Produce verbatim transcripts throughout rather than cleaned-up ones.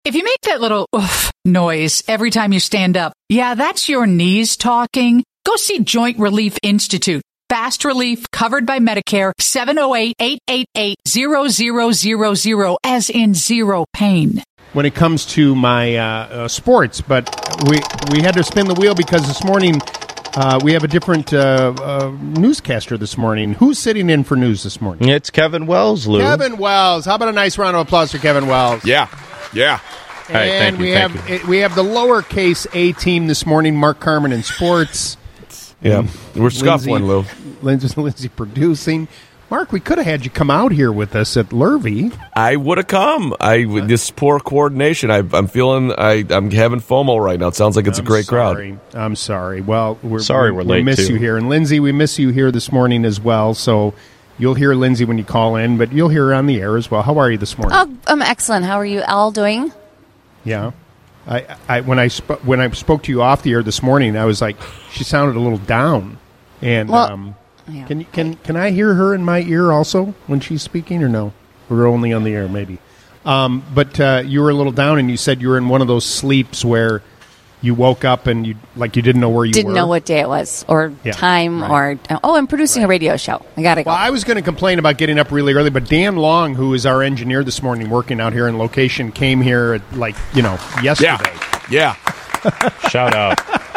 If you make that little oof noise every time you stand up, yeah, that's your knees talking. Go see Joint Relief Institute. Fast relief covered by Medicare, seven oh eight, eight eight eight, zero zero zero zero, as in zero pain. When it comes to my uh, uh, sports, but we we had to spin the wheel because this morning uh, we have a different uh, uh, newscaster this morning. Who's sitting in for news this morning? It's Kevin Wells, Lou. Kevin Wells. How about a nice round of applause for Kevin Wells? Yeah, yeah. And right, thank you, we thank have you. we have the lowercase A team this morning. Mark Carmen in sports. Yeah, we're scuffling, Lou. Lindsay, Lindsay producing. Mark, we could have had you come out here with us at Lurvy. I would have come. I with this poor coordination. I, I'm feeling. I, I'm having FOMO right now. It sounds like it's I'm a great sorry. crowd. I'm sorry. Well, we're Sorry we're we late, miss too. you here, and Lindsay, we miss you here this morning as well. So you'll hear Lindsay when you call in, but you'll hear her on the air as well. How are you this morning? Oh, I'm excellent. How are you all doing? Yeah. I, I when I sp- when I spoke to you off the air this morning, I was like, she sounded a little down. And Well, um, yeah. can you can can I hear her in my ear also when she's speaking, or no? We're only on the air, maybe. Um, but uh, you were a little down, and you said you were in one of those sleeps where you woke up and you like you didn't know where you Didn't were. know what day it was or Yeah, time right. or oh, I'm producing a radio show. I gotta go. Well, I was going to complain about getting up really early, but Dan Long, who is our engineer this morning, working out here in location, came here at like you know yesterday. Yeah, yeah. Shout out.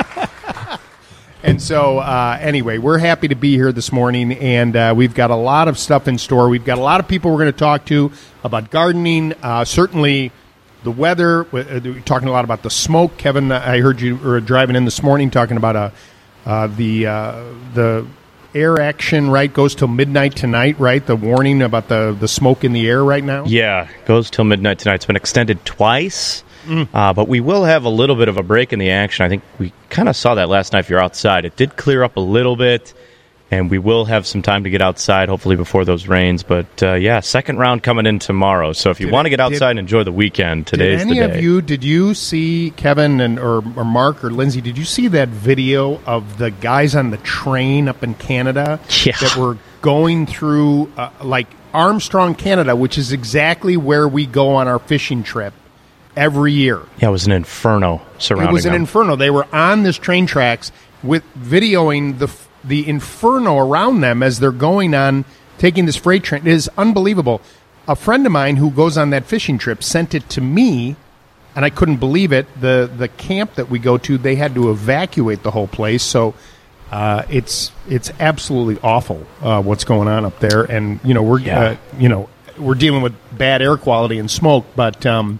And so, uh, anyway, we're happy to be here this morning, and uh, we've got a lot of stuff in store. We've got a lot of people we're going to talk to about gardening, uh, certainly the weather. We're talking a lot about the smoke. Kevin, I heard you were driving in this morning talking about uh, uh, the uh, the air action, right, goes till midnight tonight, right? The warning about the, the smoke in the air right now? Yeah, goes till midnight tonight. It's been extended twice. Mm. Uh, but we will have a little bit of a break in the action. I think we kind of saw that last night if you're outside. It did clear up a little bit, and we will have some time to get outside, hopefully before those rains. But, uh, yeah, second round coming in tomorrow. So if you Did want to it- get outside did- and enjoy the weekend, today's Did any the day. of you, did you see, Kevin and or, or Mark or Lindsay, did you see that video of the guys on the train up in Canada Yeah. that were going through, uh, like, Armstrong, Canada, which is exactly where we go on our fishing trip every year? Yeah, it was an inferno surrounding It was an them. inferno. They were on this train tracks with videoing the the inferno around them as they're going on, taking this freight train. It is unbelievable. A friend of mine who goes on that fishing trip sent it to me, and I couldn't believe it. The the camp that we go to, they had to evacuate the whole place. So uh, it's it's absolutely awful uh, what's going on up there. And you know we're Yeah. uh, you know we're dealing with bad air quality and smoke, but um,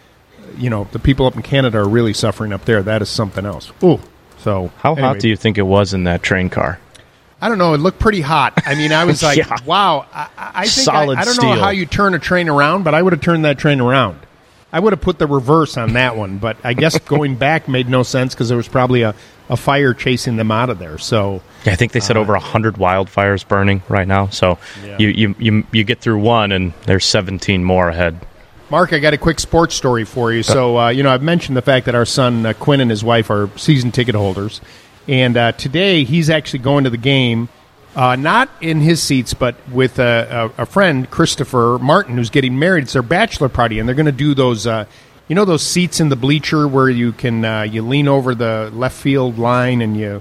you know the people up in Canada are really suffering up there. That is something else. Ooh. So How anyway. hot do you think it was in that train car? I don't know. It looked pretty hot. I mean, I was like, Yeah. wow. I, I think Solid I, I don't steel. know how you turn a train around, but I would have turned that train around. I would have put the reverse on that one, but I guess going back made no sense because there was probably a, a fire chasing them out of there. So Yeah, I think they said over one hundred wildfires burning right now. So Yeah. you, you, you, you get through one, and there's seventeen more ahead. Mark, I got a quick sports story for you. So, uh, you know, I've mentioned the fact that our son, uh, Quinn, and his wife are season ticket holders. And uh, today he's actually going to the game, uh, not in his seats, but with a, a, a friend, Christopher Martin, who's getting married. It's their bachelor party, and they're going to do those, uh, you know, those seats in the bleacher where you can uh, you lean over the left field line and you,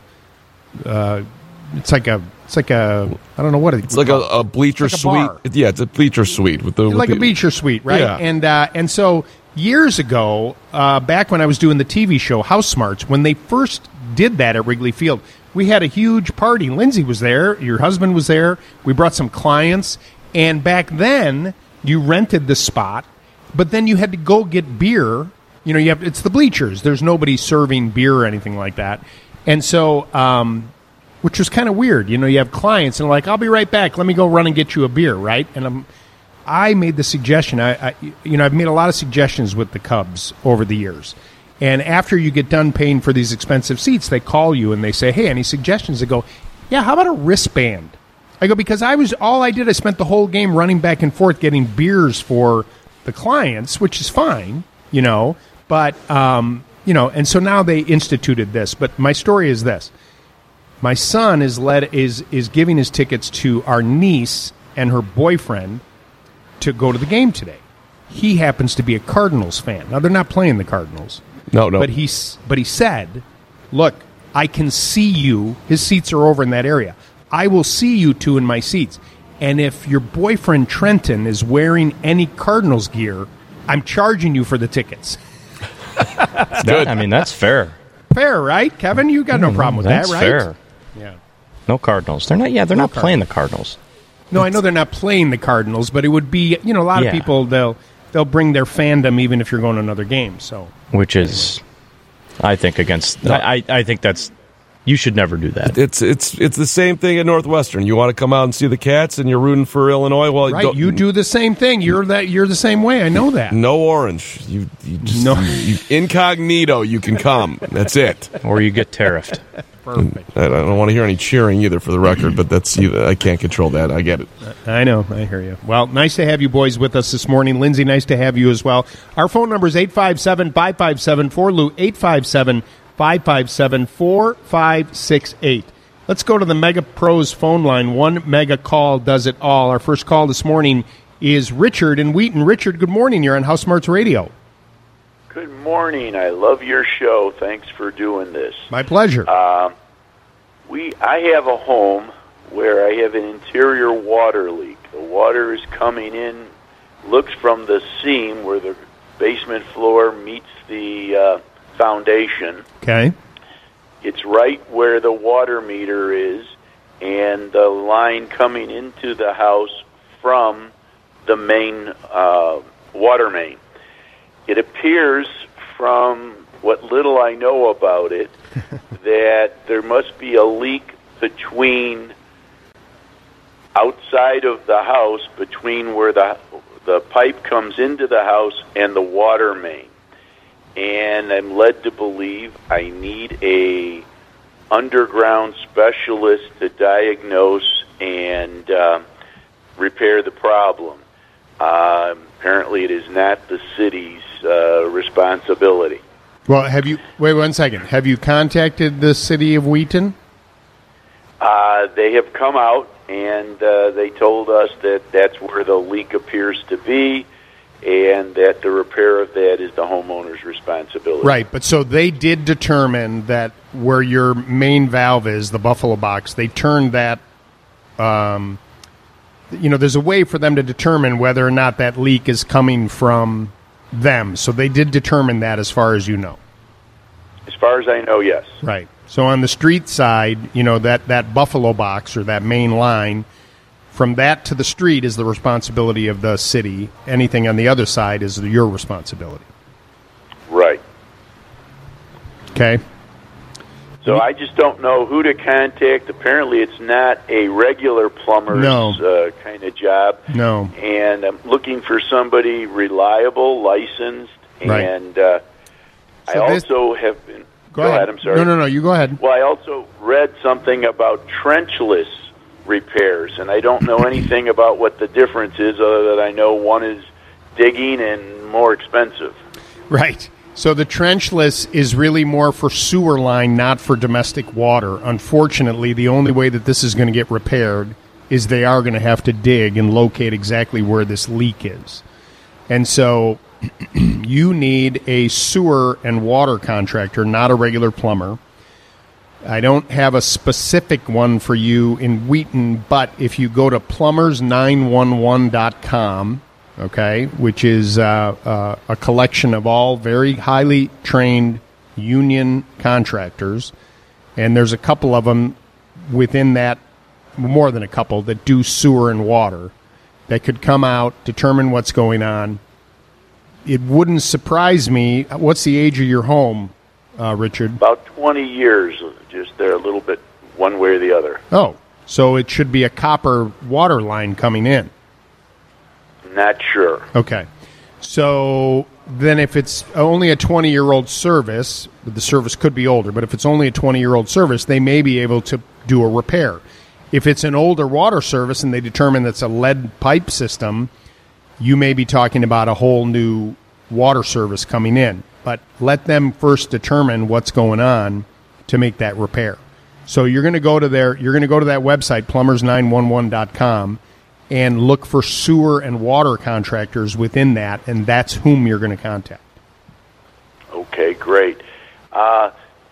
uh, it's like a, it's like a, I don't know what it, It's like a, a bleacher Like a suite. bar. Yeah, it's a bleacher suite with the with like the, a bleacher suite, right? Yeah. And uh, and so years ago, uh, back when I was doing the T V show House Smarts, when they first did that at Wrigley Field, we had a huge party. Lindsay was there. Your husband was there. We brought some clients. And back then, you rented the spot, but then you had to go get beer. You know, you have it's the bleachers. There's nobody serving beer or anything like that. And so, um, which was kind of weird. You know, you have clients and like, I'll be right back. Let me go run and get you a beer, right? And I'm, I made the suggestion. I, I, you know, I've made a lot of suggestions with the Cubs over the years. And after you get done paying for these expensive seats, they call you and they say, hey, any suggestions? They go, yeah, how about a wristband? I go, because I was, all I did, I spent the whole game running back and forth getting beers for the clients, which is fine, you know, but, um, you know, and so now they instituted this. But my story is this. My son is led, is, is giving his tickets to our niece and her boyfriend to go to the game today. he happens to be a Cardinals fan. Now, they're not playing the Cardinals. No, no. But he, but he said, look, I can see you. His seats are over in that area. I will see you two in my seats. And if your boyfriend Trenton is wearing any Cardinals gear, I'm charging you for the tickets. That, I mean, that's fair. Fair, right, Kevin? You got no problem with that's that, right? Fair. Yeah. No Cardinals. They're not. Yeah, they're No not playing the Cardinals. No, I know they're not playing the Cardinals, but it would be, you know, a lot Yeah. of people, they'll they'll bring their fandom even if you're going to another game. So, Which is, I think, against. No. I, I think that's. You should never do that. It's it's it's the same thing at Northwestern. You want to come out and see the Cats, and you're rooting for Illinois. Well, right, don't- you do the same thing. You're that. You're the same way. I know that. no orange. You, you just No. you, incognito. You can come. That's it. Or you get tariffed. Perfect. I don't want to hear any cheering either, for the record. But that's I can't control that. I get it. I know. I hear you. Well, nice to have you boys with us this morning. Lindsay, nice to have you as well. Our phone number is eight five seven, five five seven, four L U, eight five seven, five five seven, four five six eight. Let's go to the Mega Pros phone line. One mega call does it all. Our first call this morning is Richard in Wheaton. Richard, good morning. You're on House Smarts Radio. Good morning. I love your show. Thanks for doing this. My pleasure. Um, we, I have a home where I have an interior water leak. The water is coming in, looks from the seam where the basement floor meets the uh, foundation. Okay. It's right where the water meter is, and the line coming into the house from the main uh, water main. It appears, from what little I know about it, that there must be a leak between outside of the house, between where the the pipe comes into the house and the water main. And I'm led to believe I need a underground specialist to diagnose and uh, repair the problem. Uh, apparently, it is not the city's uh, responsibility. Well, have you, wait one second. Have you contacted the city of Wheaton? Uh, they have come out and uh, they told us that that's where the leak appears to be, and that the repair of that is the homeowner's responsibility. Right, but so they did determine that where your main valve is, the Buffalo box, they turned that, um, you know, there's a way for them to determine whether or not that leak is coming from them. So they did determine that, as far as you know. As far as I know, yes. Right. So on the street side, you know, that, that Buffalo box or that main line, from that to the street is the responsibility of the city. Anything on the other side is your responsibility. Right. Okay. So I just don't know who to contact. Apparently, it's not a regular plumber's No. uh, kind of job. No. And I'm looking for somebody reliable, licensed, Right. and uh, I So this- also have been... Go, ahead. I'm sorry. No, no, no. You go ahead. Well, I also read something about trenchless repairs, and I don't know anything about what the difference is, other than I know one is digging and more expensive. Right. So the trenchless is really more for sewer line, not for domestic water. Unfortunately, the only way that this is going to get repaired is they are going to have to dig and locate exactly where this leak is. And so you need a sewer and water contractor, not a regular plumber. I don't have a specific one for you in Wheaton, but if you go to plumbers nine one one dot com, okay, which is uh, uh, a collection of all very highly trained union contractors, and there's a couple of them within that, more than a couple, that do sewer and water, that could come out, determine what's going on. It wouldn't surprise me. What's the age of your home, uh, Richard? About twenty years, just they're a little bit one way or the other. Oh, so it should be a copper water line coming in. Not sure. Okay. So then if it's only a twenty-year-old service, the service could be older, but if it's only a twenty-year-old service, they may be able to do a repair. If it's an older water service and they determine that's a lead pipe system, you may be talking about a whole new water service coming in. But let them first determine what's going on to make that repair. So you're going to go to their, you're going to go to that website, plumbers nine one one dot com, and look for sewer and water contractors within that, and that's whom you're going to contact. Okay, great. Uh,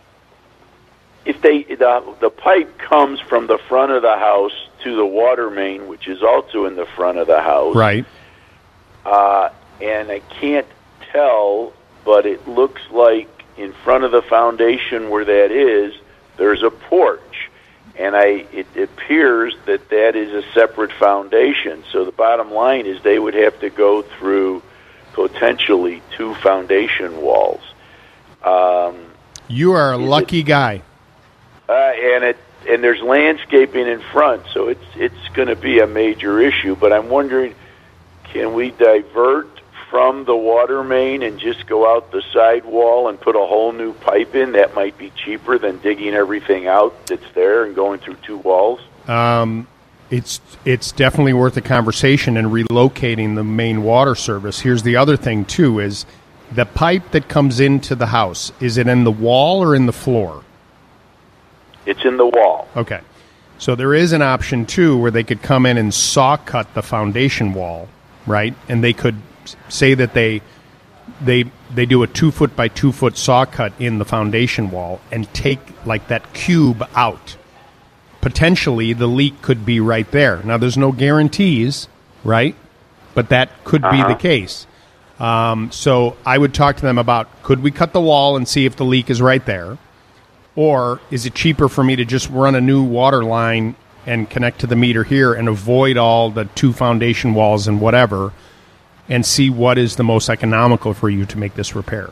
if they the, the pipe comes from the front of the house to the water main, which is also in the front of the house, Right. Uh, and I can't tell, but it looks like in front of the foundation where that is, there's a porch, and I it appears that that is a separate foundation. So the bottom line is they would have to go through potentially two foundation walls. Um, You are a Is lucky it- guy. uh, and it and there's landscaping in front, so it's it's going to be a major issue. But I'm wondering, can we divert from the water main and just go out the side wall and put a whole new pipe in? That might be cheaper than digging everything out that's there and going through two walls. Um, it's it's definitely worth a conversation and relocating the main water service. Here's the other thing, too, is the pipe that comes into the house, is it in the wall or in the floor? It's in the wall. Okay. So there is an option, too, where they could come in and saw cut the foundation wall, right? And they could s- say that they they they do a two-foot by two-foot saw cut in the foundation wall and take, like, that cube out. Potentially, the leak could be right there. Now, there's no guarantees, right? But that could be the case. Um, so I would talk to them about, could we cut the wall and see if the leak is right there? Or is it cheaper for me to just run a new water line and connect to the meter here and avoid all the two foundation walls and whatever, and see what is the most economical for you to make this repair?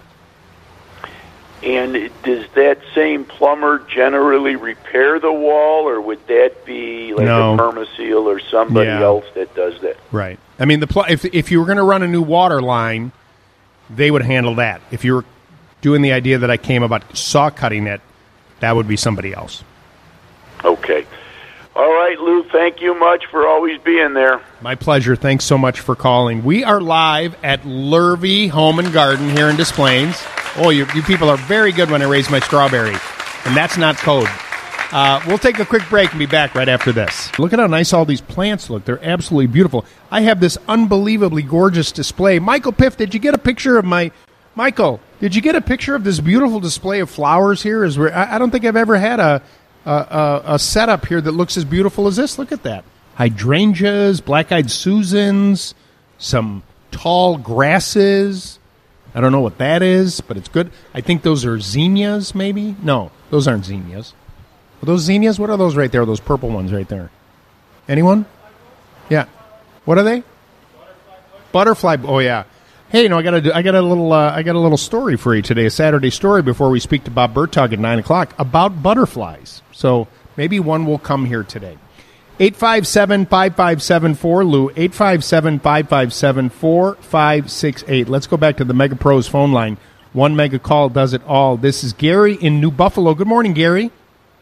And does that same plumber generally repair the wall, or would that be like No. a Permaseal or somebody Yeah. else that does that? Right. I mean, the pl- if if you were going to run a new water line, they would handle that. If you were doing the idea that I came about saw cutting it, that would be somebody else. Okay. All right, Lou, thank you much for always being there. My pleasure. Thanks so much for calling. We are live at Lurvy Home and Garden here in Des Plaines. Oh, you, you people are very good when I raise my strawberry, and that's not code. Uh, we'll take a quick break and be back right after this. Look at how nice all these plants look. They're absolutely beautiful. I have this unbelievably gorgeous display. Michael Piff, did you get a picture of my... Michael, did you get a picture of this beautiful display of flowers here? Is where I, I don't think I've ever had a, a, a, a setup here that looks as beautiful as this. Look at that. Hydrangeas, black-eyed Susans, some tall grasses. I don't know what that is, but it's good. I think those are zinnias, maybe? No, those aren't zinnias. Are those zinnias? What are those right there, those purple ones right there? Anyone? Yeah. What are they? Butterfly. Oh, yeah. Hey, you know, I got a, I got a little, uh, I got a little story for you today, a Saturday story before we speak to Bob Bertog at nine o'clock about butterflies. So maybe one will come here today. eight five seven, five five seven four, Lou, eight five seven, five five seven, four five six eight. Let's go back to the Mega Pros phone line. One mega call does it all. This is Gary in New Buffalo. Good morning, Gary.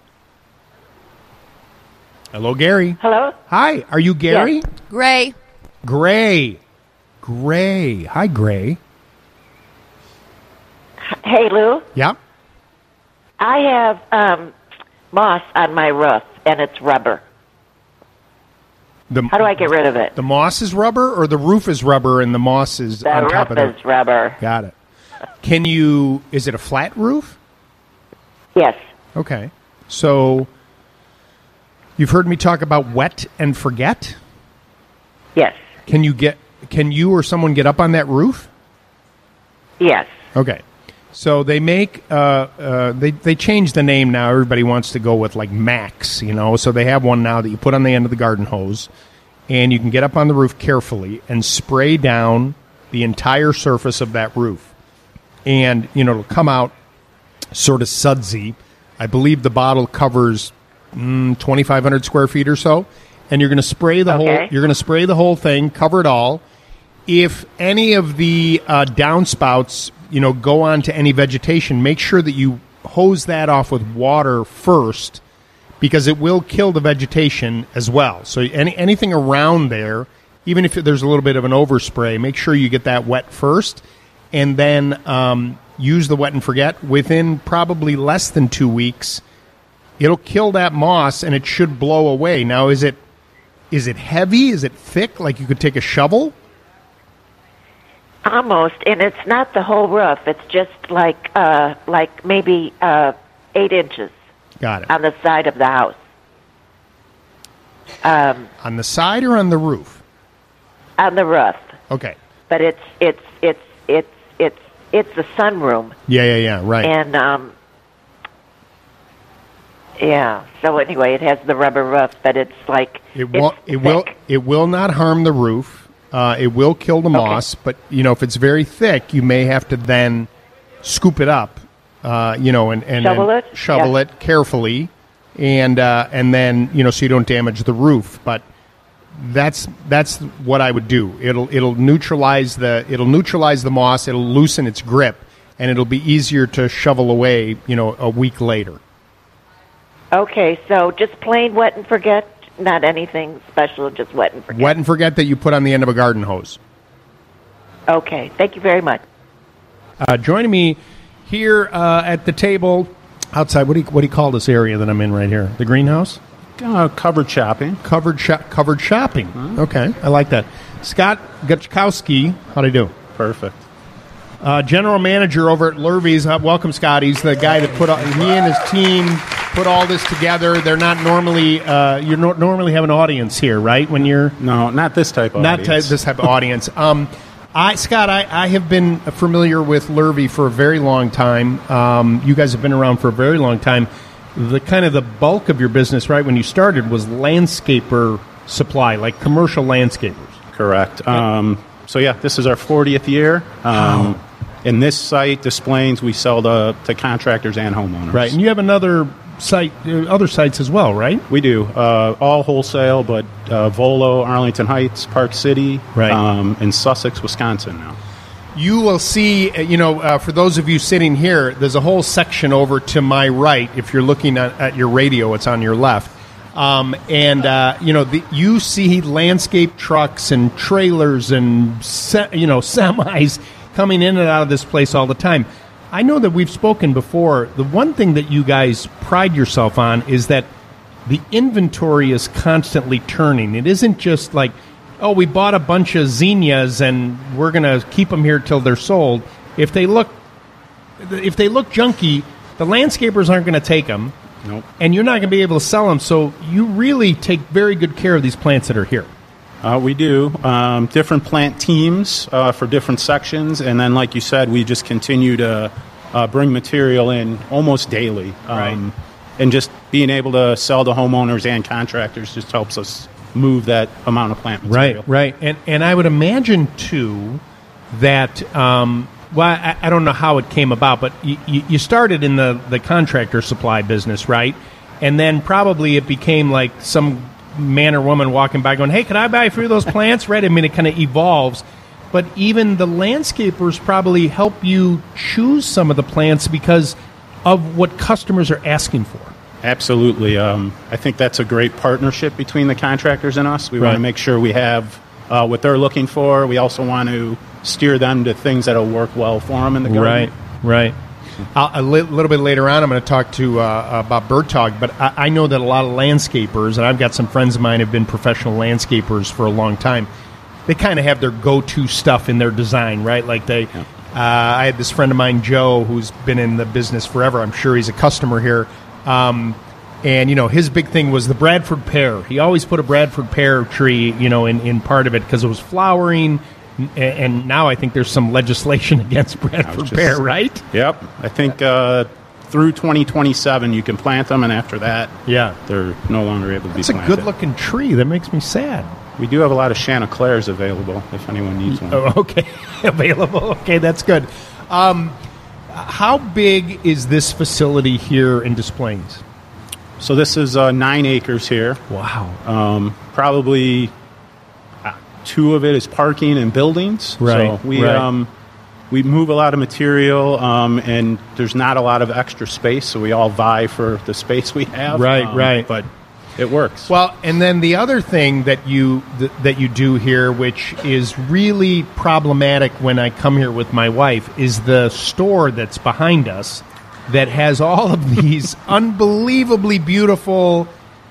Hello, Gary. Hello? Hi, are you Gary? Yes. Gray. Gray. Gray. Hi, Gray. Hey, Lou. Yeah. I have um, moss on my roof, and it's rubber. The, How do I get rid of it? The moss is rubber, or the roof is rubber and the moss is The on roof top of it? is rubber. Got it. Can you, is it a flat roof? Yes. Okay. So, you've heard me talk about wet and forget? Yes. Can you get, can you or someone get up on that roof? Yes. Okay. So they make, uh, uh, they, they change the name now. Everybody wants to go with like Max, you know. So they have one now that you put on the end of the garden hose, and you can get up on the roof carefully and spray down the entire surface of that roof. And, you know, it'll come out sort of sudsy. I believe the bottle covers mm, twenty-five hundred square feet or so. And you're going to spray the Okay. whole, you're going to spray the whole thing, cover it all. If any of the uh, downspouts, you know, go on to any vegetation, make sure that you hose that off with water first, because it will kill the vegetation as well. So any anything around there, even if there's a little bit of an overspray, make sure you get that wet first, and then um, use the wet and forget. Within probably less than two weeks, it'll kill that moss, and it should blow away. Now, is it is it heavy? Is it thick? Like you could take a shovel? Almost, and it's not the whole roof. It's just like uh, like maybe uh, eight inches Got it. on the side of the house. Um, On the side or on the roof? on the roof, Okay. but it's it's it's it's it's it's a sunroom, Yeah, yeah, yeah. Right. and um, yeah. So anyway, it has the rubber roof, but it's like It it's will. It will. thick. It will not harm the roof. Uh, it will kill the moss, but you know if it's very thick, you may have to then scoop it up. Uh, you know, and, and Shovel and it? shovel Yeah. it carefully, and uh, and then you know so you don't damage the roof. But that's that's what I would do. It'll it'll neutralize the it'll neutralize the moss. It'll loosen its grip, and it'll be easier to shovel away. You know, a week later. Okay, so just plain wet and forget, not anything special, just wet and forget. Wet and forget that you put on the end of a garden hose. Okay, thank you very much. Uh, joining me here uh, at the table outside. What do you what do you call this area that I'm in right here? The greenhouse. Uh, covered shopping. Covered sho- covered shopping. Okay, I like that. Scott Gutchkowski, how do you do? Perfect. Uh, General Manager over at Lurvy's. Uh, welcome, Scott. He's the guy that put all, he and his team put all this together. They're not normally uh, you no- normally have an audience here, right? When you're No, not this type of not audience. ty- this type of audience. Um, I Scott, I, I have been familiar with Lurvy for a very long time. Um, you guys have been around for a very long time. The kind of the bulk of your business, right, when you started, was landscaper supply, like commercial landscapers. Correct. Um, so, yeah, this is our fortieth year. Um, in this site, Des Plaines, we sell to, to contractors and homeowners. Right, and you have another site, uh, other sites as well, right? We do. Uh, all wholesale, but uh, Volo, Arlington Heights, Park City, Right. um, and Sussex, Wisconsin now. You will see, uh, you know, uh, for those of you sitting here, there's a whole section over to my right. If you're looking at, at your radio, it's on your left. Um, and, uh, you know, the, you see landscape trucks and trailers and, se- you know, semis coming in and out of this place all the time. I know that we've spoken before. The one thing that you guys pride yourself on is that the inventory is constantly turning. It isn't just like, oh, we bought a bunch of zinnias and we're going to keep them here till they're sold. If they look, if they look junky, the landscapers aren't going to take them. Nope. And you're not going to be able to sell them. So you really take very good care of these plants that are here. Uh, we do. Um, different plant teams uh, for different sections. And then, like you said, we just continue to uh, bring material in almost daily. Um, Right. And just being able to sell to homeowners and contractors just helps us move that amount of plant material. Right, right. And and I would imagine, too, that, um, well, I, I don't know how it came about, but you, you started in the, the contractor supply business, right? And then probably it became like some man or woman walking by going, hey, could I buy a few of those plants? Right? I mean, it kind of evolves. But even the landscapers probably help you choose some of the plants because of what customers are asking for. Absolutely. Um, I think that's a great partnership between the contractors and us. We want Right. to make sure we have uh, what they're looking for. We also want to steer them to things that will work well for them in the garden. Right, right. I'll, a li- little bit later on, I'm going to talk to uh, about bird talk, but I, I know that a lot of landscapers, and I've got some friends of mine who have been professional landscapers for a long time, they kind of have their go-to stuff in their design, right? Like they, uh, I had this friend of mine, Joe, who's been in the business forever. I'm sure he's a customer here. Um, and, you know, his big thing was the Bradford pear. He always put a Bradford pear tree, you know, in, in part of it because it was flowering. And now I think there's some legislation against Bradford just- pear, right? Yep. I think uh, through twenty twenty-seven you can plant them, and after that, Yeah. they're no longer able to be It's a planted. good-looking tree. That makes me sad. We do have a lot of Chanticleers available if anyone needs one. Oh, okay. Available. Okay, that's good. Um, how big is this facility here in Des Plaines? So this is uh, nine acres here. Wow. Um, probably uh, two of it is parking and buildings. Right, So we right. um, we move a lot of material, um, and there's not a lot of extra space, so we all vie for the space we have. Right, Um, right. But it works. Well, and then the other thing that you th- that you do here, which is really problematic when I come here with my wife, is the store that's behind us that has all of these unbelievably beautiful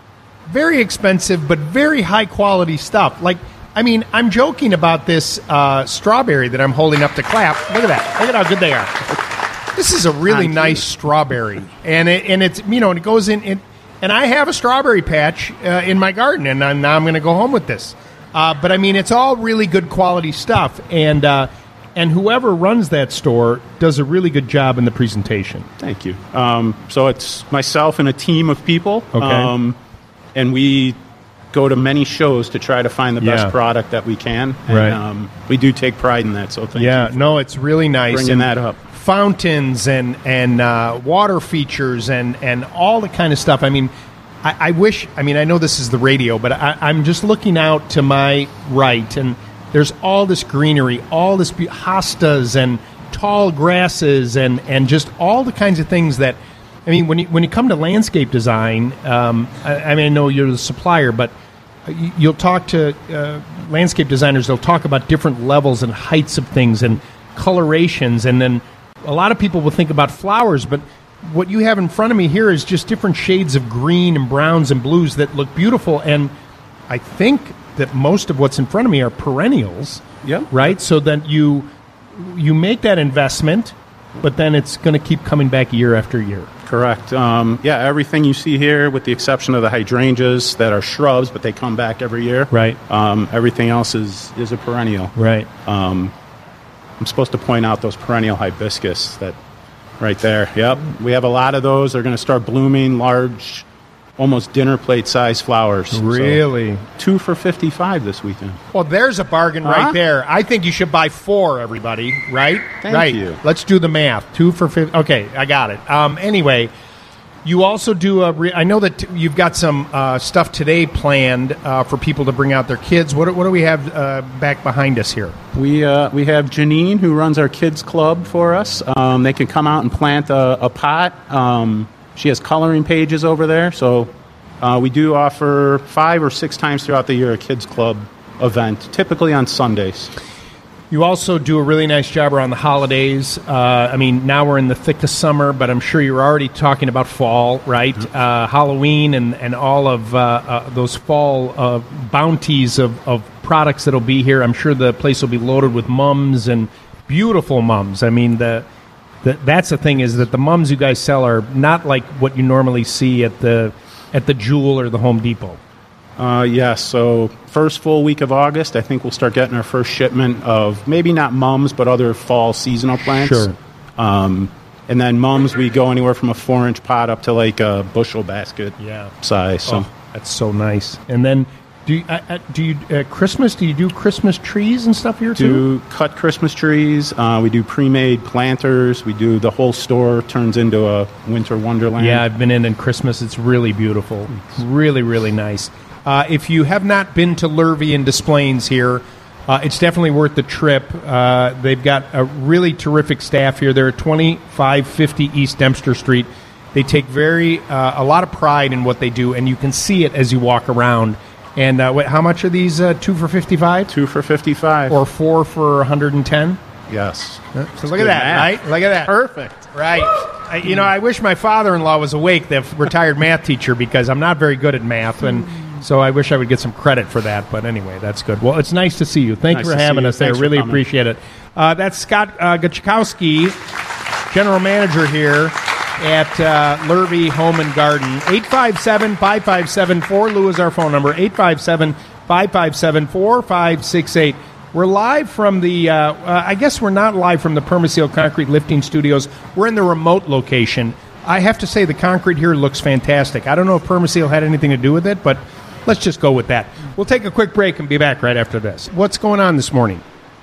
very expensive, but very high quality stuff. Like, I mean, I'm joking about this uh, strawberry that I'm holding up to clap. Look at that. Look at how good they are. This is a really nice strawberry, and it, and it's you know and it goes in. It, and I have a strawberry patch uh, in my garden, and I'm, now I'm going to go home with this. Uh, but I mean, it's all really good quality stuff, and uh, and whoever runs that store does a really good job in the presentation. Thank you. Um, so it's myself and a team of people, okay. um, and we go to many shows to try to find the best yeah. product that we can. And, right. um, we do take pride in that. So thank yeah, you. Yeah, no, it's really nice. Bringing and that up. Fountains and and uh, water features and and all the kind of stuff. I mean. I, I wish, I mean, I know this is the radio, but I, I'm just looking out to my right, and there's all this greenery, all this be- hostas and tall grasses and, and just all the kinds of things that, I mean, when you, when you come to landscape design, um, I, I mean, I know you're the supplier, but you, you'll talk to uh, landscape designers, they'll talk about different levels and heights of things and colorations, and then a lot of people will think about flowers, but what you have in front of me here is just different shades of green and browns and blues that look beautiful, and I think that most of what's in front of me are perennials. Yeah. Right? So then you you make that investment, but then it's going to keep coming back year after year. Correct. Um, yeah, everything you see here, with the exception of the hydrangeas that are shrubs, but they come back every year. Right. Um, everything else is, is a perennial. Right. Um, I'm supposed to point out those perennial hibiscus that right there. Yep. We have a lot of those. They're going to start blooming, large, almost dinner plate size flowers. Really? So, two for fifty-five this weekend. Well, there's a bargain huh? right there. I think you should buy four, everybody. Right? Thank right. you. Let's do the math. Two for fifty. Okay, I got it. Um, anyway, you also do a. Re- I know that t- you've got some uh, stuff today planned uh, for people to bring out their kids. What, what do we have uh, back behind us here? We uh, we have Janine, who runs our kids club for us. Um, they can come out and plant a, a pot. Um, she has coloring pages over there. So uh, we do offer five or six times throughout the year a kids club event, typically on Sundays. You also do a really nice job around the holidays. Uh, I mean, now we're in the thick of summer, but I'm sure you're already talking about fall, right? Mm-hmm. Uh, Halloween and, and all of uh, uh, those fall uh, bounties of, of products that'll be here. I'm sure the place will be loaded with mums and beautiful mums. I mean, the, the that's the thing is that the mums you guys sell are not like what you normally see at the at the Jewel or the Home Depot. Uh, yes, so first full week of August, I think we'll start getting our first shipment of maybe not mums, but other fall seasonal plants. Sure. Um, and then mums, we go anywhere from a four-inch pot up to like a bushel basket yeah. size. So oh, that's so nice. And then do you, uh, uh, do you uh, Christmas? Do you do Christmas trees and stuff here too? Do cut Christmas trees. Uh, we do pre-made planters. We do the whole store turns into a winter wonderland. Yeah, I've been in in Christmas. It's really beautiful. It's really, really nice. Uh, if you have not been to Lurvy and Des Plaines here, uh, it's definitely worth the trip. Uh, they've got a really terrific staff here. They're at twenty-five fifty East Dempster Street. They take very uh, a lot of pride in what they do, and you can see it as you walk around. And uh, wait, how much are these? Uh, two for fifty-five? Two for fifty-five. Or four for one hundred ten? Yes. Uh, so look at that, math. right? Look at that. Perfect. Right. I, you know, I wish my father-in-law was awake, the retired math teacher, because I'm not very good at math, and so I wish I would get some credit for that. But anyway, that's good. Well, it's nice to see you. Thank nice you for to having us there. Thanks Really coming. appreciate it. Uh, that's Scott uh, Gachikowski, general manager here at uh, Lurvy Home and Garden. eight five seven, five five seven, four Lou is our phone number. eight five seven, five five seven, four five six eight. We're live from the, uh, uh, I guess we're not live from the Permaseal Concrete Lifting Studios. We're in the remote location. I have to say the concrete here looks fantastic. I don't know if Permaseal had anything to do with it, but let's just go with that. We'll take a quick break and be back right after this. What's going on this morning?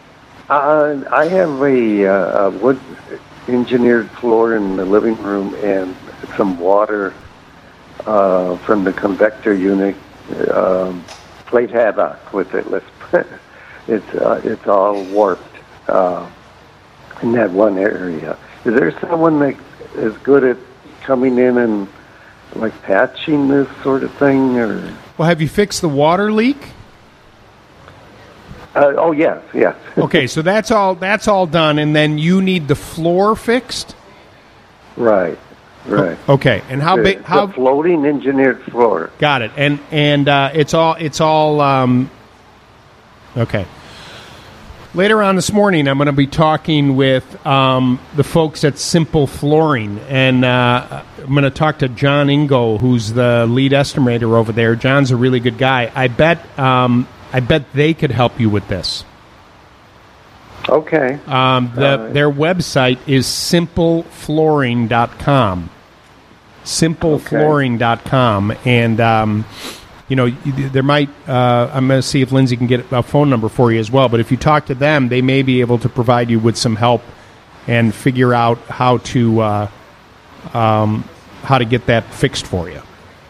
Uh, I have a, uh, a wood engineered floor in the living room and some water uh, from the convector unit. Um, played havoc with it. Let's it's uh, it's all warped uh, in that one area. Is there someone that is good at coming in and like patching this sort of thing? Or Well, have you fixed the water leak? uh, oh yes, yes. Okay, so that's all that's all done, and then you need the floor fixed? Right. Right. Okay, and how the, big? How the floating engineered floor? Got it. And and uh, it's all it's all um, okay. Later on this morning, I'm going to be talking with um, the folks at Simple Flooring, and uh, I'm going to talk to John Ingo, who's the lead estimator over there. John's a really good guy. I bet um, I bet they could help you with this. Okay. Um, the, right. Their website is simple flooring dot com. simple flooring dot com. And, um, you know, there might, uh, I'm going to see if Lindsay can get a phone number for you as well. But if you talk to them, they may be able to provide you with some help and figure out how to, uh, um, how to get that fixed for you.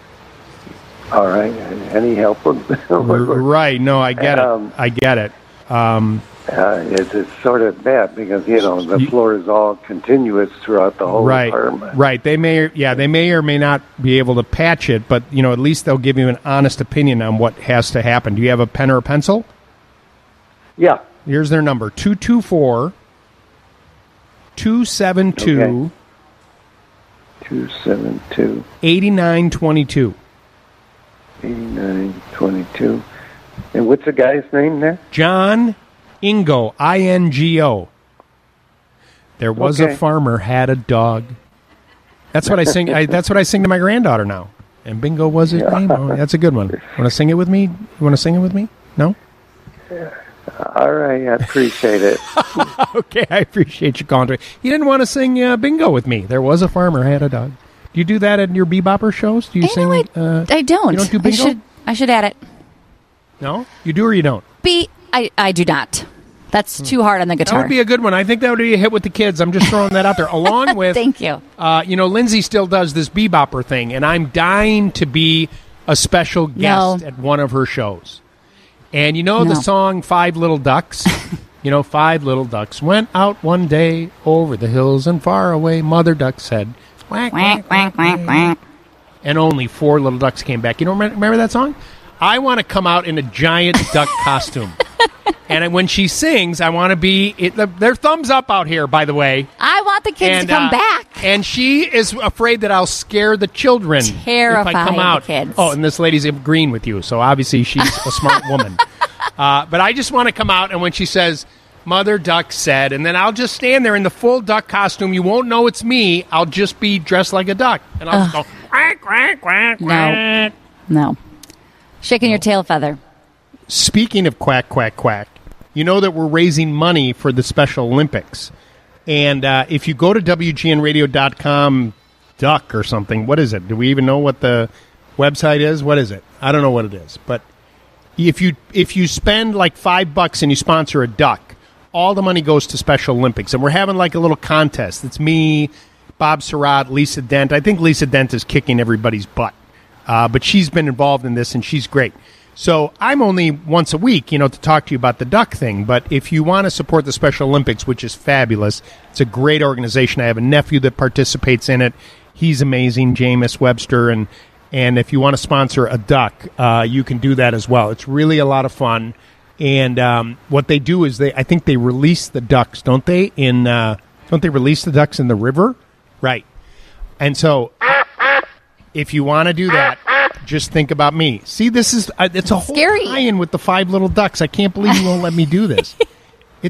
All right. Any help with Right. No, I get um, it. I get it. Um, Uh, it's, it's sort of bad because, you know, the floor is all continuous throughout the whole right, apartment. Right. They may, yeah, they may or may not be able to patch it, but, you know, at least they'll give you an honest opinion on what has to happen. Do you have a pen or a pencil? Yeah. Here's their number, two two four, two seven two, two seven two, eight nine two two. eighty-nine twenty-two. And what's the guy's name there? John Ingo, I N G O. There was Okay. a farmer had a dog. That's what I sing. I, that's what I sing to my granddaughter now. And Bingo was his name. Oh, that's a good one. Want to sing it with me? You want to sing it with me? No. All right, I appreciate it. Okay, I appreciate you calling. You didn't want to sing uh, Bingo with me. There was a farmer had a dog. Do you do that at your bebopper shows? Do you I sing? know I, uh, I don't. You don't do I Bingo? should, I should add it. No, you do or you don't. B. I, I do not. That's too hard on the That guitar. would be a good one. I think that would be a hit with the kids. I'm just throwing that out there. Along with, Thank you. Uh, you know, Lindsay still does this bebopper thing, and I'm dying to be a special guest No. at one of her shows. And you know the No. song Five Little Ducks? You know, five little ducks went out one day over the hills and far away. Mother duck said, quack, quack, Quack, quack, quack, quack. and only four little ducks came back. You don't remember, remember that song? I want to come out in a giant duck costume. And when she sings, I want to be... It, they're thumbs up out here, by the way. I want the kids And, to come uh, back. And she is afraid that I'll scare the children if Terrify I come the out. kids. Oh, and this lady's agreeing with you, so obviously she's a smart woman. Uh, but I just want to come out, and when she says, Mother Duck said, and then I'll just stand there in the full duck costume. You won't know it's me. I'll just be dressed like a duck. And I'll just go, quack, quack, quack, quack. No. No. Shaking your tail feather. Speaking of quack, quack, quack, you know that we're raising money for the Special Olympics. And uh, if you go to W G N radio dot com duck or something, what is it? Do we even know what the website is? What is it? I don't know what it is. But if you if you spend like five bucks and you sponsor a duck, all the money goes to Special Olympics. And we're having like a little contest. It's me, Bob Surratt, Lisa Dent. I think Lisa Dent is kicking everybody's butt. Uh, but she's been involved in this, and she's great. So I'm only once a week, you know, to talk to you about the duck thing. But if you want to support the Special Olympics, which is fabulous, it's a great organization. I have a nephew that participates in it. He's amazing, Jameis Webster. And, and if you want to sponsor a duck, uh, you can do that as well. It's really a lot of fun. And um, what they do is they, I think they release the ducks, don't they? In uh, don't they release the ducks in the river? Right. And so if you want to do that, just think about me. See, this is uh, it's a whole Scary. tie-in with the five little ducks. I can't believe you won't let me do this. It,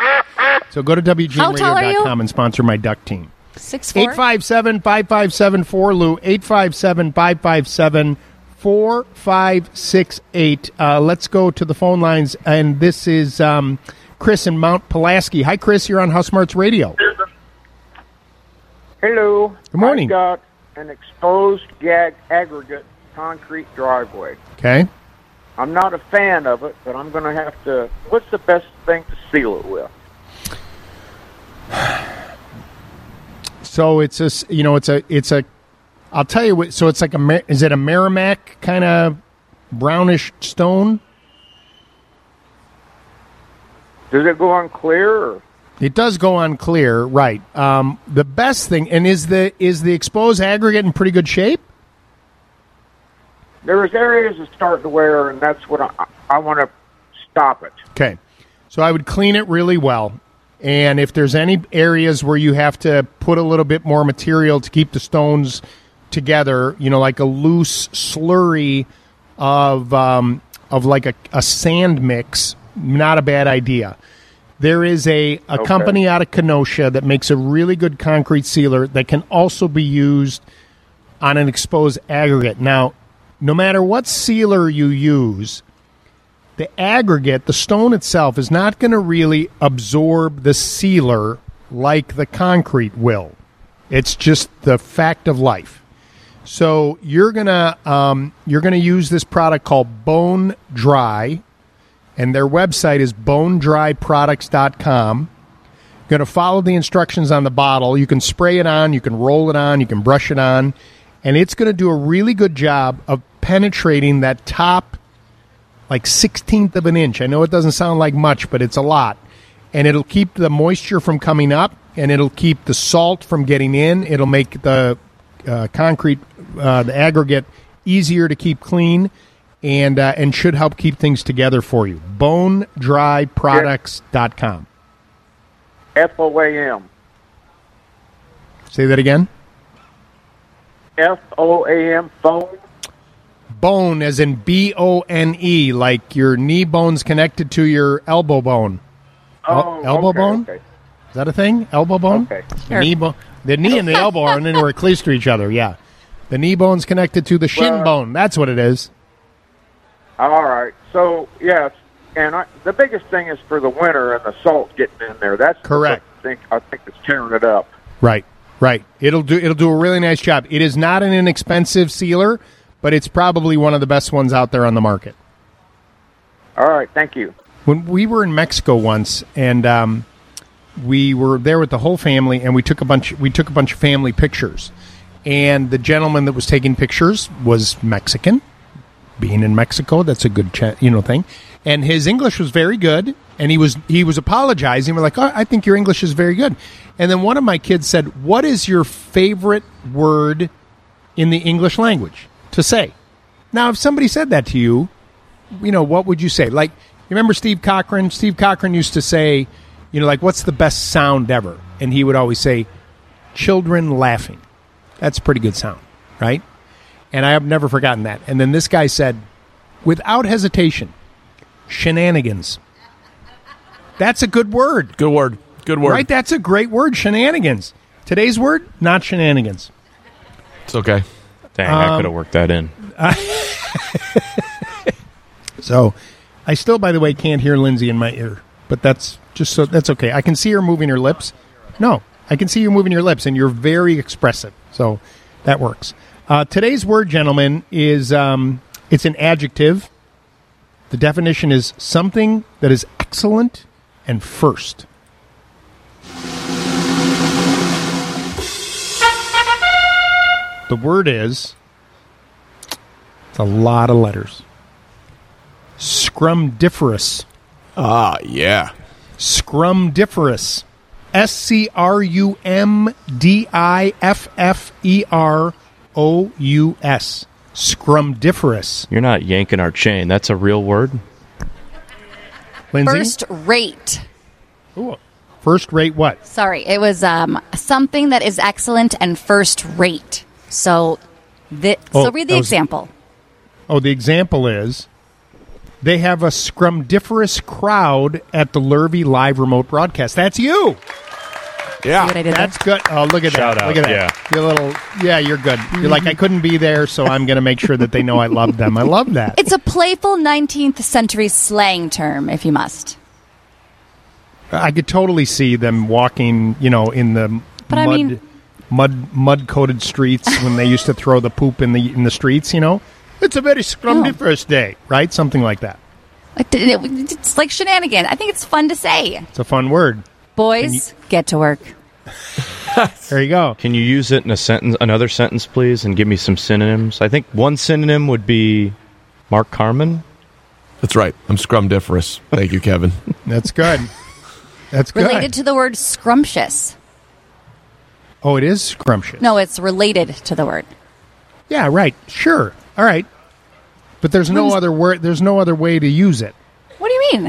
so go to W G N radio How tall are dot com you? and sponsor my duck team. Six four. eight five seven, five five seven, four L U, eight five seven, five five seven, four five six eight. Uh, let's go to the phone lines, and this is um, Chris in Mount Pulaski. Hi, Chris. You're on House Smarts Radio. Hello. Good morning. I've got an exposed gag aggregate concrete driveway. Okay. I'm not a fan of it, but I'm going to have to. What's the best thing to seal it with? So it's a, s- you know, it's a, it's a, I'll tell you what, so it's like a, Mer- is it a Merrimack kind of brownish stone? Does it go on clear? Or? It does go on clear, right. Um, the best thing, and is the, is the exposed aggregate in pretty good shape? There's areas that start to wear, and that's what I, I want to stop it. Okay. So I would clean it really well. And if there's any areas where you have to put a little bit more material to keep the stones together, you know, like a loose slurry of um, of like a, a sand mix, not a bad idea. There is a, a Okay. company out of Kenosha that makes a really good concrete sealer that can also be used on an exposed aggregate. Now, no matter what sealer you use, the aggregate, the stone itself, is not going to really absorb the sealer like the concrete will. It's just the fact of life. So you're gonna um, you're gonna use this product called Bone Dry, and their website is bone dry products dot com. Going to follow the instructions on the bottle. You can spray it on, you can roll it on, you can brush it on, and it's going to do a really good job of penetrating that top, like sixteenth of an inch. I know it doesn't sound like much, but it's a lot. And it'll keep the moisture from coming up, and it'll keep the salt from getting in. It'll make the uh, concrete, uh, the aggregate, easier to keep clean, and uh, and should help keep things together for you. bone dry products dot com. F O A M. Say that again. F O A M, phone. Bone, as in B O N E, like your knee bone's connected to your elbow bone. El- Oh, elbow okay, bone? okay. Is that a thing? Elbow bone? Okay. The knee bone. The knee and the elbow are anywhere close to each other. Yeah, the knee bone's connected to the shin Well- bone. That's what it is. All right. So, yes, and I, the biggest thing is for the winter and the salt getting in there. That's Correct. I think I think it's tearing it up. Right, right. It'll do. It'll do a really nice job. It is not an inexpensive sealer, but it's probably one of the best ones out there on the market. All right. Thank you. When we were in Mexico once, and um, we were there with the whole family, and we took a bunch. We took a bunch of family pictures, and the gentleman that was taking pictures was Mexican. Being in Mexico, that's a good, ch- you know, thing. And his English was very good, and he was he was apologizing. We're like, oh, I think your English is very good. And then one of my kids said, "What is your favorite word in the English language to say?" Now, if somebody said that to you, you know, what would you say? Like, you remember Steve Cochran? Steve Cochran used to say, you know, like, what's the best sound ever? And he would always say, children laughing. That's a pretty good sound, right? And I have never forgotten that. And then this guy said, without hesitation, shenanigans. That's a good word. Good word. Good word. Right? That's a great word, shenanigans. Today's word, not shenanigans. It's okay. Dang, I Um, could have worked that in. So, I still, by the way, can't hear Lindsay in my ear. But that's just so, that's okay. I can see her moving her lips. No, I can see you moving your lips, and you're very expressive. So, that works. Uh, today's word, gentlemen, is um, it's an adjective. The definition is something that is excellent and first. The word is, it's a lot of letters. Scrumdiferous. Ah, yeah. Scrumdiferous. S C R U M D I F F E R O U S. Scrumdiferous. You're not yanking our chain. That's a real word? Lindsay? First rate. Ooh. First rate what? Sorry, it was um, something that is excellent and first rate. So, the, Oh, so read that the was- example. Oh, the example is they have a scrumdiferous crowd at the Lurvy live remote broadcast. That's you. Yeah. What I did That's good. Oh, look at Shout that. out, Look at that. yeah. You're a little, yeah, you're good. You're like, I couldn't be there, so I'm going to make sure that they know I love them. I love that. It's a playful nineteenth century slang term, if you must. I could totally see them walking, you know, in the But I mud, mean- mud, mud-coated streets when they used to throw the poop in the in the streets. You know, it's a very scrumdiferous day, right? Something like that. It- it- It's like shenanigan. I think it's fun to say. It's a fun word. Boys, get to work. There you go. Can you use it in a sentence, another sentence, please, and give me some synonyms? I think one synonym would be Mark Carman. That's right. I'm scrumdiferous. Thank you, Kevin. That's good. That's good. Related to the word scrumptious. Oh, it is scrumptious. No, it's related to the word. Yeah, right. Sure. All right. But there's no When's- other word. There's no other way to use it. What do you mean?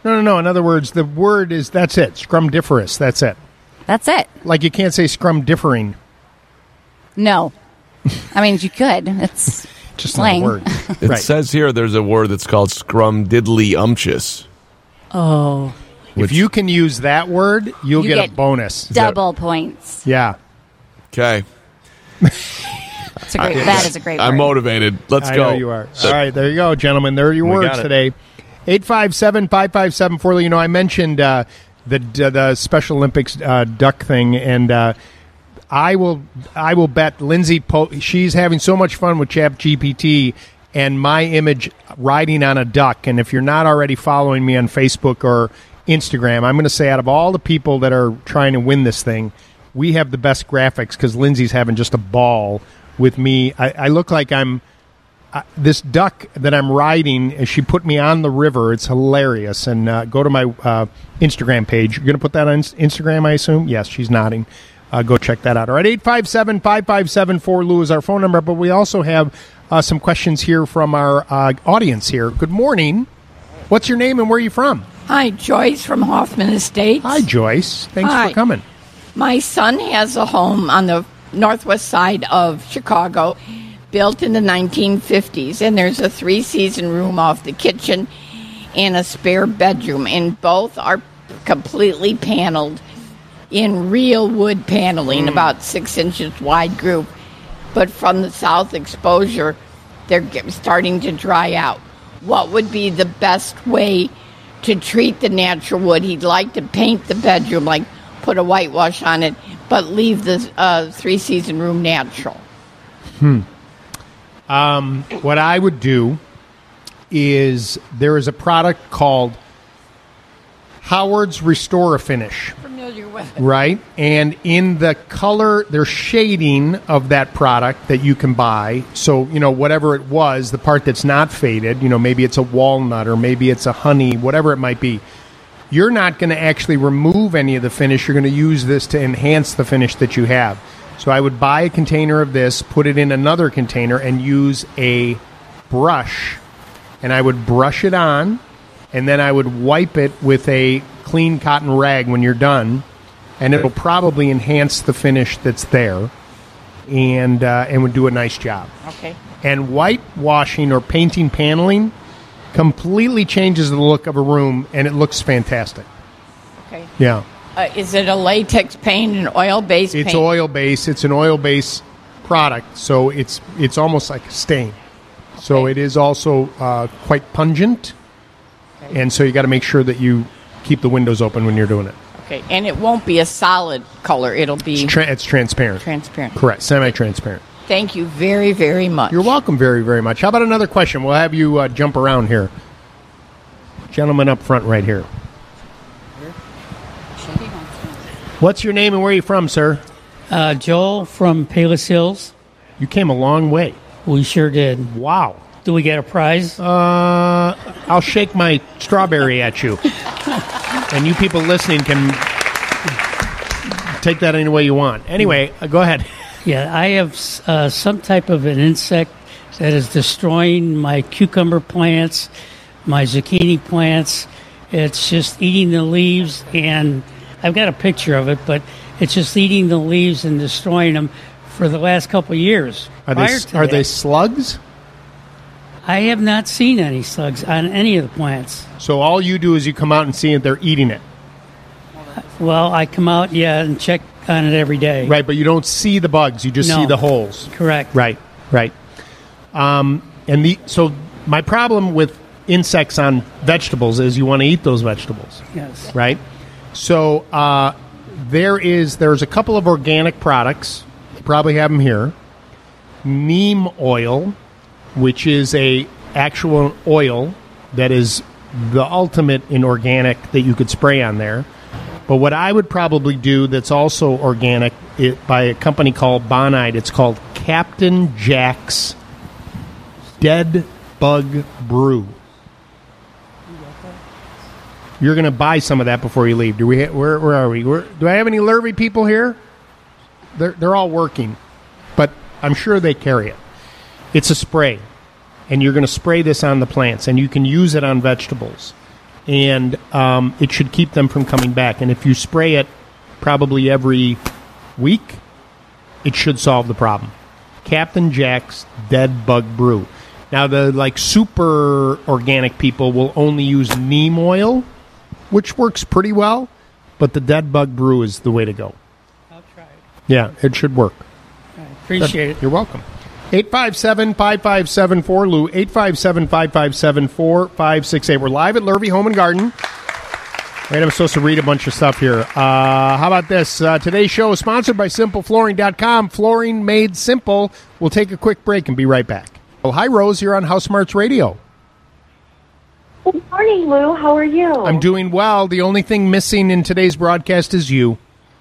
No, no, no. In other words, the word is, that's it. Scrumdiferous. That's it. That's it. Like you can't say scrumdiffering. No. I mean, you could. It's just slang. not a word. It Right. says here there's a word that's called scrumdiddlyumptious. Oh. If you can use that word, you'll You get, get a bonus. Double points. Yeah. Okay. That's a great. That is a great. I'm word. motivated. Let's I go. know you are. All right, there you go, gentlemen. There are your We words got it. today. eight five seven, five five seven, four. You know, I mentioned uh, the the Special Olympics uh, duck thing, and uh, I will I will bet Lindsay po- she's having so much fun with ChatGPT and my image riding on a duck. And if you're not already following me on Facebook or Instagram, I'm going to say out of all the people that are trying to win this thing, we have the best graphics because Lindsay's having just a ball with me. I, I look like I'm uh, this duck that I'm riding. She put me on the river. It's hilarious. And uh, go to my uh, Instagram page. You're going to put that on Instagram, I assume? Yes, she's nodding. Uh, go check that out. All right, eight five seven, five five seven, four Lou is our phone number. But we also have uh, some questions here from our uh, audience here. Good morning. What's your name and where are you from? Hi, Joyce from Hoffman Estates. Hi, Joyce. Thanks Hi. for coming. My son has a home on the northwest side of Chicago, built in the nineteen fifties, and there's a three-season room off the kitchen and a spare bedroom, and both are completely paneled in real wood paneling, about six inches wide group. But from the south exposure, they're get- starting to dry out. What would be the best way to treat the natural wood? He'd like to paint the bedroom, like put a whitewash on it, but leave the uh, three-season room natural. Hmm. Um, what I would do is there is a product called Howard's Restore Finish. Familiar with it. Right? And in the color, there's shading of that product that you can buy. So, you know, whatever it was, the part that's not faded, you know, maybe it's a walnut or maybe it's a honey, whatever it might be. You're not going to actually remove any of the finish. You're going to use this to enhance the finish that you have. So I would buy a container of this, put it in another container, and use a brush. And I would brush it on, and then I would wipe it with a clean cotton rag when you're done, and it'll probably enhance the finish that's there, and uh, and would do a nice job. Okay. And whitewashing or painting paneling completely changes the look of a room, and it looks fantastic. Okay. Yeah. Uh, is it a latex paint, an oil-based It's paint? oil based. It's an oil based product, so it's it's almost like a stain. So it is also uh, quite pungent, Okay. and so you got to make sure that you keep the windows open when you're doing it. Okay, and it won't be a solid color. It'll be It's, tra- it's transparent. transparent. Correct. Semi-transparent. Thank you very, very much. You're welcome very, very much. How about another question? We'll have you uh, jump around here. Gentleman up front right here. What's your name and where are you from, sir? Uh, Joel from Palos Hills. You came a long way. We sure did. Wow. Do we get a prize? Uh, I'll shake my strawberry at you. And you people listening can take that any way you want. Anyway, uh, go ahead. Yeah, I have uh, some type of an insect that is destroying my cucumber plants, my zucchini plants. It's just eating the leaves, and I've got a picture of it, but it's just eating the leaves and destroying them for the last couple of years. Are they Prior to are that, they slugs? I have not seen any slugs on any of the plants. So all you do is you come out and see it, they're eating it. Well, I come out, yeah, and check on it every day. Right, but you don't see the bugs. You just No. see the holes. Correct. Right, right. Um, and the so my problem with insects on vegetables is you want to eat those vegetables. Yes. Right? So uh, there is there's a couple of organic products. You probably have them here. Neem oil, which is a actual oil that is the ultimate in organic that you could spray on there. But what I would probably do that's also organic it, by a company called Bonide, it's called Captain Jack's Dead Bug Brew. You're going to buy some of that before you leave. Do we? Ha- where, where are we? Where, do I have any Lurvy people here? They're they're all working, but I'm sure they carry it. It's a spray, and you're going to spray this on the plants, and you can use it on vegetables. and um, it should keep them from coming back. And if you spray it probably every week, it should solve the problem. Captain Jack's Dead Bug Brew. Now, the like super organic people will only use neem oil, which works pretty well, but the Dead Bug Brew is the way to go. I'll try it. Yeah, it should work. I appreciate it. You're welcome. eight five seven, five five seven four, Lou, eight five seven, five five seven, four five six eight. We're live at Lurvy Home and Garden. Wait, I'm supposed to read a bunch of stuff here. Uh, how about this? Uh, today's show is sponsored by Simple Flooring dot com. Flooring made simple. We'll take a quick break and be right back. Well, hi, Rose. You're on House Smarts Radio. Good morning, Lou. How are you? I'm doing well. The only thing missing in today's broadcast is you.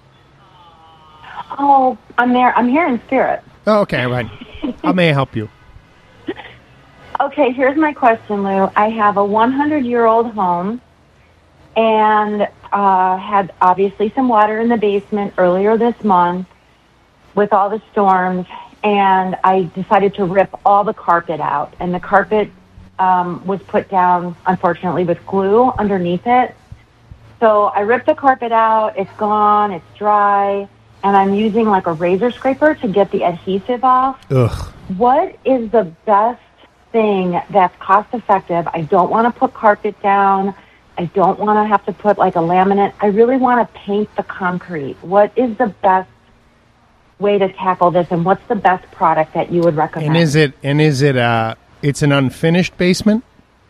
Oh, I'm there. I'm here in spirit. Oh, okay, right. How may I help you? Okay, here's my question, Lou. I have a hundred-year-old home and uh, had obviously some water in the basement earlier this month with all the storms, and I decided to rip all the carpet out. And the carpet um, was put down, unfortunately, with glue underneath it. So I ripped the carpet out. It's gone. It's dry. And I'm using like a razor scraper to get the adhesive off. Ugh. What is the best thing that's cost-effective? I don't want to put carpet down. I don't want to have to put like a laminate. I really want to paint the concrete. What is the best way to tackle this, and what's the best product that you would recommend? And is it and is it uh it's an unfinished basement?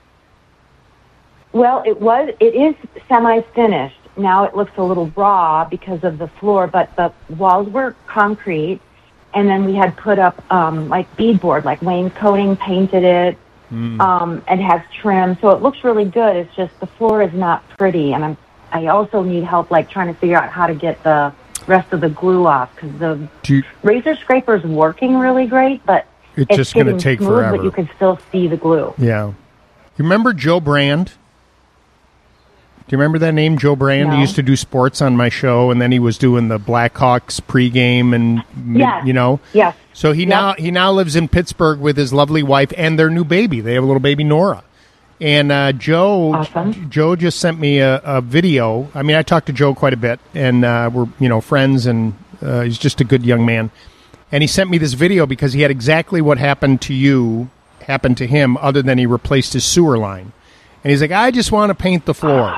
Well, it was it is semi-finished. Now it looks a little raw because of the floor, but the walls were concrete, and then we had put up um like beadboard, like wainscoting, painted it. Mm. Um, and has trim, so it looks really good. It's just the floor is not pretty, and I'm, I also need help, like trying to figure out how to get the rest of the glue off, because the you, razor scraper is working really great, but it's, it's just going to take smooth, forever. But you can still see the glue. Yeah. You remember Joe Brand? Do you remember that name, Joe Brand? No. He used to do sports on my show, and then he was doing the Blackhawks pregame, and yes. you know, yes. So he yep. now he now lives in Pittsburgh with his lovely wife and their new baby. They have a little baby, Nora. And uh, Joe, awesome. Joe just sent me a, a video. I mean, I talked to Joe quite a bit, and uh, we're you know friends, and uh, he's just a good young man. And he sent me this video because he had exactly what happened to you happen to him, other than he replaced his sewer line. And he's like, I just want to paint the floor.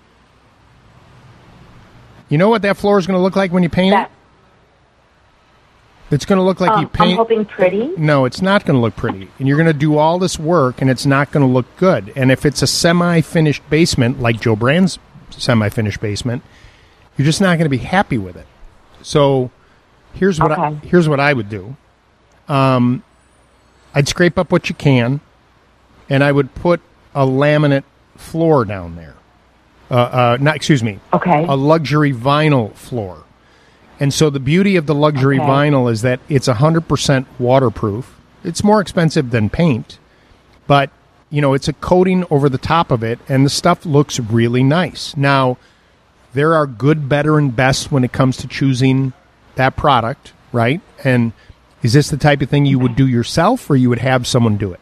You know what that floor is going to look like when you paint that- it? It's going to look like um, you paint... I'm hoping pretty. No, it's not going to look pretty. And you're going to do all this work, and it's not going to look good. And if it's a semi-finished basement, like Joe Brand's semi-finished basement, you're just not going to be happy with it. So here's what okay. I, here's what I would do. Um, I'd scrape up what you can, and I would put a laminate floor down there. Uh, uh, not, excuse me. Okay. A luxury vinyl floor. And so the beauty of the luxury okay. vinyl is that it's one hundred percent waterproof. It's more expensive than paint, but, you know, it's a coating over the top of it, and the stuff looks really nice. Now, there are good, better, and best when it comes to choosing that product, right? And is this the type of thing you would do yourself, or you would have someone do it?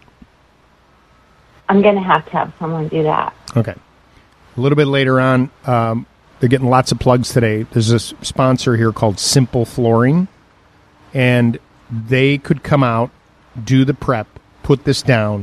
I'm going to have to have someone do that. Okay. A little bit later on, um, they're getting lots of plugs today. There's a sponsor here called Simple Flooring, and they could come out, do the prep, put this down.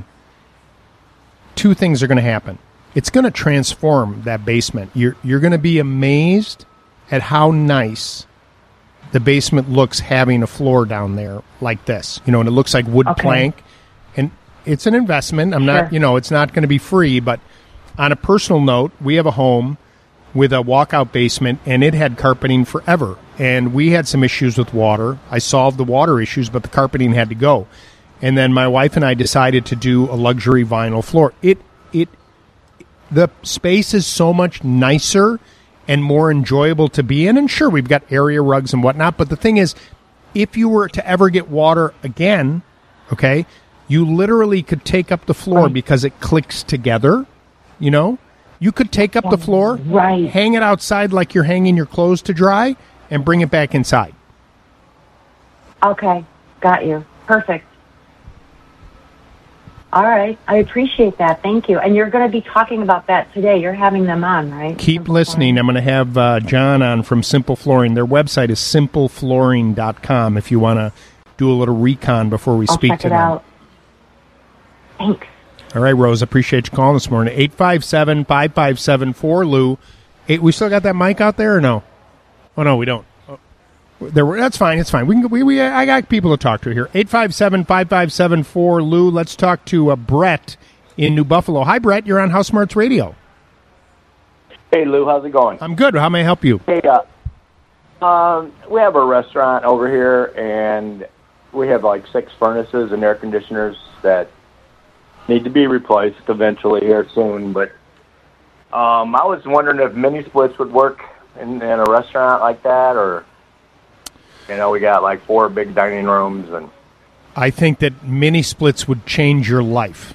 Two things are going to happen. It's going to transform that basement. You're you're going to be amazed at how nice the basement looks having a floor down there like this. You know, and it looks like wood okay. plank. And it's an investment. I'm sure. not, you know, it's not going to be free, but on a personal note, we have a home with a walkout basement, and it had carpeting forever. And we had some issues with water. I solved the water issues, but the carpeting had to go. And then my wife and I decided to do a luxury vinyl floor. It, it, the space is so much nicer and more enjoyable to be in. And sure, we've got area rugs and whatnot, but the thing is, if you were to ever get water again, okay, you literally could take up the floor right. because it clicks together, you know? You could take up the floor, right. hang it outside like you're hanging your clothes to dry, and bring it back inside. Okay, got you. Perfect. All right. I appreciate that. Thank you. And you're going to be talking about that today. You're having them on, right? Keep Simple listening. Flooring. I'm going to have uh, John on from Simple Flooring. Their website is simple flooring dot com if you want to do a little recon before we I'll speak check to it them. Out. Thanks. All right, Rose. Appreciate you calling this morning. eight five seven, five five seven, four L U. Eight, we still got that mic out there or no? Oh, no, we don't. Oh, there, that's fine. It's fine. We can. We, we I got people to talk to here. eight five seven, five five seven, four L U. Let's talk to uh, Brett in New Buffalo. Hi, Brett. You're on House Smarts Radio. Hey, Lou. How's it going? I'm good. How may I help you? Hey, uh, um, we have a restaurant over here, and we have like six furnaces and air conditioners that need to be replaced eventually here soon. But um, I was wondering if mini splits would work in, in a restaurant like that, or, you know, we got like four big dining rooms. And I think that mini splits would change your life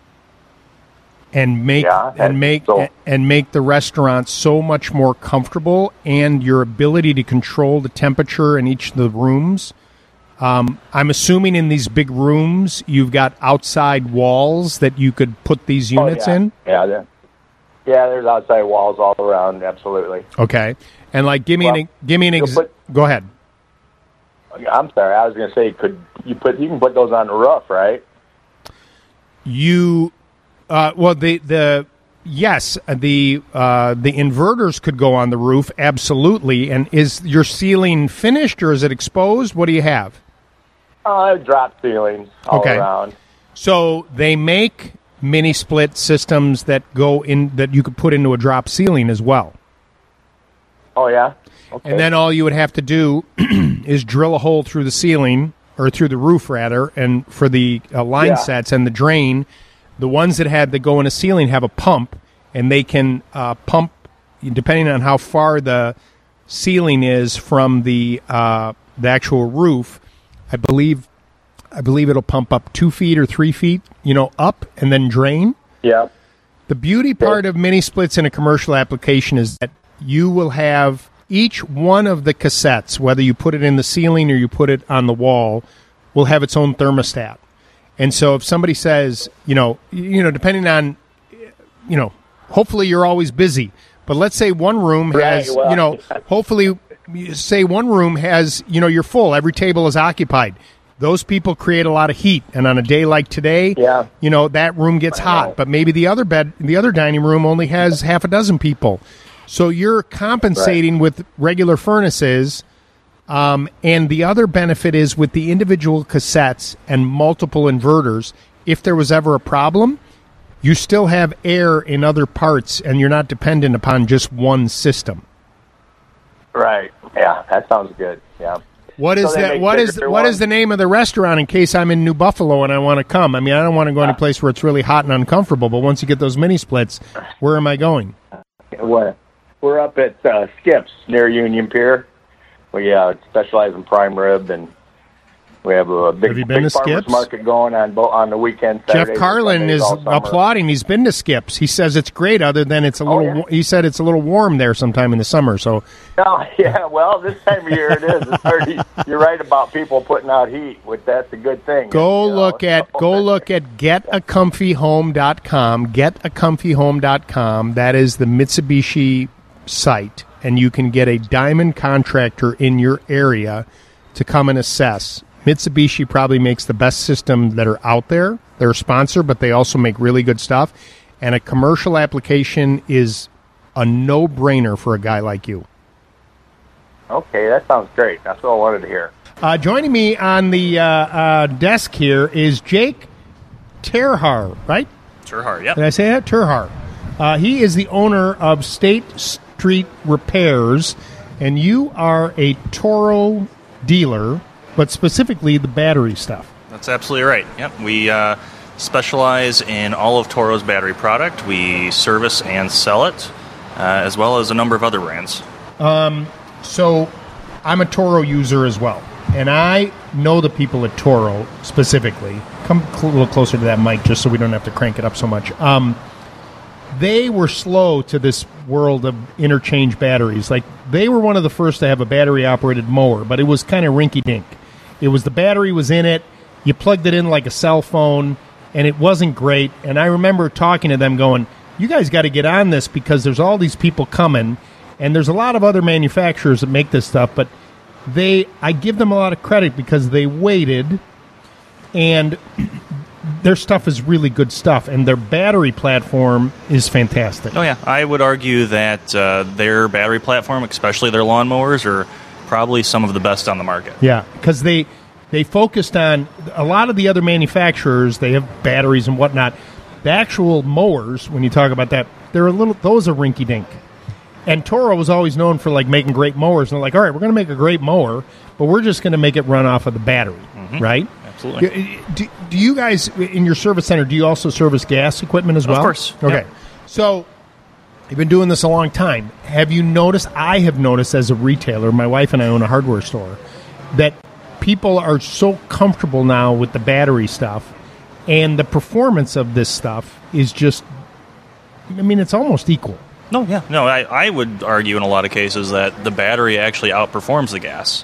and make yeah, and make so. and make the restaurant so much more comfortable, and your ability to control the temperature in each of the rooms. Um, I'm assuming in these big rooms you've got outside walls that you could put these units oh, yeah. in. Yeah, there, yeah. There's outside walls all around. Absolutely. Okay, and like, give me well, an give me an ex- put, go ahead. I'm sorry. I was going to say, could you put you can put those on the roof, right? You, uh, well, the the yes, the uh, the inverters could go on the roof, absolutely. And is your ceiling finished or is it exposed? What do you have? Uh, drop ceilings all okay. around. So they make mini split systems that go in that you could put into a drop ceiling as well. Oh yeah. Okay. And then all you would have to do is drill a hole through the ceiling, or through the roof rather, and for the uh, line Yeah. sets and the drain, the ones that had that go in a ceiling have a pump, and they can uh, pump depending on how far the ceiling is from the uh, the actual roof. I believe I believe it'll pump up two feet or three feet, you know, up and then drain. Yeah. The beauty part of mini splits in a commercial application is that you will have each one of the cassettes, whether you put it in the ceiling or you put it on the wall, will have its own thermostat. And so if somebody says, you know, you know, depending on, you know, hopefully you're always busy, but let's say one room has, Right, well, you know, hopefully say one room has, you know, you're full, every table is occupied. Those people create a lot of heat, and on a day like today, yeah. you know, that room gets hot, but maybe the other bed, the other dining room only has half a dozen people. So you're compensating right. with regular furnaces, um, and the other benefit is with the individual cassettes and multiple inverters, if there was ever a problem, you still have air in other parts, and you're not dependent upon just one system. Right. Yeah, that sounds good. Yeah. What is so that? What is what ones? is the name of the restaurant in case I'm in New Buffalo and I want to come? I mean, I don't want to go any place where it's really hot and uncomfortable. But once you get those mini splits, where am I going? We're, we're up at uh, Skips near Union Pier. We uh, specialize in prime rib, and we have a big, have you been big to farmers Skips? market going on bo- on the weekend. Jeff Carlin is applauding. He's been to Skips. He says it's great. Other than it's a Oh, little. yeah. He said it's a little warm there sometime in the summer. So Oh, yeah, well, this time of year it is. It's thirty. You're right about people putting out heat. With that's a good thing. go you know, look at so- go look at get a comfy home dot com. get a comfy home dot com. That is the Mitsubishi site, and you can get a diamond contractor in your area to come and assess. Mitsubishi probably makes the best system that are out there. They're a sponsor, but they also make really good stuff. And a commercial application is a no-brainer for a guy like you. Okay, that sounds great. That's what I wanted to hear. Uh, joining me on the uh, uh, desk here is Jake Terhar, right? Terhar, yep. Did I say that? Terhar. Uh, he is the owner of State Street Repairs, and you are a Toro dealer, but specifically the battery stuff. That's absolutely right. Yep. We uh, specialize in all of Toro's battery product. We service and sell it, uh, as well as a number of other brands. Um, so I'm a Toro user as well, and I know the people at Toro specifically. Come a little closer to that mic just so we don't have to crank it up so much. Um, they were slow to this world of interchange batteries. Like, they were one of the first to have a battery-operated mower, but it was kind of rinky-dink. It was the battery was in it. You plugged it in like a cell phone, and it wasn't great. And I remember talking to them going, you guys got to get on this because there's all these people coming, and there's a lot of other manufacturers that make this stuff, but they, I give them a lot of credit because they waited, and their stuff is really good stuff, and their battery platform is fantastic. Oh, yeah. I would argue that uh, their battery platform, especially their lawnmowers, are probably some of the best on the market. Yeah, because they, they focused on a lot of the other manufacturers. They have batteries and whatnot. The actual mowers, when you talk about that, they're a little, those are rinky-dink. And Toro was always known for like making great mowers. And they're like, all right, we're going to make a great mower, but we're just going to make it run off of the battery, Mhm. right? Absolutely. Do, do you guys, in your service center, do you also service gas equipment as well? Of course. Okay. Yep. So you've been doing this a long time. Have you noticed, I have noticed as a retailer, my wife and I own a hardware store, that people are so comfortable now with the battery stuff, and the performance of this stuff is just, I mean, it's almost equal. No, yeah. No, I, I would argue in a lot of cases that the battery actually outperforms the gas.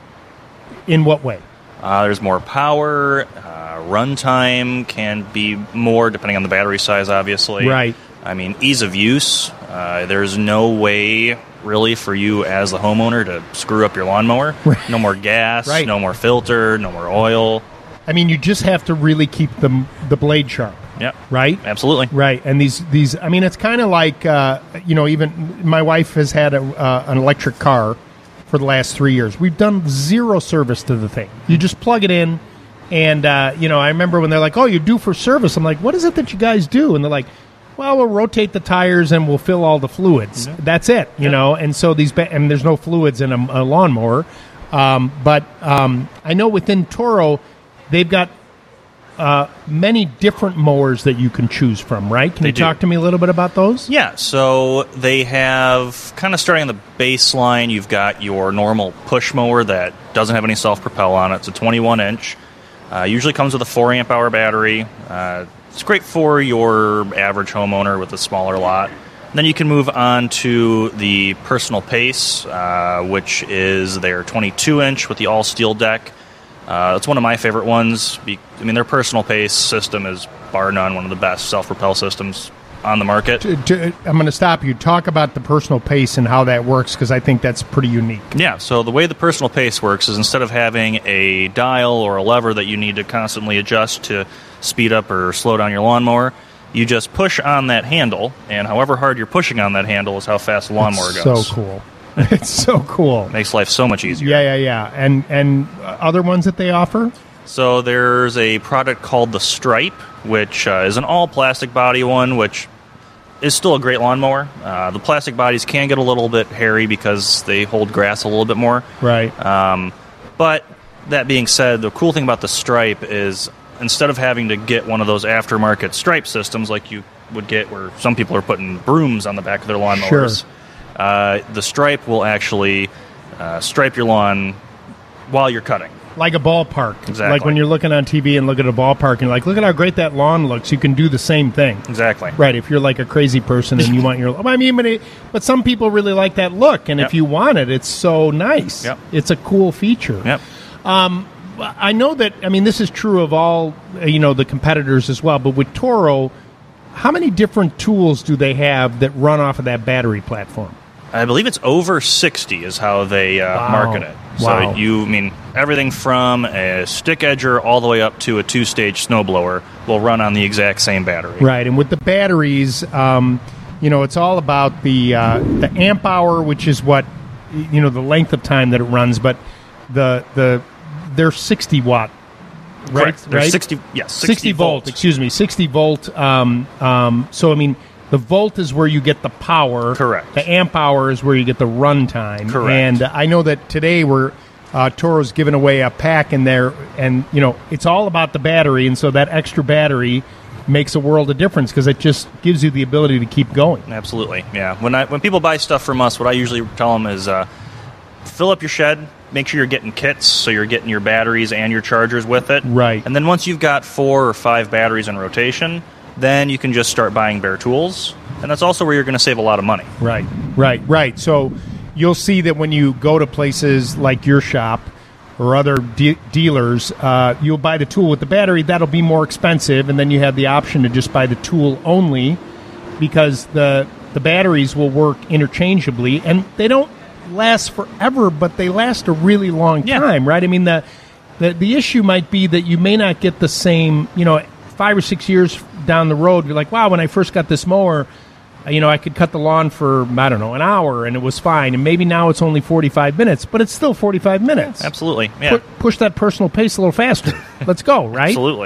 In what way? Uh, there's more power. Uh, runtime can be more, depending on the battery size, obviously. Right. I mean, ease of use. Uh, there's no way, really, for you as the homeowner to screw up your lawnmower. Right. No more gas, Right. no more filter, no more oil. I mean, you just have to really keep the, the blade sharp. Yeah. Right? Absolutely. Right. And these, these I mean, it's kind of like, uh, you know, even my wife has had a, uh, an electric car for the last three years. We've done zero service to the thing. You just plug it in, and, uh, you know, I remember when they're like, oh, you're due for service. I'm like, what is it that you guys do? And they're like, well, we'll rotate the tires and we'll fill all the fluids. Yeah. That's it, you Yeah. know. And so these, ba- and there's no fluids in a, a lawnmower. Um, but um, I know within Toro, they've got uh, many different mowers that you can choose from, right? Can They you do. talk to me a little bit about those? Yeah, so they have, kind of starting on the baseline, you've got your normal push mower that doesn't have any self-propel on it. It's a twenty-one inch. Uh, usually comes with a four amp hour battery. Uh, it's great for your average homeowner with a smaller lot. Then you can move on to the Personal Pace, uh, which is their twenty-two inch with the all-steel deck. Uh, it's one of my favorite ones. Be- I mean, their Personal Pace system is, bar none, one of the best self-propel systems on the market. To, to, I'm going to stop you. Talk about the Personal Pace and how that works, because I think that's pretty unique. Yeah, so the way the Personal Pace works is instead of having a dial or a lever that you need to constantly adjust to speed up or slow down your lawnmower, you just push on that handle, and however hard you're pushing on that handle is how fast the lawnmower It's goes. so cool. It's so cool. Makes life so much easier. Yeah, yeah, yeah. And and uh, other ones that they offer? So there's a product called the Stripe, which uh, is an all-plastic body one, which is still a great lawnmower. Uh, the plastic bodies can get a little bit hairy because they hold grass a little bit more. Right. Um, but that being said, the cool thing about the Stripe is instead of having to get one of those aftermarket stripe systems like you would get where some people are putting brooms on the back of their lawnmowers, Sure. uh, the Stripe will actually uh, stripe your lawn while you're cutting. Like a ballpark. Exactly. Like when you're looking on T V and look at a ballpark and you're like, look at how great that lawn looks. You can do the same thing. Exactly. Right. If you're like a crazy person and you want your... I mean, but, it, but some people really like that look. And Yep. if you want it, it's so nice. Yep. It's a cool feature. Yep. Um, I know that, I mean, this is true of all, uh, you know, the competitors as well. But with Toro, how many different tools do they have that run off of that battery platform? I believe it's over sixty is how they uh, Wow. market it. So Wow. you I mean everything from a stick edger all the way up to a two-stage snowblower will run on the exact same battery. Right, and with the batteries, um, you know, it's all about the uh, the amp hour, which is what, you know, the length of time that it runs. But the the they're sixty watt, right? Correct. They're right? sixty yes, sixty, sixty volt. volt. Excuse me, sixty volt. Um, um, so I mean, the volt is where you get the power. Correct. The amp hour is where you get the run time. Correct. And I know that today we're uh, Toro's giving away a pack in there, and you know, it's all about the battery, and so that extra battery makes a world of difference because it just gives you the ability to keep going. Absolutely, yeah. When I when people buy stuff from us, what I usually tell them is uh, fill up your shed. Make sure you're getting kits, so you're getting your batteries and your chargers with it. Right. And then once you've got four or five batteries in rotation, then you can just start buying bare tools. And that's also where you're going to save a lot of money. Right, right, right. So you'll see that when you go to places like your shop or other de- dealers, uh, you'll buy the tool with the battery. That'll be more expensive, and then you have the option to just buy the tool only, because the the batteries will work interchangeably, and they don't last forever, but they last a really long time, right? I mean, the, the the issue might be that you may not get the same, you know, five or six years down the road, you're like, wow, when I first got this mower, you know, I could cut the lawn for, I don't know, an hour, and it was fine. And maybe now it's only forty-five minutes, but it's still forty-five minutes. Yeah, absolutely, yeah. Pu- push that personal pace a little faster. Let's go, right? Absolutely.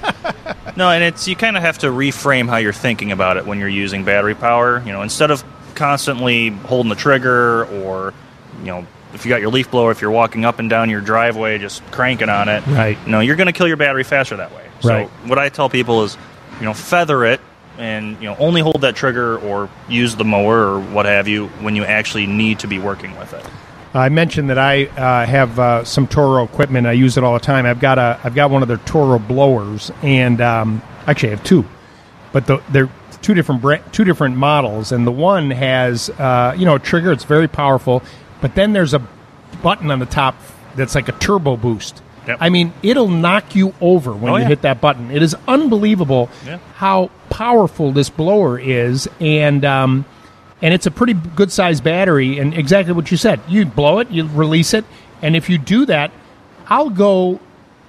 No, and it's you kind of have to reframe how you're thinking about it when you're using battery power. You know, instead of constantly holding the trigger, or, you know, if you got your leaf blower, if you're walking up and down your driveway just cranking on it, right? You know, you're going to kill your battery faster that way. So right. What I tell people is, you know, feather it, and, you know, only hold that trigger or use the mower or what have you when you actually need to be working with it. I mentioned that I uh, have uh, some Toro equipment. I use it all the time. I've got a I've got one of their Toro blowers, and um, actually I have two, but the, they're two different bra- two different models. And the one has uh, you know a trigger. It's very powerful, but then there's a button on the top that's like a turbo boost. Yep. I mean, it'll knock you over when Oh, you yeah. hit that button. It is unbelievable Yeah. how powerful this blower is, and um, and it's a pretty good sized battery. And exactly what you said, you blow it, you release it, and if you do that, I'll go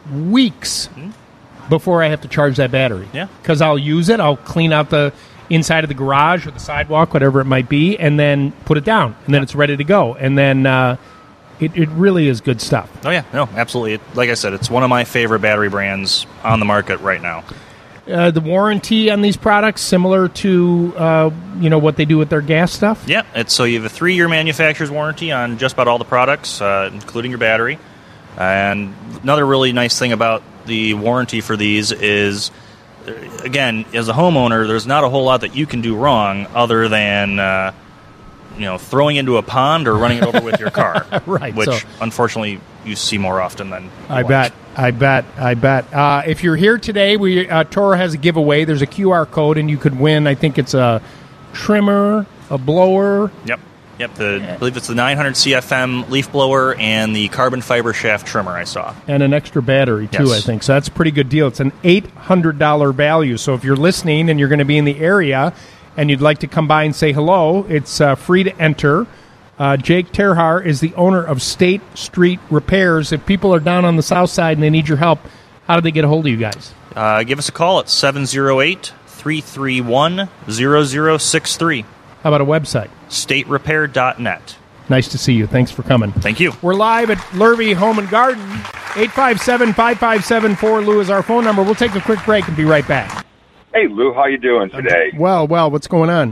weeks before I have to charge that battery. Yeah. Because I'll use it, I'll clean out the inside of the garage or the sidewalk, whatever it might be, and then put it down, and then it's ready to go, and then. Uh, It, it really is good stuff. Oh, yeah. No, absolutely. It, like I said, it's one of my favorite battery brands on the market right now. Uh, the warranty on these products similar to uh, you know what they do with their gas stuff? Yeah. It's, so you have a three-year manufacturer's warranty on just about all the products, uh, including your battery. And another really nice thing about the warranty for these is, again, as a homeowner, there's not a whole lot that you can do wrong other than... Uh, you know, throwing into a pond or running it over with your car. Right, Which, so- unfortunately, you see more often than you I want. bet, I bet, I bet. Uh, if you're here today, we uh, Toro has a giveaway. There's a Q R code, and you could win. I think it's a trimmer, a blower. Yep. Yep. The, I believe it's the nine hundred C F M leaf blower and the carbon fiber shaft trimmer I saw. And an extra battery, too, Yes. I think. So that's a pretty good deal. It's an eight hundred dollars value. So if you're listening and you're going to be in the area and you'd like to come by and say hello, it's uh, free to enter. Uh, Jake Terhar is the owner of State Street Repairs. If people are down on the south side and they need your help, how do they get a hold of you guys? Uh, give us a call at seven oh eight, three three one, zero zero six three. How about a website? state repair dot net. Nice to see you. Thanks for coming. Thank you. We're live at Lurvy Home and Garden. eight five seven, five five seven, four Lou is our phone number. We'll take a quick break and be right back. Hey, Lou, how you doing today? Well, well, what's going on?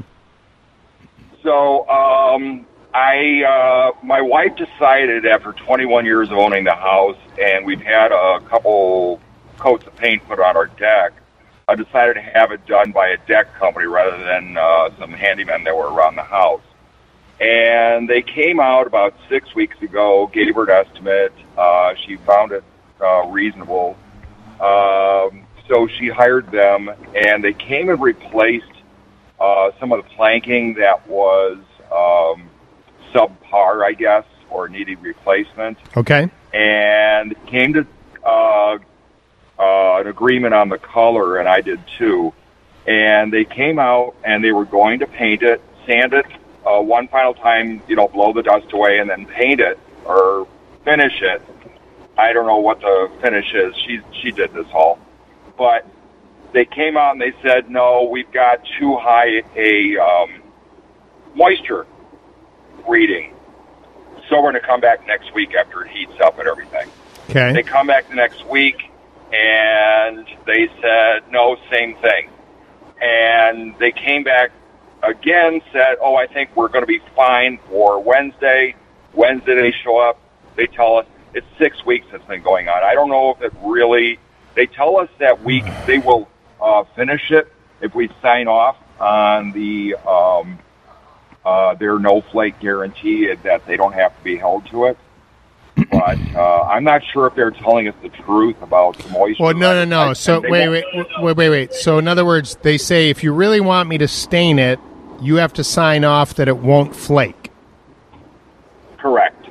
So, um, I, uh, my wife decided after twenty-one years of owning the house, and we've had a couple coats of paint put on our deck, I decided to have it done by a deck company rather than uh, some handymen that were around the house. And they came out about six weeks ago, gave her an estimate. Uh, she found it uh, reasonable. Um, so she hired them, and they came and replaced uh, some of the planking that was um, subpar, I guess, or needed replacement. Okay. And came to uh, uh, an agreement on the color, and I did too. And they came out, and they were going to paint it, sand it uh, one final time, you know, blow the dust away, and then paint it or finish it. I don't know what the finish is. She she did this all. But they came out and they said, no, we've got too high a um, moisture reading. So we're going to come back next week after it heats up and everything. Okay. They come back the next week, and they said, no, same thing. And they came back again, said, oh, I think we're going to be fine for Wednesday. Wednesday they show up. They tell us it's six weeks it's been going on. I don't know if it really... They tell us that we they will uh, finish it if we sign off on the um, uh, their no flake guarantee, that they don't have to be held to it. But uh, I'm not sure if they're telling us the truth about the moisture. Well, no, no, no. I- So they wait, won't- wait, wait, wait, wait. So in other words, they say if you really want me to stain it, you have to sign off that it won't flake. Correct.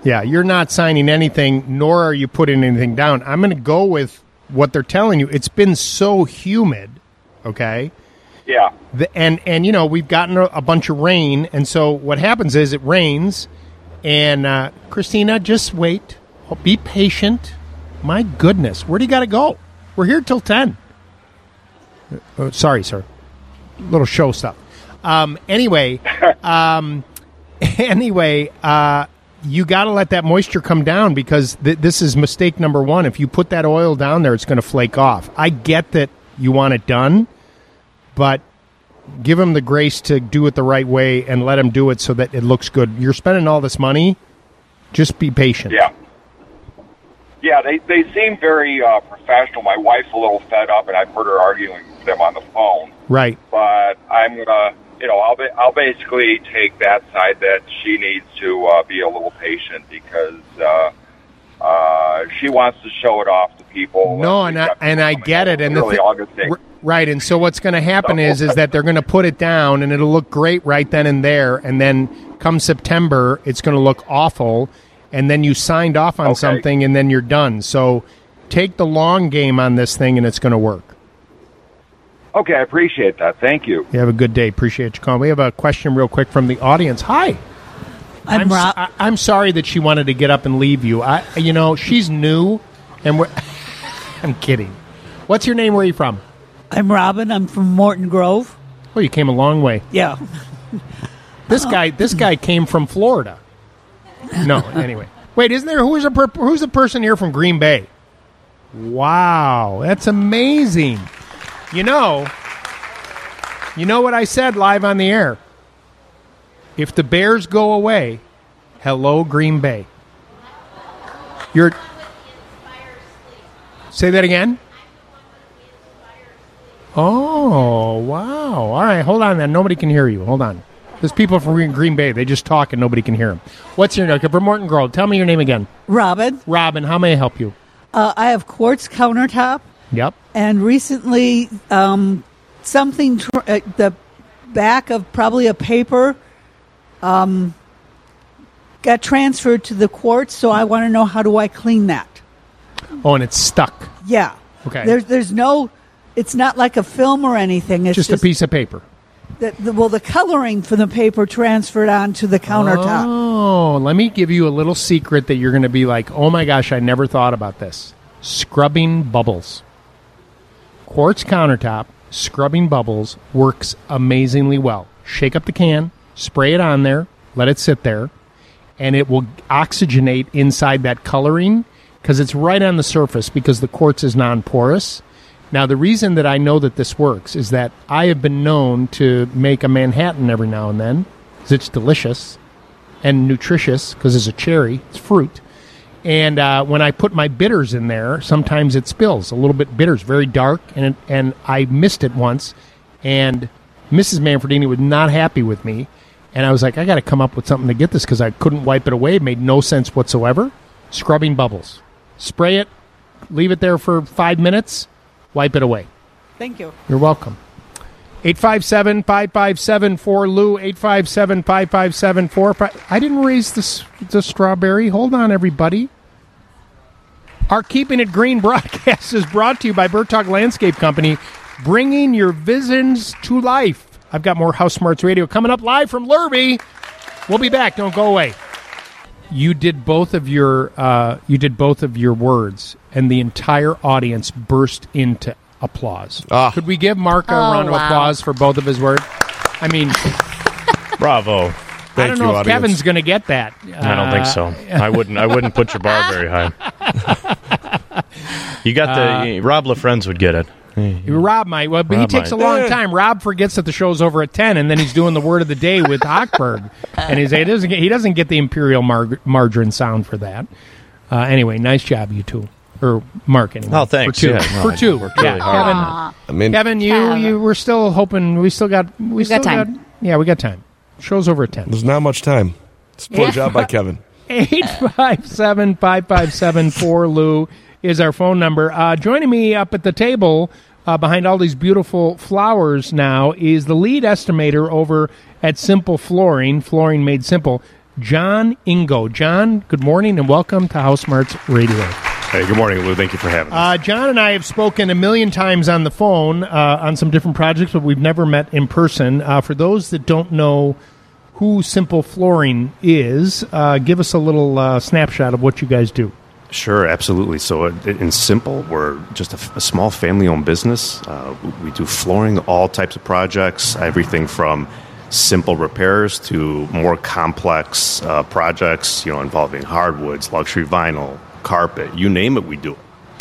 Yeah, you're not signing anything, nor are you putting anything down. I'm going to go with what they're telling you. It's been so humid, okay? Yeah. The, and, and, you know, we've gotten a, a bunch of rain, and so what happens is it rains, and, uh, Christina, just wait. Be patient. My goodness, where do you got to go? We're here till ten. Uh, sorry, sir. Little show stuff. Um, anyway, um, anyway, uh, you got to let that moisture come down because th- this is mistake number one. If you put that oil down there, it's going to flake off. I get that you want it done, but give them the grace to do it the right way and let them do it so that it looks good. You're spending all this money. Just be patient. Yeah. Yeah, they, they seem very uh, professional. My wife's a little fed up, and I've heard her arguing with them on the phone. Right. But I'm going to, you know, I'll, be, I'll basically take that side that she needs to uh, be a little patient because uh, uh, she wants to show it off to people. No, and I, and I get it. And the really thi- August eighth. r- right, and so what's going to happen is is that they're going to put it down, and it'll look great right then and there, and then come September, it's going to look awful, and then you signed off on Okay. something, and then you're done. So take the long game on this thing, and it's going to work. Okay, I appreciate that. Thank you. You have a good day. Appreciate you calling. We have a question real quick from the audience. Hi. I'm I'm, Rob. s- I- I'm sorry that she wanted to get up and leave you. I, you know, she's new, and we're. I'm kidding. What's your name? Where are you from? I'm Robin. I'm from Morton Grove. Oh, you came a long way. Yeah. This guy. This guy came from Florida. No. Anyway, wait. Isn't there who's a per, who's the person here from Green Bay? Wow, that's amazing. You know. You know what I said live on the air. If the Bears go away, hello, Green Bay. You're. Say that again? Oh, wow. All right, hold on then. Nobody can hear you. Hold on. There's people from Green- Green Bay. They just talk and nobody can hear them. What's your name? From Morton Grove. Tell me your name again. Robin. Robin, how may I help you? Uh, I have quartz countertop, Yep. and recently um, something, tr- uh, the back of probably a paper um, got transferred to the quartz, so I want to know how do I clean that? Oh, and it's stuck. Yeah. Okay. There's, there's no, it's not like a film or anything. It's Just, just, a piece of paper. The, the, well, the coloring for the paper transferred onto the countertop. Oh, let me give you a little secret that you're going to be like, oh my gosh, I never thought about this. Scrubbing bubbles. Quartz countertop, scrubbing bubbles works amazingly well. Shake up the can, spray it on there, let it sit there, and it will oxygenate inside that coloring because it's right on the surface because the quartz is non-porous. Now, the reason that I know that this works is that I have been known to make a Manhattan every now and then because it's delicious and nutritious because it's a cherry, it's fruit. And uh, when I put my bitters in there, sometimes it spills a little bit bitter. It's very dark, and it, and I missed it once, and Missus Manfredini was not happy with me, and I was like, I got to come up with something to get this because I couldn't wipe it away. It made no sense whatsoever. Scrubbing bubbles. Spray it, leave it there for five minutes, wipe it away. Thank you. You're welcome. eight five seven, five five seven, four L U, eight five seven, five five seven, four five I didn't raise the, s- the strawberry. Hold on, everybody. Our Keeping It Green broadcast is brought to you by Bertog Landscape Company, bringing your visions to life. I've got more House Smarts Radio coming up live from Lurby. We'll be back. Don't go away. You did both of your uh, you did both of your words, and the entire audience burst into applause. Could we give Mark a Oh, round of wow. applause for both of his words? I mean, Bravo. I don't know if Kevin's going to get that. I don't think so. Uh, I wouldn't. I wouldn't put your bar very high. You got the Rob LaFrenz would get it. Rob might, well, but Rob he takes might. a long Eh. time. Rob forgets that the show's over at ten, and then he's doing the word of the day with Hochberg, and he's, he doesn't get, he doesn't get the imperial mar- margarine sound for that. Uh, anyway, nice job, you two, or Mark. Anyway, Oh, thanks. for two, Yeah, no, for two. worked really Yeah, hard. Kevin. Aw. I mean, Kevin, you, Kev. you, we're still hoping. We still got. We We've still got time. yeah, we got time. Show's over at ten. There's not much time. It's a poor job by Kevin. eight five seven, five five seven, four L U is our phone number. Uh, joining me up at the table uh, behind all these beautiful flowers now is the lead estimator over at Simple Flooring, Flooring Made Simple. John Ingo. John, good morning and welcome to House Smarts Radio. Hey, good morning, Lou. Thank you for having us. Uh, John and I have spoken a million times on the phone uh, on some different projects, but we've never met in person. Uh, for those that don't know who Simple Flooring is, uh, give us a little uh, snapshot of what you guys do. Sure, absolutely. So uh, in Simple, we're just a, a small family-owned business. Uh, we do flooring, all types of projects, everything from simple repairs to more complex uh, projects, you know, involving hardwoods, luxury vinyl, carpet, you name it, we do it.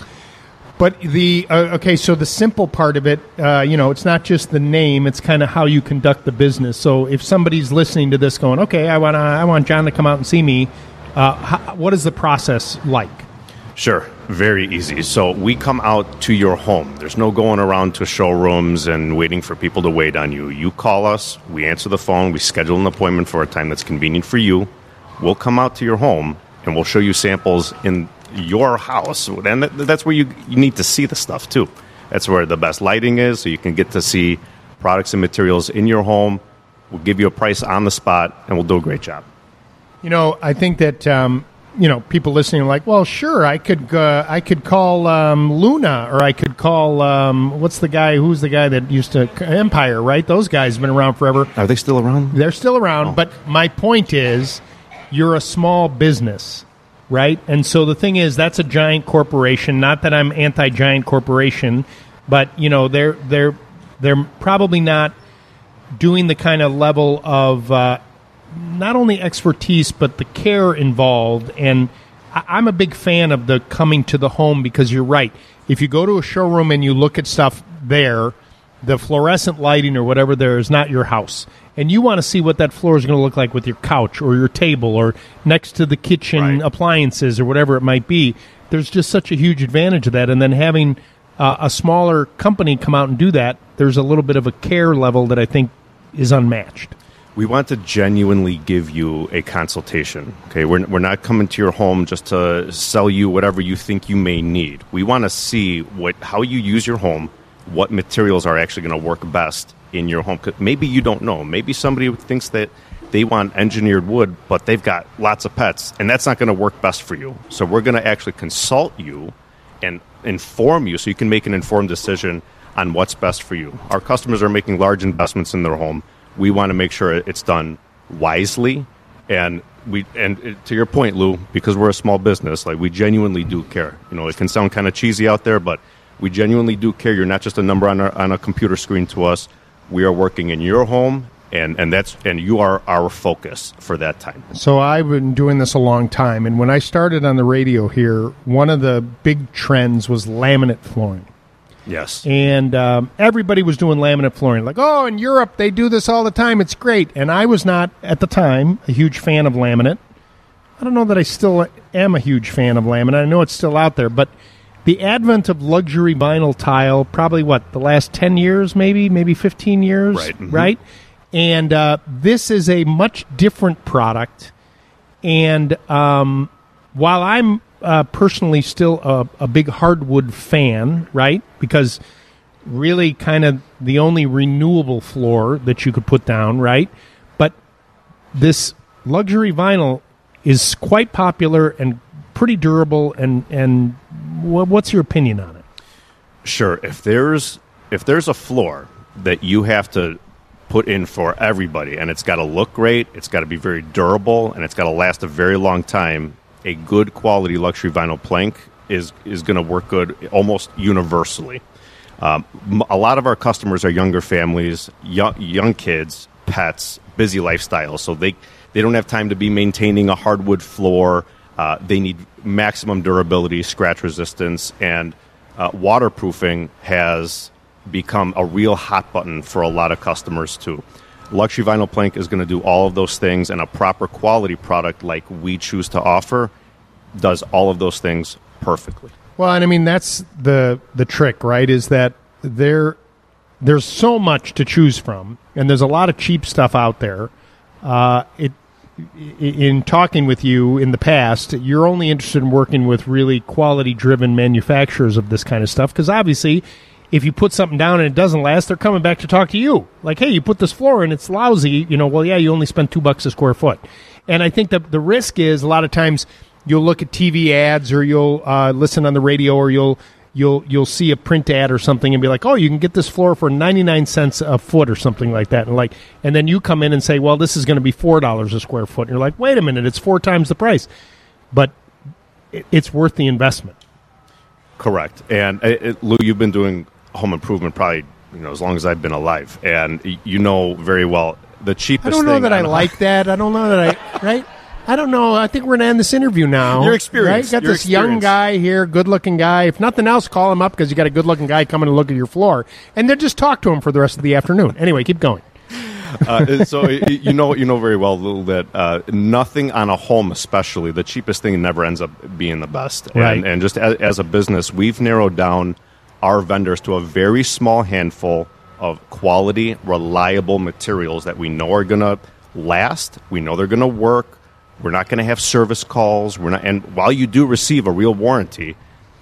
But the uh, okay, so the simple part of it, uh, you know, it's not just the name; it's kind of how you conduct the business. So if somebody's listening to this, going, "Okay, I want I want John to come out and see me," uh, how, what is the process like? Sure, very easy. So we come out to your home. There's no going around to showrooms and waiting for people to wait on you. You call us, we answer the phone, we schedule an appointment for a time that's convenient for you. We'll come out to your home and we'll show you samples in your house. And that's where you, you need to see the stuff too. That's where the best lighting is, so you can get to see products and materials in your home. We'll give you a price on the spot, and we'll do a great job. You know, I think that um, you know, people listening are like, well, sure, I could uh, I could call um, Luna, or I could call um, what's the guy? Who's the guy that used to Empire? Right? Those guys have been around forever. Are they still around? They're still around. Oh. But my point is, you're a small business, right? And so the thing is, that's a giant corporation. Not that I'm anti-giant corporation, but you know, they're they're they're probably not doing the kind of level of uh, not only expertise but the care involved. And I- I'm a big fan of the coming to the home, because you're right. If you go to a showroom and you look at stuff there, the fluorescent lighting or whatever there is not your house. And you want to see what that floor is going to look like with your couch or your table or next to the kitchen Right. appliances or whatever it might be. There's just such a huge advantage of that. And then having uh, a smaller company come out and do that, there's a little bit of a care level that I think is unmatched. We want to genuinely give you a consultation. Okay, we're we're not coming to your home just to sell you whatever you think you may need. We want to see what how you use your home, what materials are actually going to work best in your home. 'Cause maybe you don't know. Maybe somebody thinks that they want engineered wood, but they've got lots of pets, and that's not going to work best for you. So we're going to actually consult you and inform you so you can make an informed decision on what's best for you. Our customers are making large investments in their home. We want to make sure it's done wisely, and we and it, to your point, Lou, because we're a small business, like we genuinely do care. You know, it can sound kind of cheesy out there, but we genuinely do care. You're not just a number on a, on a computer screen to us. We are working in your home, and, and that's and you are our focus for that time. So I've been doing this a long time, and when I started on the radio here, one of the big trends was laminate flooring. Yes. And um, everybody was doing laminate flooring. Like, oh, in Europe, they do this all the time. It's great. And I was not, at the time, a huge fan of laminate. I don't know that I still am a huge fan of laminate. I know it's still out there. But the advent of luxury vinyl tile, probably, what, the last ten years, maybe, maybe fifteen years, Right. Mhm. right? And uh, this is a much different product. And um, while I'm uh, personally still a, a big hardwood fan, right? Because really kind of the only renewable floor that you could put down, right? But this luxury vinyl is quite popular and pretty durable. And, and wh- what's your opinion on it? Sure. If there's if there's a floor that you have to put in for everybody, and it's got to look great, it's got to be very durable, and it's got to last a very long time, a good quality luxury vinyl plank is is going to work good almost universally. Um, m- a lot of our customers are younger families, young, young kids, pets, busy lifestyles, so they, they don't have time to be maintaining a hardwood floor. Uh, they need maximum durability, scratch resistance, and uh, waterproofing has become a real hot button for a lot of customers too. Luxury vinyl plank is going to do all of those things, and a proper quality product like we choose to offer does all of those things perfectly. Well, and I mean, that's the the trick, right, is that there there's so much to choose from, and there's a lot of cheap stuff out there. Uh, it in talking with you in the past, you're only interested in working with really quality-driven manufacturers of this kind of stuff, because obviously, if you put something down and it doesn't last, they're coming back to talk to you. Like, hey, you put this floor in, it's lousy. You know, well, yeah, you only spent two bucks a square foot. And I think the the risk is a lot of times you'll look at T V ads or you'll uh, listen on the radio or you'll you'll you'll see a print ad or something and be like, oh, you can get this floor for ninety-nine cents a foot or something like that. And like, and then you come in and say, well, this is going to be four dollars a square foot. And you're like, wait a minute, it's four times the price. But it, it's worth the investment. Correct. And it, it, Lou, you've been doing home improvement probably, you know, as long as I've been alive. And you know very well the cheapest I don't know thing that I on- like that. I don't know that I, right? I don't know. I think we're going to end this interview now. Your experience. Right? Got Your this young experience. guy here, good-looking guy. If nothing else, call him up because you got a good-looking guy coming to look at your floor. And then just talk to him for the rest of the afternoon. Anyway, keep going. uh, so you know, you know very well, Lou, that uh, nothing on a home, especially the cheapest thing, never ends up being the best. Right. And, and just as, as a business, we've narrowed down our vendors to a very small handful of quality, reliable materials that we know are going to last. We know they're going to work. We're not going to have service calls. We're not, and while you do receive a real warranty,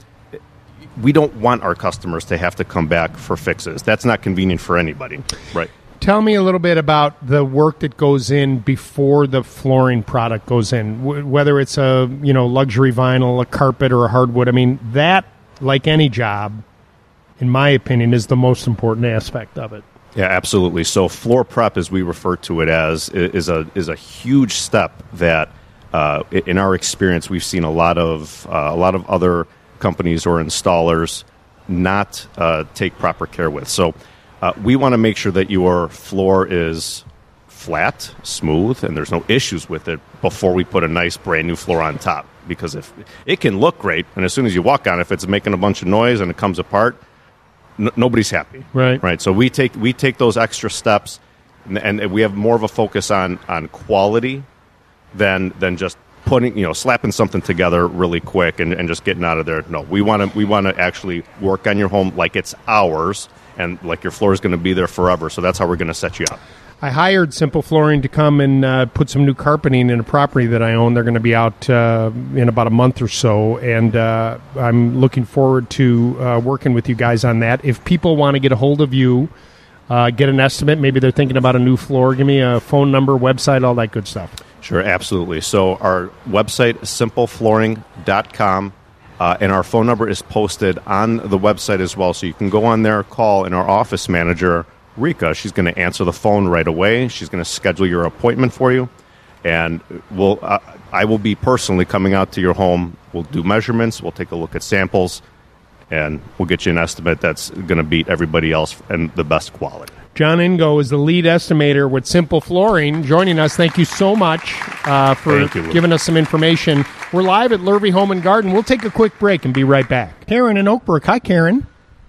we don't want our customers to have to come back for fixes. That's not convenient for anybody, right? Tell me a little bit about the work that goes in before the flooring product goes in, w- whether it's a you know luxury vinyl, a carpet, or a hardwood. I mean, that, like any job, in my opinion, is the most important aspect of it. Yeah, absolutely. So floor prep, as we refer to it as, i- is a is a huge step that, uh, i- in our experience, we've seen a lot of uh, a lot of other companies or installers not uh, take proper care with. So uh, we want to make sure that your floor is flat, smooth, and there's no issues with it before we put a nice brand new floor on top. Because if it can look great, and as soon as you walk on it, if it's making a bunch of noise and it comes apart, N- nobody's happy, right? Right. So we take we take those extra steps, and, and we have more of a focus on on quality than than just putting you know slapping something together really quick and, and just getting out of there. No, we want to we want to actually work on your home like it's ours, and like your floor is going to be there forever. So that's how we're going to set you up. I hired Simple Flooring to come and uh, put some new carpeting in a property that I own. They're going to be out uh, in about a month or so, and uh, I'm looking forward to uh, working with you guys on that. If people want to get a hold of you, uh, get an estimate, maybe they're thinking about a new floor, give me a phone number, website, all that good stuff. Sure, absolutely. So our website is simple flooring dot com, uh, and our phone number is posted on the website as well. So you can go on there, call, and our office manager, Rika, she's going to answer the phone right away. She's going to schedule your appointment for you, and we'll, uh, I will be personally coming out to your home. We'll do measurements. We'll take a look at samples, and we'll get you an estimate that's going to beat everybody else and the best quality. John Ingo is the lead estimator with Simple Flooring, joining us. Thank you so much uh, for Thank you, Lou. giving us some information. We're live at Lurvy Home and Garden. We'll take a quick break and be right back. Karen in Oakbrook. Hi, Karen.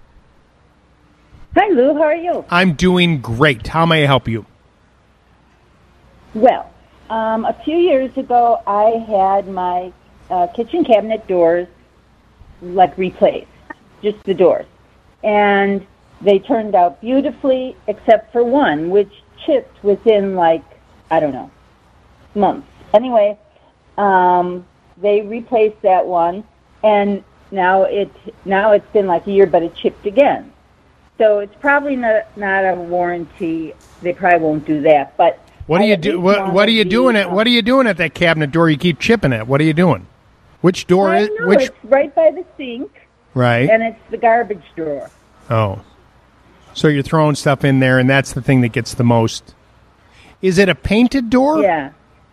Hi, Lou. How are you? I'm doing great. How may I help you? Well, um, a few years ago, I had my uh, kitchen cabinet doors like replaced, just the doors, and they turned out beautifully, except for one, which chipped within like I don't know months. Anyway, um, they replaced that one, and now it now it's been like a year, but it chipped again. So it's probably not not a warranty. They probably won't do that. But What are I you at do? least What, wanna what are you be, doing at? um, What are you doing at that cabinet door? You keep chipping it. What are you doing? Which door I is? know, Which it's right by the sink, right? and it's the garbage drawer. Oh, so you're throwing stuff in there, and that's the thing that gets the most. Is it a painted door? Yeah.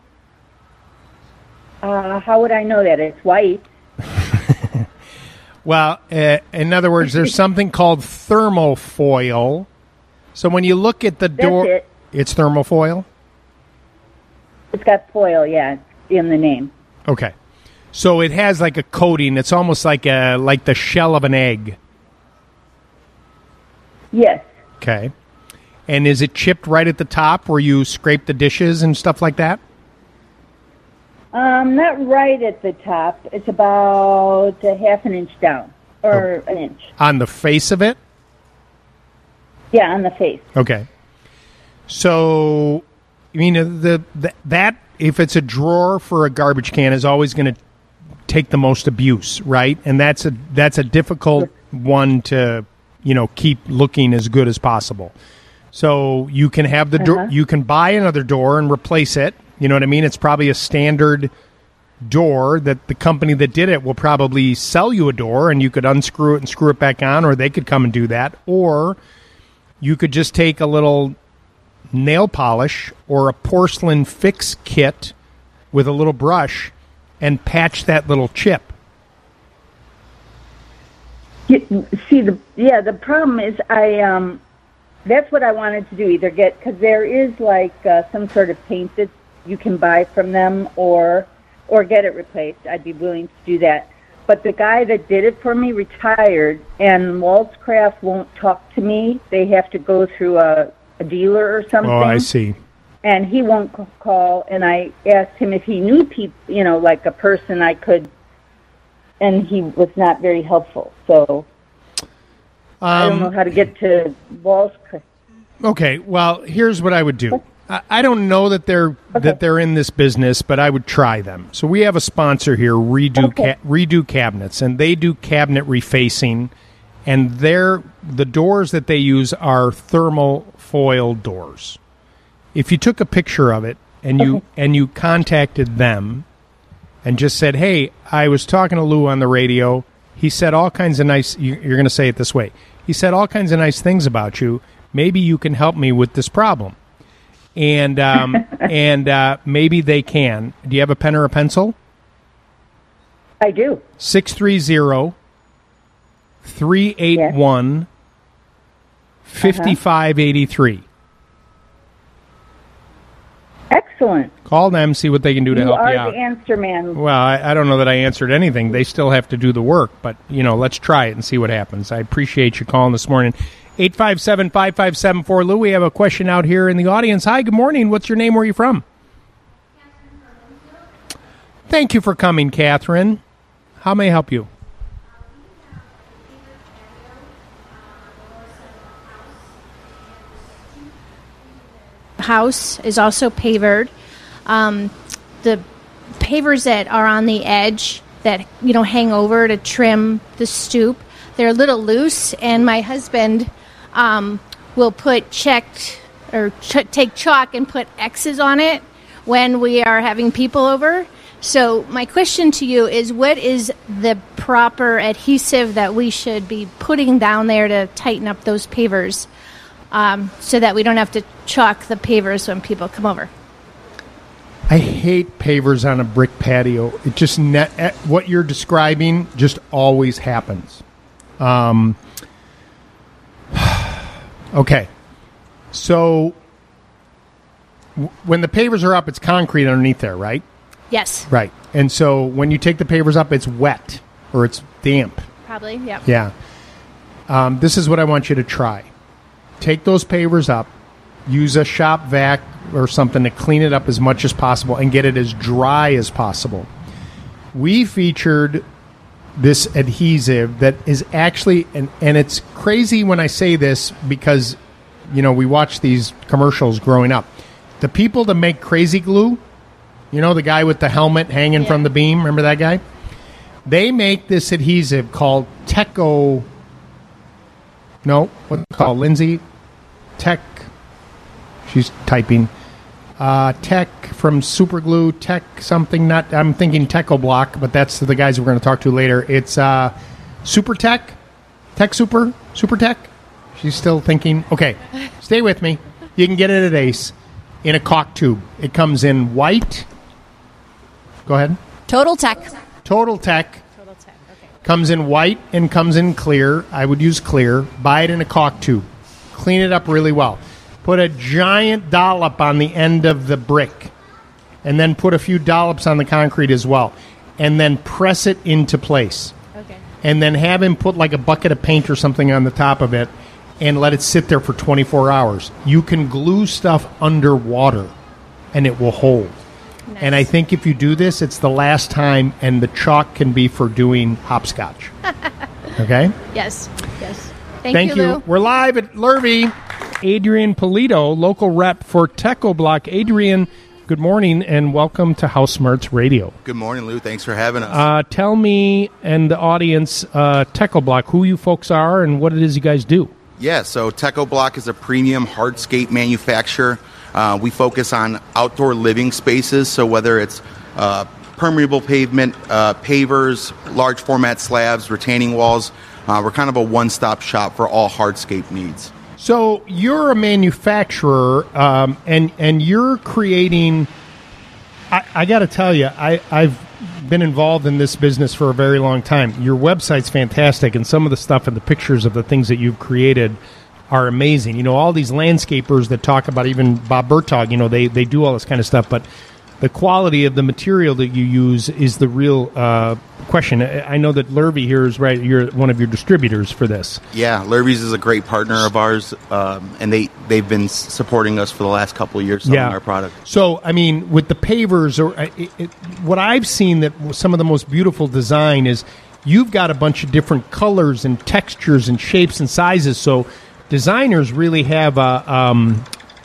Uh, how would I know that? It's white. Well, uh, in other words, there's something called thermofoil. So when you look at the That's door, it. it's thermofoil. It's got foil, yeah, in the name. Okay, so it has like a coating. It's almost like a like the shell of an egg. Yes. Okay, and is it chipped right at the top where you scrape the dishes and stuff like that? Um, not right at the top. It's about a half an inch down, or an inch. On the face of it? Yeah, on the face. Okay. So, I mean, uh, the, the that if it's a drawer for a garbage can is always going to take the most abuse, right? And that's a that's a difficult one to, you know, keep looking as good as possible. So you can have the door. Uh-huh. You can buy another door and replace it. You know what I mean? It's probably a standard door that the company that did it will probably sell you a door, and you could unscrew it and screw it back on, or they could come and do that. Or you could just take a little nail polish or a porcelain fix kit with a little brush and patch that little chip. See, the yeah, the problem is I um, that's what I wanted to do. Either get, because there is like uh, some sort of paint that you can buy from them, or or get it replaced. I'd be willing to do that. But the guy that did it for me retired, and Waltz Craft won't talk to me. They have to go through a, a dealer or something. Oh, I see. And he won't c- call. And I asked him if he knew people, you know, like a person I could. And he was not very helpful. So um, I don't know how to get to Waltz Craft. Okay, well, here's what I would do. I, I don't know that they're okay. that they're in this business, but I would try them. So we have a sponsor here, Redo Okay. Ca- Redo Cabinets, and they do cabinet refacing, and they're, the doors that they use are thermal foil doors. If you took a picture of it and you Okay. and you contacted them and just said, hey, I was talking to Lou on the radio. He said all kinds of nice, you- you're going to say it this way. He said all kinds of nice things about you. Maybe you can help me with this problem. And um, and uh, maybe they can. Do you have a pen or a pencil? I do. six three zero, three eight one, five five eight three. Excellent. Call them, see what they can do to You help are you out. the answer man. Well, I, I don't know that I answered anything. They still have to do the work, but, you know, let's try it and see what happens. I appreciate you calling this morning. eight five seven, five five seven four. Lou, we have a question out here in the audience. Hi, good morning. What's your name? Where are you from? Thank you for coming, Catherine. How may I help you? House is also pavered. Um, the pavers that are on the edge that you know hang over to trim the stoop, they're a little loose, and my husband um, will put checked or ch- take chalk and put X's on it when we are having people over. So my question to you is, what is the proper adhesive that we should be putting down there to tighten up those pavers? Um, so that we don't have to chalk the pavers when people come over. I hate pavers on a brick patio. It just ne- what you're describing just always happens. Um, okay, so w- when the pavers are up, it's concrete underneath there, right? Yes. Right. And so when you take the pavers up, it's wet or it's damp. Probably, yeah. Yeah. Um, this is what I want you to try. Take those pavers up, use a shop vac or something to clean it up as much as possible and get it as dry as possible. We featured this adhesive that is actually, and, and it's crazy when I say this because, you know, we watch these commercials growing up. The people that make Crazy Glue, you know, the guy with the helmet hanging yeah. from the beam, remember that guy? They make this adhesive called Teco, no, what's it called, Lindsay? Tech, she's typing, uh, Tech from Superglue, Tech something, not, I'm thinking Teco Block, but that's the guys we're going to talk to later. It's uh, Super Tech, Tech Super, Super Tech. She's still thinking, okay, stay with me. You can get it at Ace in a caulk tube. It comes in white. Go ahead. Total Tech. Total Tech. Total Tech, okay. Comes in white and comes in clear. I would use clear. Buy it in a caulk tube. Clean it up really well. Put a giant dollop on the end of the brick, and then put a few dollops on the concrete as well, and then press it into place. Okay. And then have him put like a bucket of paint or something on the top of it, and let it sit there for twenty-four hours. You can glue stuff underwater, and it will hold. Nice. And I think if you do this, it's the last time, and the chalk can be for doing hopscotch. Okay? Yes, yes. Thank, Thank you, you. Lou. We're live at Lurvy. Adrian Polito, local rep for Teco Block. Adrian, good morning and welcome to House Smarts Radio. Good morning, Lou. Thanks for having us. Uh, tell me and the audience, uh, Teco Block, who you folks are and what it is you guys do. Yeah, so Teco Block is a premium hardscape manufacturer. Uh, we focus on outdoor living spaces, so whether it's uh, permeable pavement, uh, pavers, large format slabs, retaining walls, uh, we're kind of a one-stop shop for all hardscape needs. So you're a manufacturer, um, and and you're creating. I, I got to tell you, I, I've been involved in this business for a very long time. Your website's fantastic, and some of the stuff and the pictures of the things that you've created are amazing. You know, all these landscapers that talk about, even Bob Bertog, you know, they, they do all this kind of stuff, but the quality of the material that you use is the real uh, question. I know that Lurvy here is right. You're one of your distributors for this. Yeah, Lurvy's is a great partner of ours, um, and they, they've been supporting us for the last couple of years selling Yeah. our product. So, I mean, with the pavers, or uh, it, it, what I've seen that some of the most beautiful design is you've got a bunch of different colors and textures and shapes and sizes. So designers really have a, um,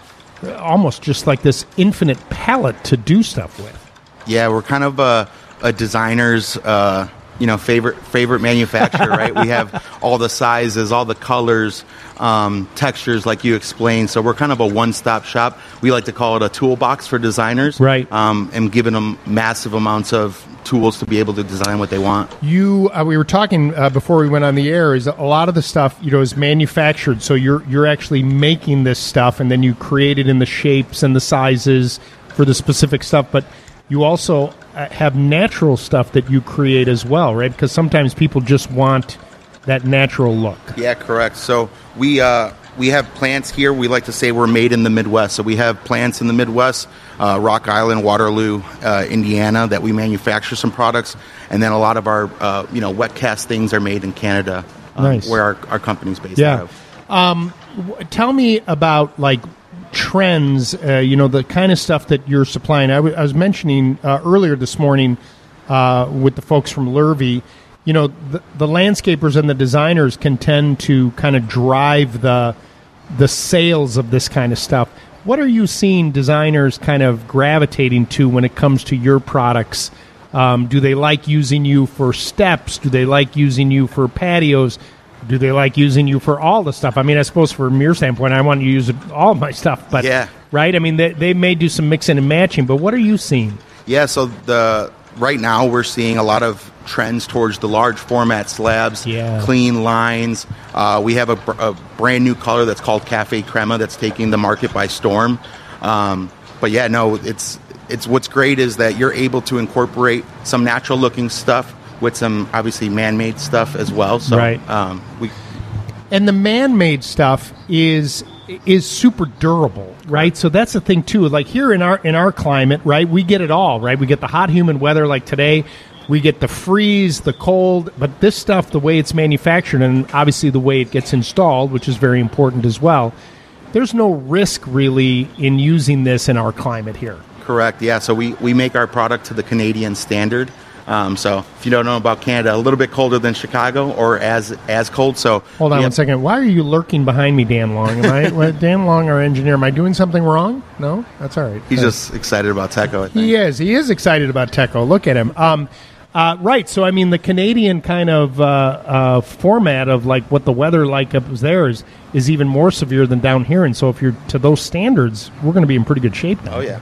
almost just like this infinite palette to do stuff with. Yeah, we're kind of a, a designer's, uh, you know, favorite favorite manufacturer, right? We have all the sizes, all the colors, um, textures, like you explained. So we're kind of a one-stop shop. We like to call it a toolbox for designers, right? Um, and giving them massive amounts of tools to be able to design what they want. You, uh, we were talking uh, before we went on the air. Is a lot of the stuff, you know, is manufactured. So you're you're actually making this stuff, and then you create it in the shapes and the sizes for the specific stuff. But you also uh, have natural stuff that you create as well, right? Because sometimes people just want that natural look. Yeah, correct. So we uh, we have plants here. We like to say we're made in the Midwest. So we have plants in the Midwest, uh, Rock Island, Waterloo, uh, Indiana, that we manufacture some products, and then a lot of our uh, you know wet cast things are made in Canada, um, Nice. where our, our company's based Yeah. out of. Um, w- tell me about like trends. Uh, you know, the kind of stuff that you're supplying. I, w- I was mentioning uh, earlier this morning uh, with the folks from Lurvy. You know, the, the landscapers and the designers can tend to kind of drive the the sales of this kind of stuff. What are you seeing designers kind of gravitating to when it comes to your products? Um, do they like using you for steps? Do they like using you for patios? Do they like using you for all the stuff? I mean, I suppose from your standpoint, I want you to use all of my stuff, but Yeah. right? I mean, they, they may do some mixing and matching, but what are you seeing? Yeah, so the right now we're seeing a lot of trends towards the large format slabs, Yeah. clean lines. Uh, we have a, br- a brand new color that's called Cafe Crema that's taking the market by storm. Um, but yeah, no, it's it's what's great is that you're able to incorporate some natural looking stuff with some obviously man-made stuff as well. So Right. um, we And the man-made stuff is is super durable, right? So that's the thing too. Like here in our in our climate, right, we get it all, right? We get the hot, humid weather like today. We get the freeze, the cold, but this stuff, the way it's manufactured and obviously the way it gets installed, which is very important as well, there's no risk really in using this in our climate here. Correct, yeah. So we, we make our product to the Canadian standard. Um, so if you don't know about Canada, a little bit colder than Chicago or as as cold. So Hold on we one have- second. Why are you lurking behind me, Dan Long? Am I what, Dan Long, our engineer? Am I doing something wrong? No, that's all right. He's Uh, just excited about Teco, I think. He is. He is excited about Teco. Look at him. Um, uh, right. So, I mean, the Canadian kind of uh, uh, format of like what the weather like up there is is even more severe than down here. And so, if you're to those standards, we're going to be in pretty good shape now. Oh, yeah.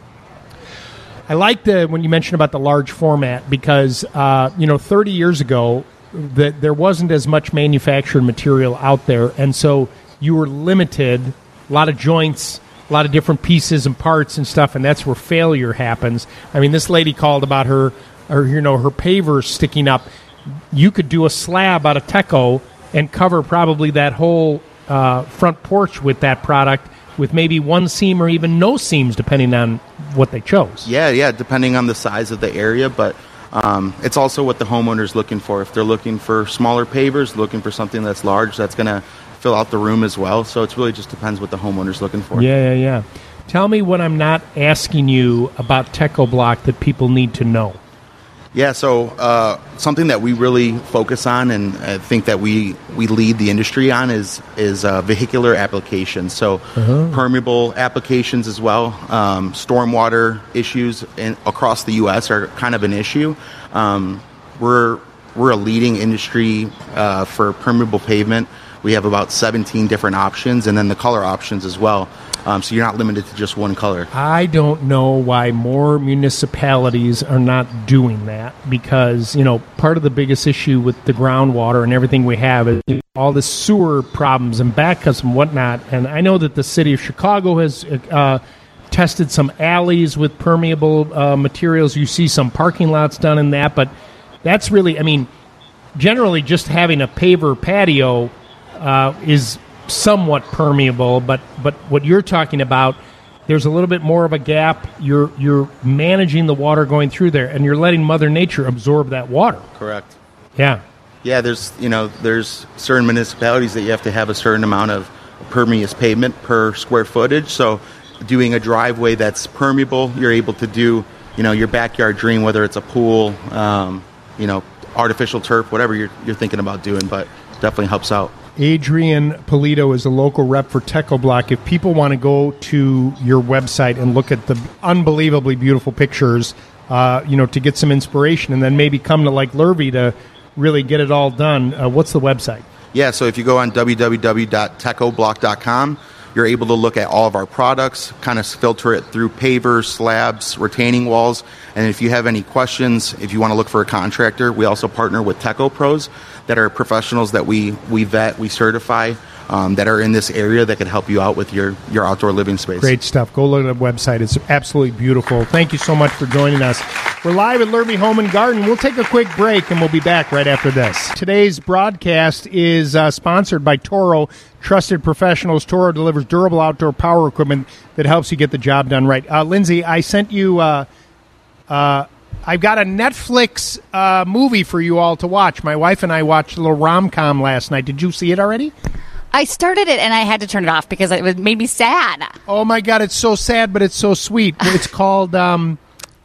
I like the when you mentioned about the large format because uh, you know thirty years ago that there wasn't as much manufactured material out there, and so you were limited. A lot of joints, a lot of different pieces and parts and stuff, and that's where failure happens. I mean, this lady called about her, her you know, her pavers sticking up. You could do a slab out of Teco and cover probably that whole uh, front porch with that product, with maybe one seam or even no seams, depending on what they chose. Yeah, yeah, depending on the size of the area, but um, it's also what the homeowner's looking for. If they're looking for smaller pavers, looking for something that's large, that's going to fill out the room as well. So it really just depends what the homeowner's looking for. Yeah, yeah, yeah. Tell me what I'm not asking you about Teco Block that people need to know. Yeah, so uh, something that we really focus on and I think that we, we lead the industry on is is uh, vehicular applications. So Uh-huh. permeable applications as well. Um, stormwater issues in, across the U S are kind of an issue. Um, we're we're a leading industry uh, for permeable pavement. We have about seventeen different options, and then the color options as well. Um, so you're not limited to just one color. I don't know why more municipalities are not doing that, because, you know, part of the biggest issue with the groundwater and everything we have is all the sewer problems and backcuts and whatnot. And I know that the city of Chicago has uh, tested some alleys with permeable uh, materials. You see some parking lots done in that, but that's really, I mean, generally just having a paver patio uh, is somewhat permeable, but but what you're talking about, there's a little bit more of a gap. You're you're managing the water going through there, and you're letting Mother Nature absorb that water. Correct. Yeah. Yeah, there's you know there's certain municipalities that you have to have a certain amount of permeous pavement per square footage. So doing a driveway that's permeable, you're able to do you know your backyard dream, whether it's a pool, um, you know, artificial turf, whatever you're you're thinking about doing, but definitely helps out. Adrian Polito is a local rep for TechoBlock. If people want to go to your website and look at the unbelievably beautiful pictures, uh, you know, to get some inspiration, and then maybe come to like Lurvy to really get it all done, uh, what's the website? Yeah, so if you go on w w w dot techoblock dot com, you're able to look at all of our products, kind of filter it through pavers, slabs, retaining walls. And if you have any questions, if you want to look for a contractor, we also partner with Techo Pros that are professionals that we, we vet, we certify, um, that are in this area that can help you out with your, your outdoor living space. Great stuff. Go look at the website. It's absolutely beautiful. Thank you so much for joining us. We're live at Lurvy Home and Garden. We'll take a quick break, and we'll be back right after this. Today's broadcast is uh, sponsored by Toro. Trusted professionals. Toro delivers durable outdoor power equipment that helps you get the job done right. Uh, Lindsay, I sent you... Uh, uh, I've got a Netflix uh, movie for you all to watch. My wife and I watched a little rom-com last night. Did you see it already? I started it and I had to turn it off because it made me sad. Oh, my God. It's so sad, but it's so sweet. It's called um,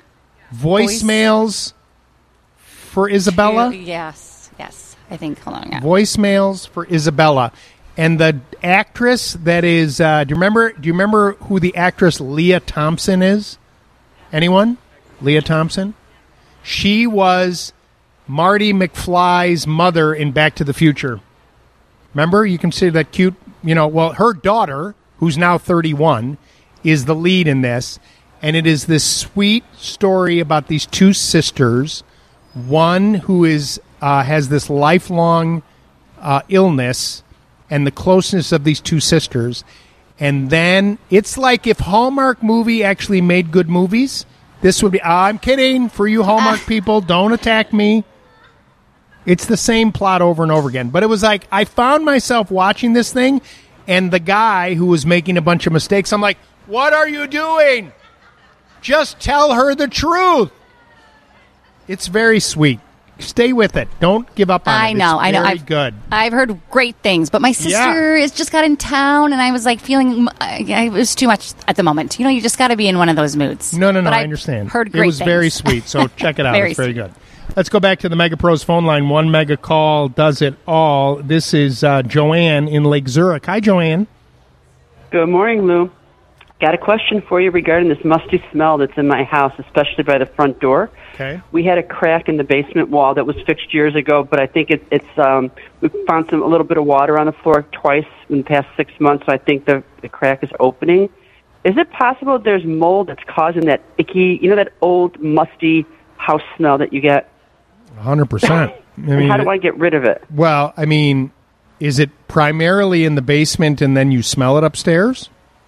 Voicemails for Isabella. Yes, yes. I think, hold on. Yeah. Voicemails for Isabella. And the actress that is, uh, do you remember, do you remember who the actress Leah Thompson is? Anyone? Leah Thompson? She was Marty McFly's mother in Back to the Future. Remember? You can see that cute, you know, well, her daughter, who's now thirty-one, is the lead in this. And it is this sweet story about these two sisters. One who is uh, has this lifelong uh, illness, and the closeness of these two sisters. And then it's like if Hallmark movie actually made good movies. This would be, I'm kidding, for you Hallmark people, don't attack me. It's the same plot over and over again. But it was like, I found myself watching this thing, and the guy who was making a bunch of mistakes, I'm like, what are you doing? Just tell her the truth. It's very sweet. Stay with it. Don't give up on I it. know, It's I know. very I've, good. I've heard great things, but my sister Yeah. is just got in town, and I was like feeling I, it was too much at the moment. You know, you just got to be in one of those moods. No, no, no, But I I've understand. Heard great It was things. very sweet, so check it out. Very It's very sweet. good. Let's go back to the Mega Pros phone line. One mega call does it all. This is uh, Joanne in Lake Zurich. Hi, Joanne. Good morning, Lou. Got a question for you regarding this musty smell that's in my house, especially by the front door. Okay. We had a crack in the basement wall that was fixed years ago, but I think it, it's um, we found some a little bit of water on the floor twice in the past six months. So I think the, the crack is opening. Is it possible there's mold that's causing that icky, you know, that old musty house smell that you get? one hundred percent. I And mean, how do I get rid of it? Well, I mean, is it primarily in the basement and then you smell it upstairs?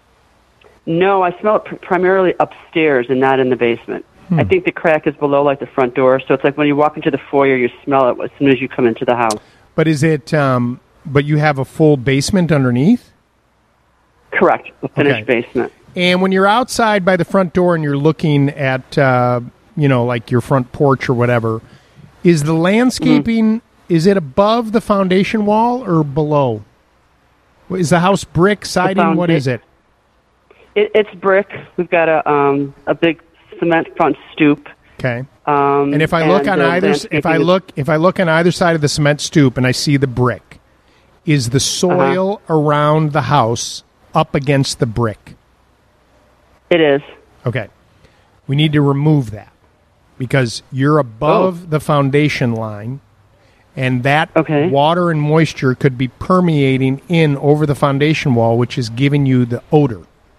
No, I smell it pr- primarily upstairs and not in the basement. Hmm. I think the crack is below, like, the front door, so it's like when you walk into the foyer, you smell it as soon as you come into the house. But is it, um, but you have a full basement underneath? Correct, a finished Okay. basement. And when you're outside by the front door and you're looking at, uh, you know, like your front porch or whatever, is the landscaping, Mm-hmm. is it above the foundation wall or below? Is the house brick, siding? What founda- is it? It, it's brick. We've got a um, a big cement front stoop. Okay. Um, And if I look on the either, if I landscaping is- look, if I look on either side of the cement stoop and I see the brick, is the soil Uh-huh. around the house up against the brick? It is. Okay. We need to remove that because you're above Oh. the foundation line, And that Okay. water and moisture could be permeating in over the foundation wall, which is giving you the odor.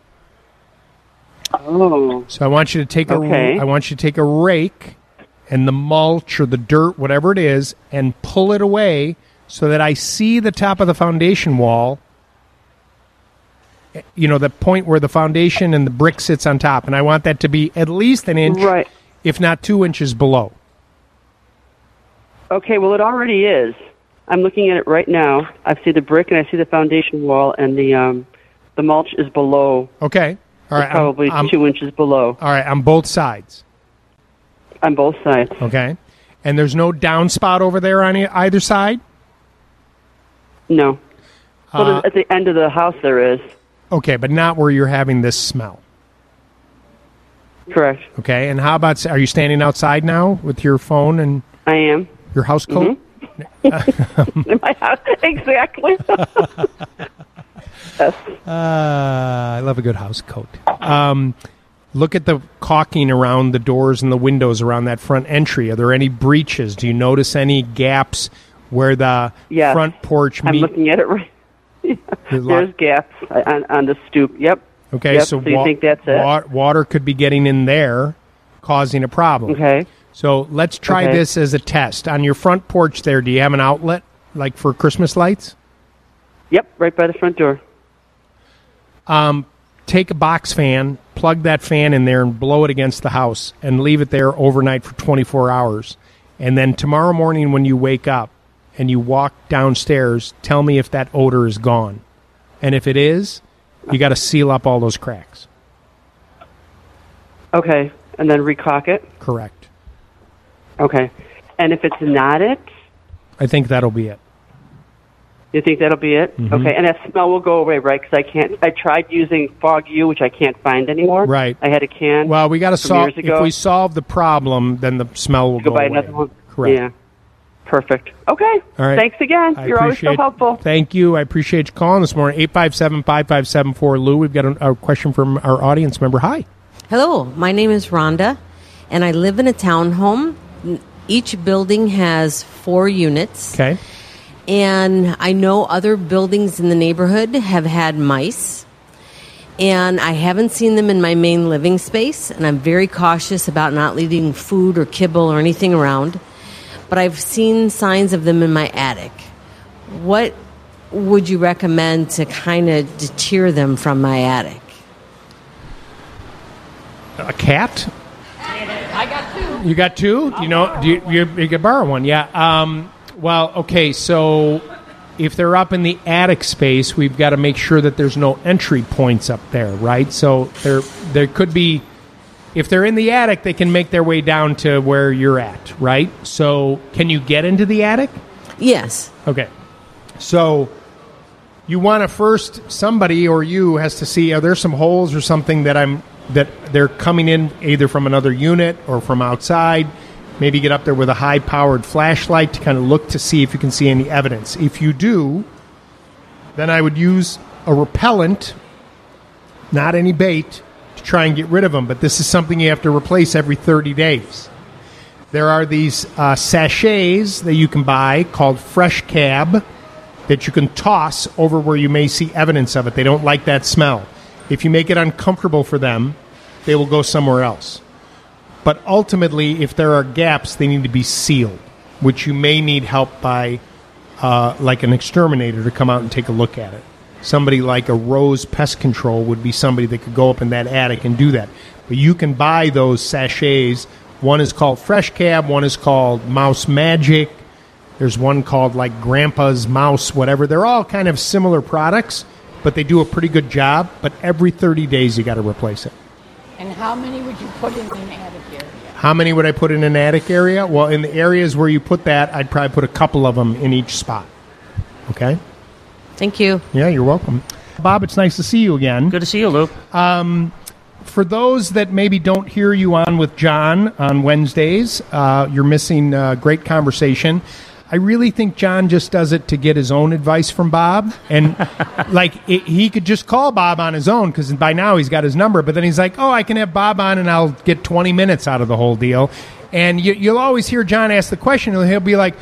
Oh. So I want you to take a Okay. I want you to take a rake and the mulch or the dirt, whatever it is, and pull it away so that I see the top of the foundation wall. You know, the point where the foundation and the brick sits on top, and I want that to be at least an inch, Right. if not two inches below. Okay, well, it already is. I'm looking at it right now. I see the brick and I see the foundation wall, and the um, the mulch is below. Okay. All right. It's probably I'm- I'm- two inches below All right, on both sides. on both sides. Okay. And there's no downspout over there on e- either side? No. Well, Uh, at the end of the house there is. Okay, but not where you're having this smell. Correct. Okay, and how about, are you standing outside now with your phone and I am. your house coat? In my house, exactly. Yes. Uh, I love a good house coat. Um, look at the caulking around the doors and the windows around that front entry. Are there any breaches? Do you notice any gaps where the Yes. front porch I'm meet? looking at it right. There's There's gaps on, on the stoop. Yep. Okay, Yep, so, so you wa- think that's it? wa- water could be getting in there, causing a problem. Okay. So let's try Okay. this as a test. On your front porch there, do you have an outlet, like for Christmas lights? Yep, right by the front door. Um, take a box fan, plug that fan in there, and blow it against the house, and leave it there overnight for twenty-four hours. And then tomorrow morning when you wake up and you walk downstairs, tell me if that odor is gone. And if it is, you got to seal up all those cracks. Okay, and then recaulk it. Correct. Okay, and if it's not it, I think that'll be it. you think that'll be it? Mhm. Okay, and that smell will go away, right? Because I can't. I tried using Fog U, which I can't find anymore. Right. I had a can. Well, we got to from solve. years ago. If we solve the problem, then the smell will go, go buy away. another one. Correct. Yeah. Perfect. Okay. All right. Thanks again. I You're always so appreciate- helpful. Thank you. I appreciate you calling this morning. eight five seven, five five seven four, Lou. We've got a, a question from our audience member. Hi. Hello, my name is Rhonda, and I live in a townhome. Each building has four units. Okay. And I know other buildings in the neighborhood have had mice. And I haven't seen them in my main living space, and I'm very cautious about not leaving food or kibble or anything around. But I've seen signs of them in my attic. What would you recommend to kind of deter them from my attic? A cat? I got two. You got two? Do you know? Do you, you, you can borrow one? Yeah. Um, well, okay. So if they're up in the attic space, we've got to make sure that there's no entry points up there, right? So there, there could be. If they're in the attic, they can make their way down to where you're at, right? So can you get into the attic? Yes. Okay. So you want to first, somebody or you has to see, are there some holes or something that I'm that they're coming in either from another unit or from outside? Maybe get up there with a high-powered flashlight to kind of look to see if you can see any evidence. If you do, then I would use a repellent, not any bait, to try and get rid of them. But this is something you have to replace every thirty days. There are these uh, sachets that you can buy called Fresh Cab that you can toss over where you may see evidence of it. They don't like that smell. If you make it uncomfortable for them, they will go somewhere else. But ultimately, if there are gaps, they need to be sealed, which you may need help by uh, like an exterminator to come out and take a look at it. Somebody like a Rose Pest Control would be somebody that could go up in that attic and do that. But you can buy those sachets. One is called Fresh Cab. One is called Mouse Magic. There's one called like Grandpa's Mouse, whatever. They're all kind of similar products, but they do a pretty good job. But every thirty days, you got to replace it. And how many would you put in an attic area? How many would I put in an attic area? Well, in the areas where you put that, I'd probably put a couple of them in each spot. Okay? Thank you. Yeah, you're welcome. Bob, it's nice to see you again. Good to see you, Lou. Um, for those that maybe don't hear you on with John on Wednesdays, uh, you're missing a great conversation. I really think John just does it to get his own advice from Bob. And, like, it, he could just call Bob on his own because by now he's got his number. But then he's like, oh, I can have Bob on and I'll get twenty minutes out of the whole deal. And you, you'll always hear John ask the question and he'll be like,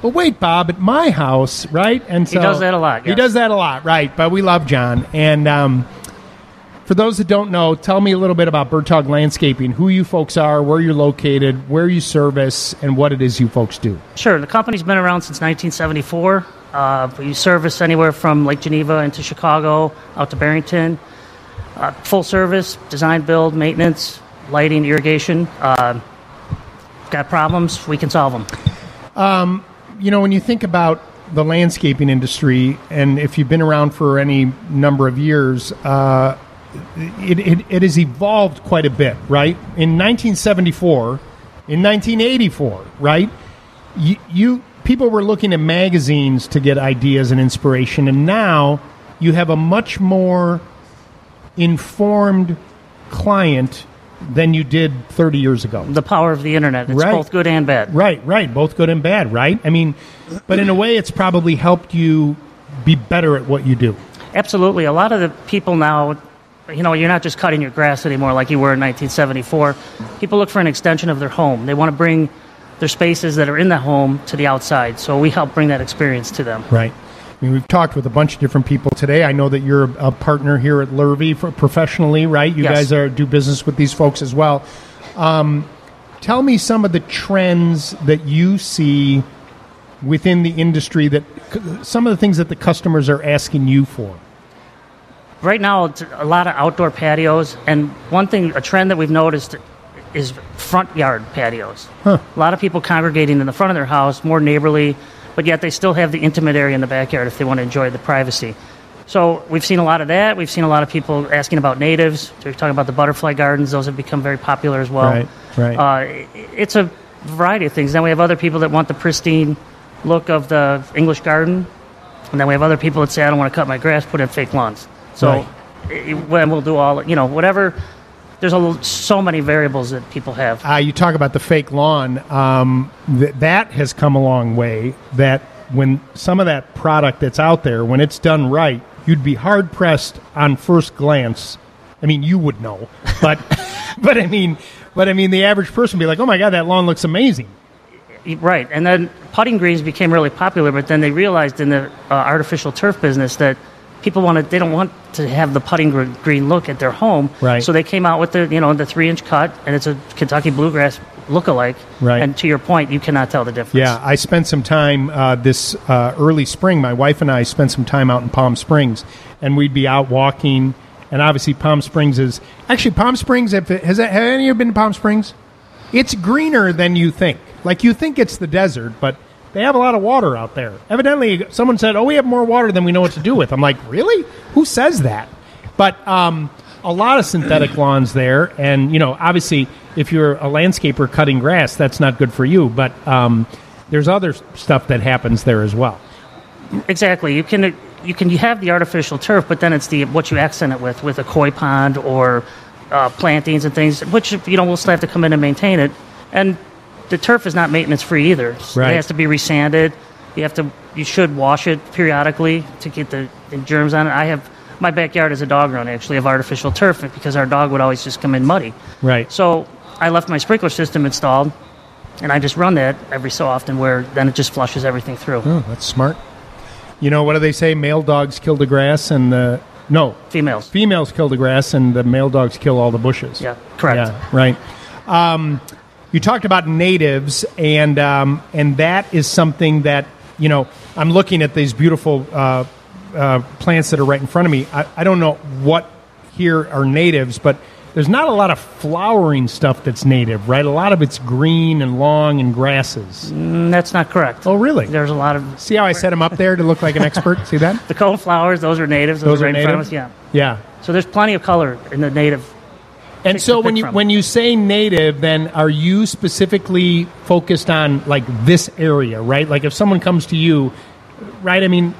but wait, Bob, at my house, right? And He so does that a lot, He yes. does that a lot, right? But we love John. And um, for those that don't know, tell me a little bit about Bertog Landscaping, who you folks are, where you're located, where you service, and what it is you folks do. Sure. The company's been around since nineteen seventy-four. Uh, we service anywhere from Lake Geneva into Chicago, out to Barrington. Uh, full service, design, build, maintenance, lighting, irrigation. Uh, got problems, we can solve them. Um, you know, when you think about the landscaping industry, and if you've been around for any number of years, uh, it, it, it has evolved quite a bit, right? In nineteen seventy-four, in nineteen eighty-four, right? You, you people were looking at magazines to get ideas and inspiration, and now you have a much more informed client than you did thirty years ago. The power of the internet. It's Right. both good and bad. Right, right. Both good and bad, right? I mean, but in a way, it's probably helped you be better at what you do. Absolutely. A lot of the people now, you know, you're not just cutting your grass anymore like you were in nineteen seventy-four. People look for an extension of their home. They want to bring their spaces that are in the home to the outside. So we help bring that experience to them. Right. I mean, we've talked with a bunch of different people today. I know that you're a, a partner here at Lurvy for, professionally, right? You Yes. guys are do business with these folks as well. Um, tell me some of the trends that you see within the industry, that some of the things that the customers are asking you for. Right now, it's a lot of outdoor patios. And one thing, a trend that we've noticed is front yard patios. Huh. A lot of people congregating in the front of their house, more neighborly, but yet they still have the intimate area in the backyard if they want to enjoy the privacy. So we've seen a lot of that. We've seen a lot of people asking about natives. They're talking about the butterfly gardens. Those have become very popular as well. Right, right. Uh, it's a variety of things. Then we have other people that want the pristine look of the English garden. And then we have other people that say, I don't want to cut my grass, put in fake lawns. So Right. it- when we'll do all, you know, whatever. There's a, l- so many variables that people have. Uh, you talk about the fake lawn. Um, th- that has come a long way. That when some of that product that's out there, when it's done right, you'd be hard pressed on first glance. I mean, you would know, but but I mean, but I mean, the average person would be like, "Oh my God, that lawn looks amazing." Right, and then putting greens became really popular, but then they realized in the uh, artificial turf business that people wanted, they don't want to have the putting gr- green look at their home. Right. So they came out with the, you know, the three inch cut, and it's a Kentucky bluegrass look-alike. Right. And to your point, you cannot tell the difference. Yeah, I spent some time uh, this uh, early spring. My wife and I spent some time out in Palm Springs, and we'd be out walking. And obviously, Palm Springs is actually Palm Springs. If it, has that, have any of you been to Palm Springs? It's greener than you think. Like you think it's the desert, but they have a lot of water out there. Evidently, someone said, "Oh, we have more water than we know what to do with." I'm like, "Really? Who says that?" But um, a lot of synthetic lawns there, and you know, obviously, if you're a landscaper cutting grass, that's not good for you. But um, there's other stuff that happens there as well. Exactly. You can you can you have the artificial turf, but then it's the what you accent it with, with a koi pond or uh, plantings and things, which you know we'll still have to come in and maintain it. And the turf is not maintenance free either. Right. It has to be resanded. You have to you should wash it periodically to get the, the germs on it. I have my backyard is a dog run actually of artificial turf because our dog would always just come in muddy. Right. So I left my sprinkler system installed, and I just run that every so often where then it just flushes everything through. Oh, that's smart. You know, what do they say? Male dogs kill the grass and the... No. Females. Females kill the grass and the male dogs kill all the bushes. Yeah, correct. Yeah, right. Um, you talked about natives, and um, and that is something that, you know, I'm looking at these beautiful uh, uh, plants that are right in front of me. I, I don't know what here are natives, but there's not a lot of flowering stuff that's native, right? A lot of it's green and long and grasses. Mm, that's not correct. Oh, really? There's a lot of... See how I set them up there to look like an expert? See that? The cone flowers, those are natives. Those, Those are are right in front of native? us, yeah. Yeah. So there's plenty of color in the native. And pick- so to when pick you from. when you say native, then are you specifically focused on like this area, right? Like if someone comes to you, right? I mean,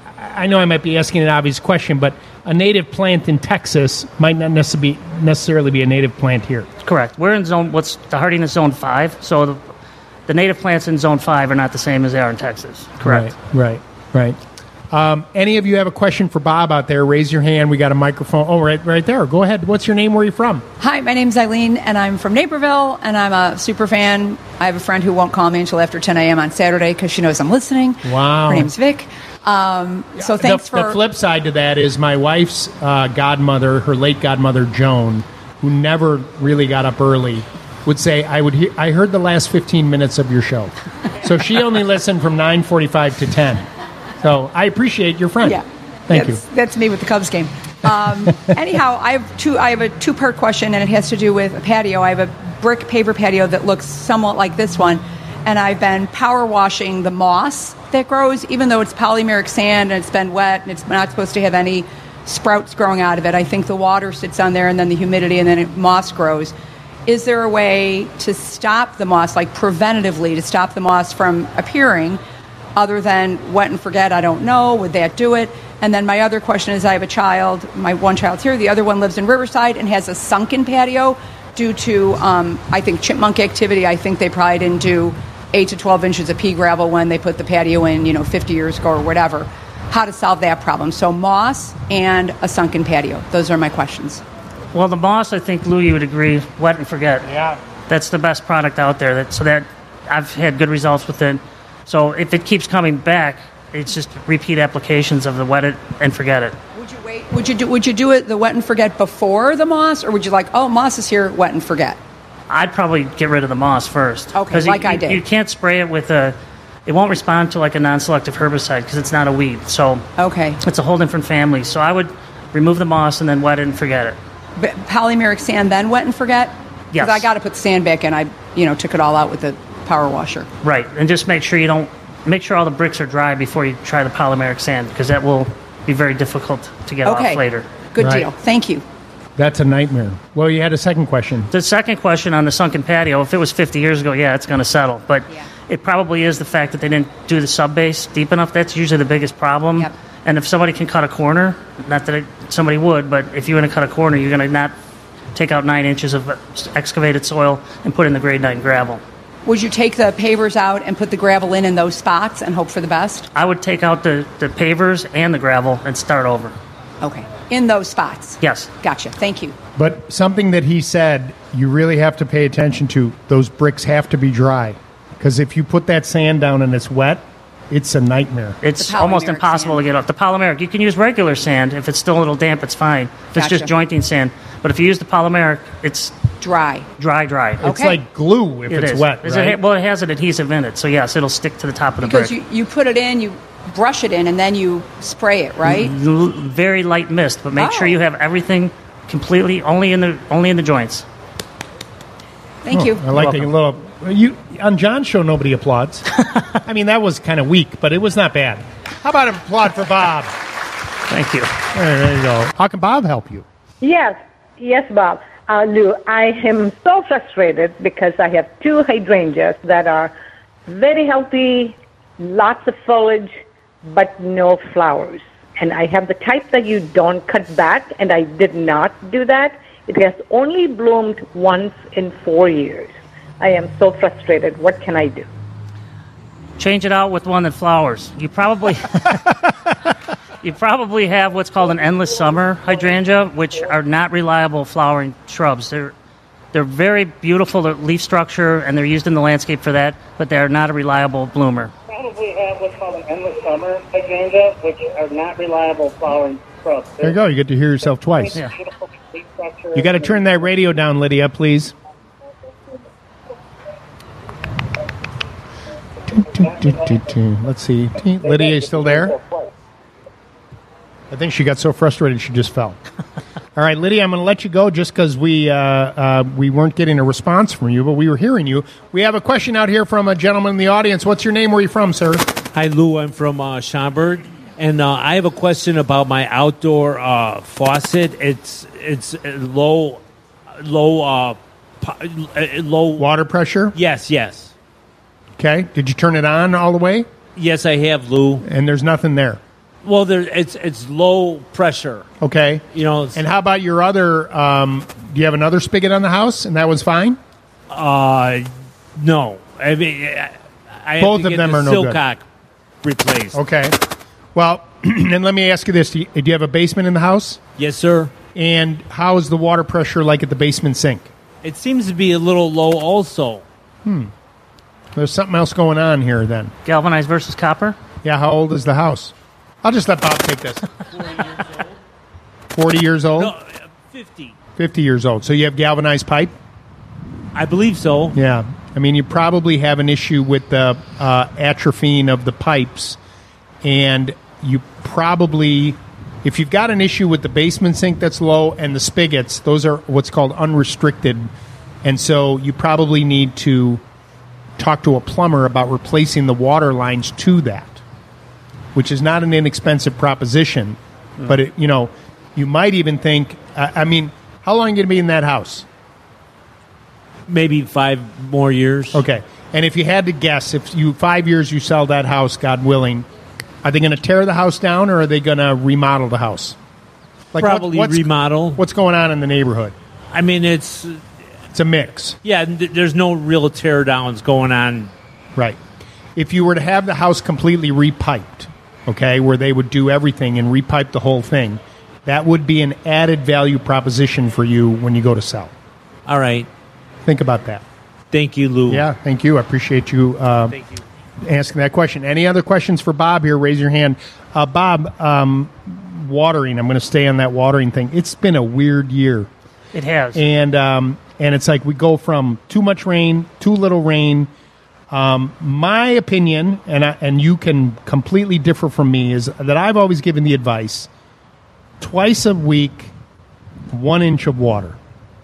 I know I might be asking an obvious question, but a native plant in Texas might not necessarily be, necessarily be a native plant here. Correct. We're in zone, what's the hardiness zone five, so the, the native plants in zone five are not the same as they are in Texas. Correct. Right, right, right. Um, any of you have a question for Bob out there, raise your hand. We got a microphone. Oh, right, right there. Go ahead. What's your name? Where are you from? Hi, my name's Eileen, and I'm from Naperville, and I'm a super fan. I have a friend who won't call me until after ten a.m. on Saturday because she knows I'm listening. Wow. Her name's Vic. Um, so thanks the, for... The flip side to that is my wife's uh, godmother, her late godmother, Joan, who never really got up early, would say, I would hear, I heard the last fifteen minutes of your show. So she only listened from nine forty-five to ten. So I appreciate your friend. Yeah. Thank that's, you. That's me with the Cubs game. Um, anyhow, I have two. I have a two-part question, and it has to do with a patio. I have a brick paver patio that looks somewhat like this one, and I've been power washing the moss that grows, even though it's polymeric sand and it's been wet and it's not supposed to have any sprouts growing out of it. I think the water sits on there, and then the humidity, and then it, moss grows. Is there a way to stop the moss, like preventatively, to stop the moss from appearing? Other than wet and forget, I don't know. Would that do it? And then my other question is, I have a child. My one child's here. The other one lives in Riverside and has a sunken patio due to, um, I think, chipmunk activity. I think they probably didn't do eight to twelve inches of pea gravel when they put the patio in, you know, fifty years ago or whatever. How to solve that problem. So moss and a sunken patio. Those are my questions. Well, the moss, I think, Lou, you would agree, wet and forget. Yeah. That's the best product out there. That, so that I've had good results with it. So if it keeps coming back, it's just repeat applications of the wet it and forget it. Would you wait? Would you do? Would you do it the wet and forget before the moss, or would you like, oh, moss is here, wet and forget? I'd probably get rid of the moss first. Okay, 'Cause like you, I did. You can't spray it with a. It won't respond to like a non-selective herbicide because it's not a weed. So okay, it's a whole different family. So I would remove the moss and then wet it and forget it. But polymeric sand, then wet and forget. Yes. Because I got to put the sand back in. I, you know, took it all out with the power washer. Right, and just make sure you don't. Make sure all the bricks are dry before you try the polymeric sand because that will be very difficult to get Okay. off later. Good deal. Thank you. That's a nightmare. Well, you had a second question. The second question on the sunken patio, if it was fifty years ago, yeah, it's going to settle. But it probably is the fact that they didn't do the sub base deep enough. That's usually the biggest problem. Yep. And if somebody can cut a corner, not that it, somebody would, but if you're going to cut a corner, you're going to not take out nine inches of excavated soil and put in the grade nine gravel. Would you take the pavers out and put the gravel in in those spots and hope for the best? I would take out the, the pavers and the gravel and start over. Okay. In those spots? Yes. Gotcha. Thank you. But something that he said you really have to pay attention to, those bricks have to be dry. Because if you put that sand down and it's wet, it's a nightmare. It's almost impossible to get off. The polymeric, you can use regular sand. If it's still a little damp, it's fine. If it's Gotcha. just jointing sand. But if you use the polymeric, it's dry. Dry, dry. It's like glue if It it's is. wet, Is right? it, well, it has an adhesive in it, so yes, it'll stick to the top of the Because brick. you, you put it in, you brush it in, and then you spray it, right? L- very light mist, but make Oh. sure you have everything completely only in the only in the joints. Thank Oh, you. I like taking a little. You on John's show, nobody applauds. I mean, that was kind of weak, but it was not bad. How about an applaud for Bob? Thank you. There, there you go. How can Bob help you? Yes, yes, Bob. Uh, Lou, I am so frustrated because I have two hydrangeas that are very healthy, lots of foliage, but no flowers. And I have the type that you don't cut back, and I did not do that. It has only bloomed once in four years. I am so frustrated. What can I do? Change it out with one that flowers. You probably you probably have what's called an endless summer hydrangea, which are not reliable flowering shrubs. They're they're very beautiful their leaf structure, and they're used in the landscape for that, but they are not a reliable bloomer. Probably have what's called an endless summer hydrangea, which are not reliable flowering shrubs. There you go. You get to hear yourself twice. Beautiful leaf structure. You got to turn that radio down, Lydia, please. Let's see. Lydia, you still there? I think she got so frustrated she just fell. All right, Lydia, I'm going to let you go just because we uh, uh, we weren't getting a response from you, but we were hearing you. We have a question out here from a gentleman in the audience. What's your name? Where are you from, sir? Hi, Lou. I'm from uh, Schaumburg, and uh, I have a question about my outdoor uh, faucet. It's it's low, low, uh, po- uh, low water pressure. Yes, yes. Okay. Did you turn it on all the way? Yes, I have, Lou. And there's nothing there. Well, there it's it's low pressure. Okay. You know. And how about your other? Um, do you have another spigot on the house, and that was fine? Uh, no. I mean, I I have Both to of get them the are no good. Silcock replaced. Okay. Well, and let me ask you this: do you, do you have a basement in the house? Yes, sir. And how is the water pressure like at the basement sink? It seems to be a little low also. Hmm. There's something else going on here then. Galvanized versus copper? Yeah, how old is the house? I'll just let Bob take this. forty years old? No, fifty. fifty years old. So you have galvanized pipe? I believe so. Yeah. I mean, you probably have an issue with the uh, atrophying of the pipes, and you probably, if you've got an issue with the basement sink that's low and the spigots, those are what's called unrestricted, and so you probably need to talk to a plumber about replacing the water lines to that, which is not an inexpensive proposition. Mm. But, it, you know, you might even think, uh, I mean, how long are you going to be in that house? Maybe five more years. Okay. And if you had to guess, if you five years you sell that house, God willing, are they going to tear the house down or are they going to remodel the house? Like Probably what, what's, remodel. What's going on in the neighborhood? I mean, it's... It's a mix. Yeah, th- there's no real tear downs going on. Right. If you were to have the house completely repiped, okay, where they would do everything and repipe the whole thing, that would be an added value proposition for you when you go to sell. All right. Think about that. Thank you, Lou. Yeah, thank you. I appreciate you, uh, thank you asking that question. Any other questions for Bob here? Raise your hand. Uh, Bob, um, watering. I'm going to stay on that watering thing. It's been a weird year. It has. And... Um, And it's like we go from too much rain, too little rain. Um, my opinion, and I, and you can completely differ from me, is that I've always given the advice, twice a week, one inch of water.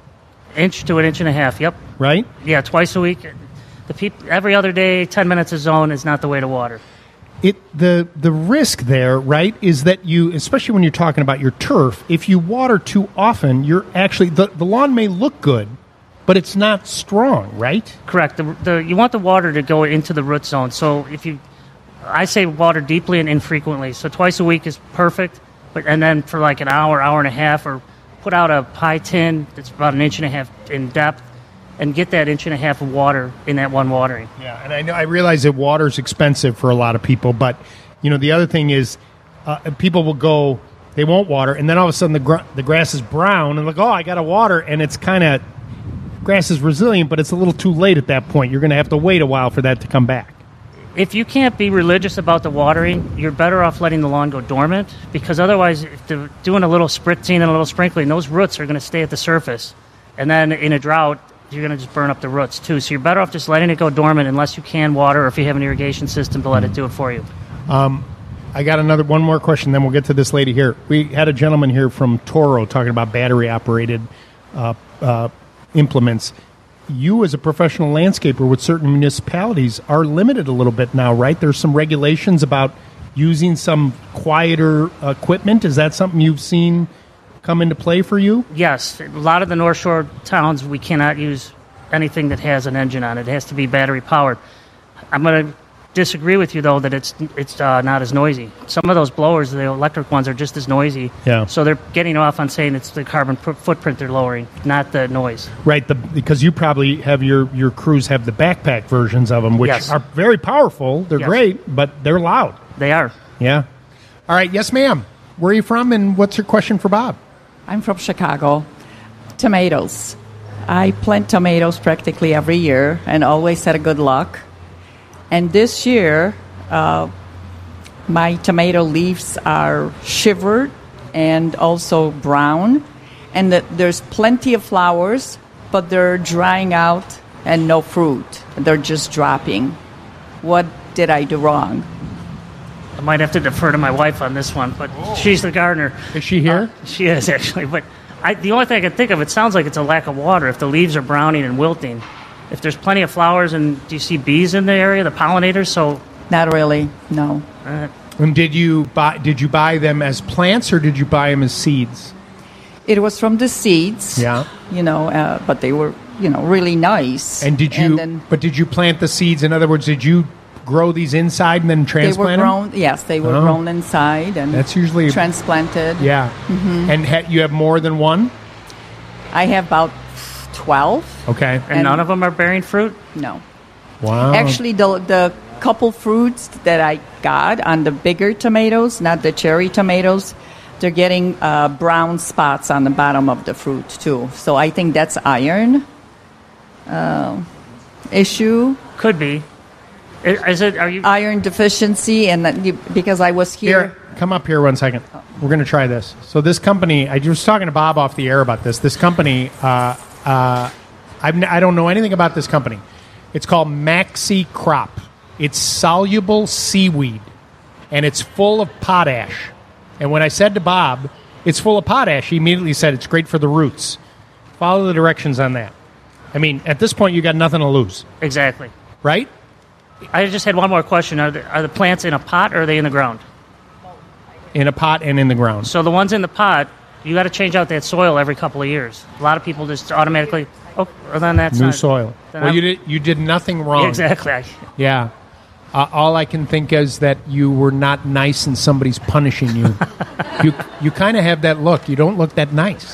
Inch to an inch and a half, yep. Right? Yeah, twice a week. The peop- every other day, ten minutes a zone is not the way to water. It the the risk there, right, is that you, especially when you're talking about your turf, if you water too often, you're actually, the, the lawn may look good, but it's not strong, right? Correct. The, the, you want the water to go into the root zone. So if you, I say water deeply and infrequently. So twice a week is perfect, but and then for like an hour, hour and a half, or put out a pie tin that's about an inch and a half in depth, and get that inch and a half of water in that one watering. Yeah, and I know I realize that water's expensive for a lot of people, but you know the other thing is, uh, people will go, they won't water, and then all of a sudden the gr- the grass is brown, and like, oh, I got to water, and it's kind of, grass is resilient, but it's a little too late at that point. You're going to have to wait a while for that to come back. If you can't be religious about the watering, you're better off letting the lawn go dormant, because otherwise, if they're doing a little spritzing and a little sprinkling, those roots are going to stay at the surface, and then in a drought, you're going to just burn up the roots too. So you're better off just letting it go dormant unless you can water or if you have an irrigation system to let it do it for you. Um, I got another one more question, then we'll get to this lady here. We had a gentleman here from Toro talking about battery-operated uh, uh, implements. You, as a professional landscaper with certain municipalities, are limited a little bit now, right? There's some regulations about using some quieter equipment. Is that something you've seen come into play for you? Yes. A lot of the North Shore towns, we cannot use anything that has an engine on it. It has to be battery-powered. I'm going to disagree with you, though, that it's it's uh, not as noisy. Some of those blowers, the electric ones, are just as noisy. Yeah. So they're getting off on saying it's the carbon pr- footprint they're lowering, not the noise. Right, the, because you probably have your, your crews have the backpack versions of them, which Yes. are very powerful. They're Yes. great, but they're loud. They are. Yeah. All right, yes, ma'am. Where are you from, and what's your question for Bob? I'm from Chicago. Tomatoes. I plant tomatoes practically every year and always had a good luck. And this year, uh, my tomato leaves are shivered and also brown. And the, there's plenty of flowers, but they're drying out and no fruit. They're just dropping. What did I do wrong? I might have to defer to my wife on this one, but she's the gardener. Is she here? Uh, she is, actually. But I, the only thing I can think of, it sounds like it's a lack of water if the leaves are browning and wilting. If there's plenty of flowers, and do you see bees in the area, the pollinators? So Not really, no. Uh, and did you buy did you buy them as plants or did you buy them as seeds? It was from the seeds. Yeah. You know, uh, but they were, you know, really nice. And did you? And then but did you plant the seeds? In other words, did you grow these inside and then they were transplant grown. them? Yes, they were Oh. grown inside and That's usually transplanted. Yeah. Mhm. And ha- you have more than one? I have about twelve. Okay. and, none of them are bearing fruit? No. Wow. Actually, the the couple fruits that I got on the bigger tomatoes, not the cherry tomatoes. They're getting uh, brown spots on the bottom of the fruit too. So I think that's iron uh, issue. Could be. Is it? Are you iron deficiency? And that you, because I was here. Here, come up here one second. We're going to try this. So this company, I was talking to Bob off the air about this. This company, uh, uh, I've, n- I don't know anything about this company. It's called Maxi Crop. It's soluble seaweed, and it's full of potash. And when I said to Bob, it's full of potash, he immediately said it's great for the roots. Follow the directions on that. I mean, at this point, you got nothing to lose. Exactly. Right? I just had one more question. Are the, are the plants in a pot or are they in the ground? In a pot and in the ground. So the ones in the pot, you got to change out that soil every couple of years. A lot of people just automatically, oh, well, then that's New not, soil. then Well, I'm- you did you did nothing wrong. Exactly. Yeah. Uh, all I can think is that you were not nice and somebody's punishing you. you you kind of have that look. You don't look that nice.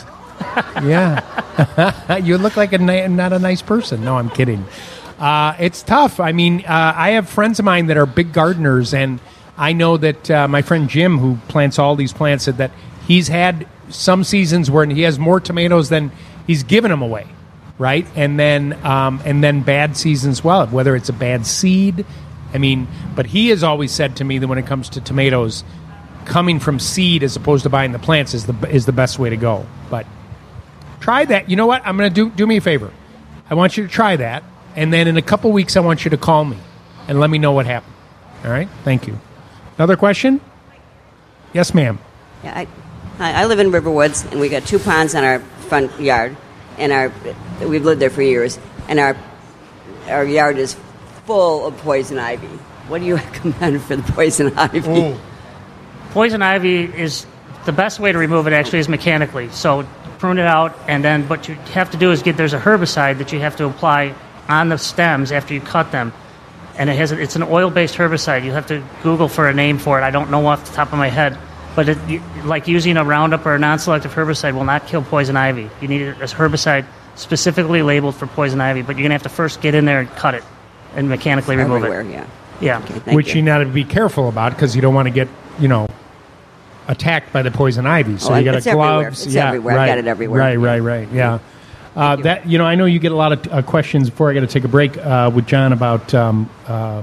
Yeah. You look like a ni- not a nice person. No, I'm kidding. Uh, it's tough. I mean, uh, I have friends of mine that are big gardeners, and I know that uh, my friend Jim, who plants all these plants, said that he's had some seasons where he has more tomatoes than he's given them away, right? And then um, and then bad seasons, well, whether it's a bad seed. I mean, but he has always said to me that when it comes to tomatoes, coming from seed as opposed to buying the plants is the is the best way to go. But try that. You know what? I'm going to do do me a favor. I want you to try that, and then in a couple weeks, I want you to call me and let me know what happened. All right? Thank you. Another question? Yes, ma'am. Yeah, I, I I live in Riverwoods, and we got two ponds on our front yard, and our we've lived there for years, and our our yard is full of poison ivy. What do you recommend for the poison ivy? Ooh. Poison ivy is the best way to remove it. Actually, is mechanically. So prune it out, and then what you have to do is get there's a herbicide that you have to apply on the stems after you cut them, and it has a, it's an oil-based herbicide. You have to Google for a name for it. I don't know off the top of my head, but it, you, like using a Roundup or a non-selective herbicide will not kill poison ivy. You need a herbicide specifically labeled for poison ivy, but you're gonna have to first get in there and cut it and mechanically remove Everywhere, it. yeah. Yeah. Okay, Which you got to be careful about because you don't want to get, you know, attacked by the poison ivy. So Oh, you got it's to everywhere. gloves. It's yeah, everywhere. I Right, got it everywhere. Right, right, right. Yeah. Uh, that you know, I know you get a lot of uh, questions before I got to take a break uh, with John about um, uh,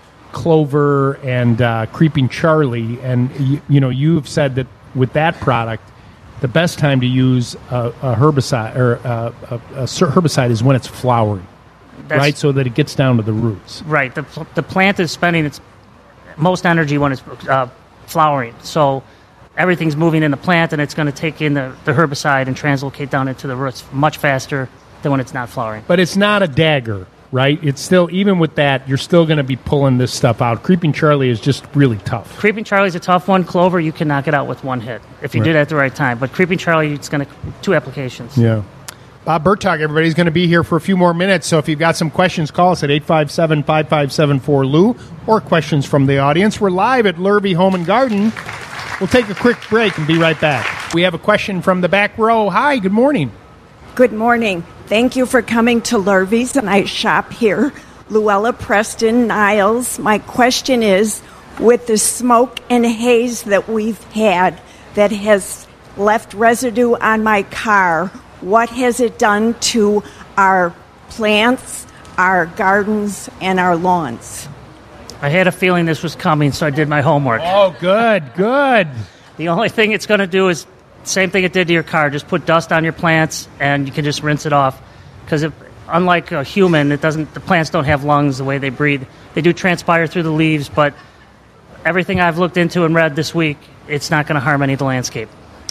clover and uh, creeping Charlie, and you, you know, you've said that with that product, the best time to use a, a herbicide or uh, a, a herbicide is when it's flowering, That's- right? So that it gets down to the roots. Right. The, the plant is spending its most energy when it's uh, flowering. So everything's moving in the plant, and it's going to take in the, the herbicide and translocate down into the roots much faster than when it's not flowering. But it's not a dagger, right? It's still, even with that, you're still going to be pulling this stuff out. Creeping Charlie is just really tough. Creeping Charlie's a tough one. Clover, you can knock it out with one hit if you Right. do it at the right time. But Creeping Charlie, it's going to two applications. Yeah. Bob Bertog, everybody's going to be here for a few more minutes, so if you've got some questions, call us at eight five seven, five five seven four, L U or questions from the audience. We're live at Lurvy Home and Garden. We'll take a quick break and be right back. We have a question from the back row. Hi, good morning. Good morning. Thank you for coming to Lurvy's, and I shop here. Luella Preston Niles. My question is, with the smoke and haze that we've had that has left residue on my car, what has it done to our plants, our gardens, and our lawns? I had a feeling this was coming, so I did my homework. Oh, good, good. The only thing it's going to do is same thing it did to your car. Just put dust on your plants, and you can just rinse it off. Because unlike a human, it doesn't. The plants don't have lungs the way they breathe. They do transpire through the leaves, but everything I've looked into and read this week, it's not going to harm any of the landscape.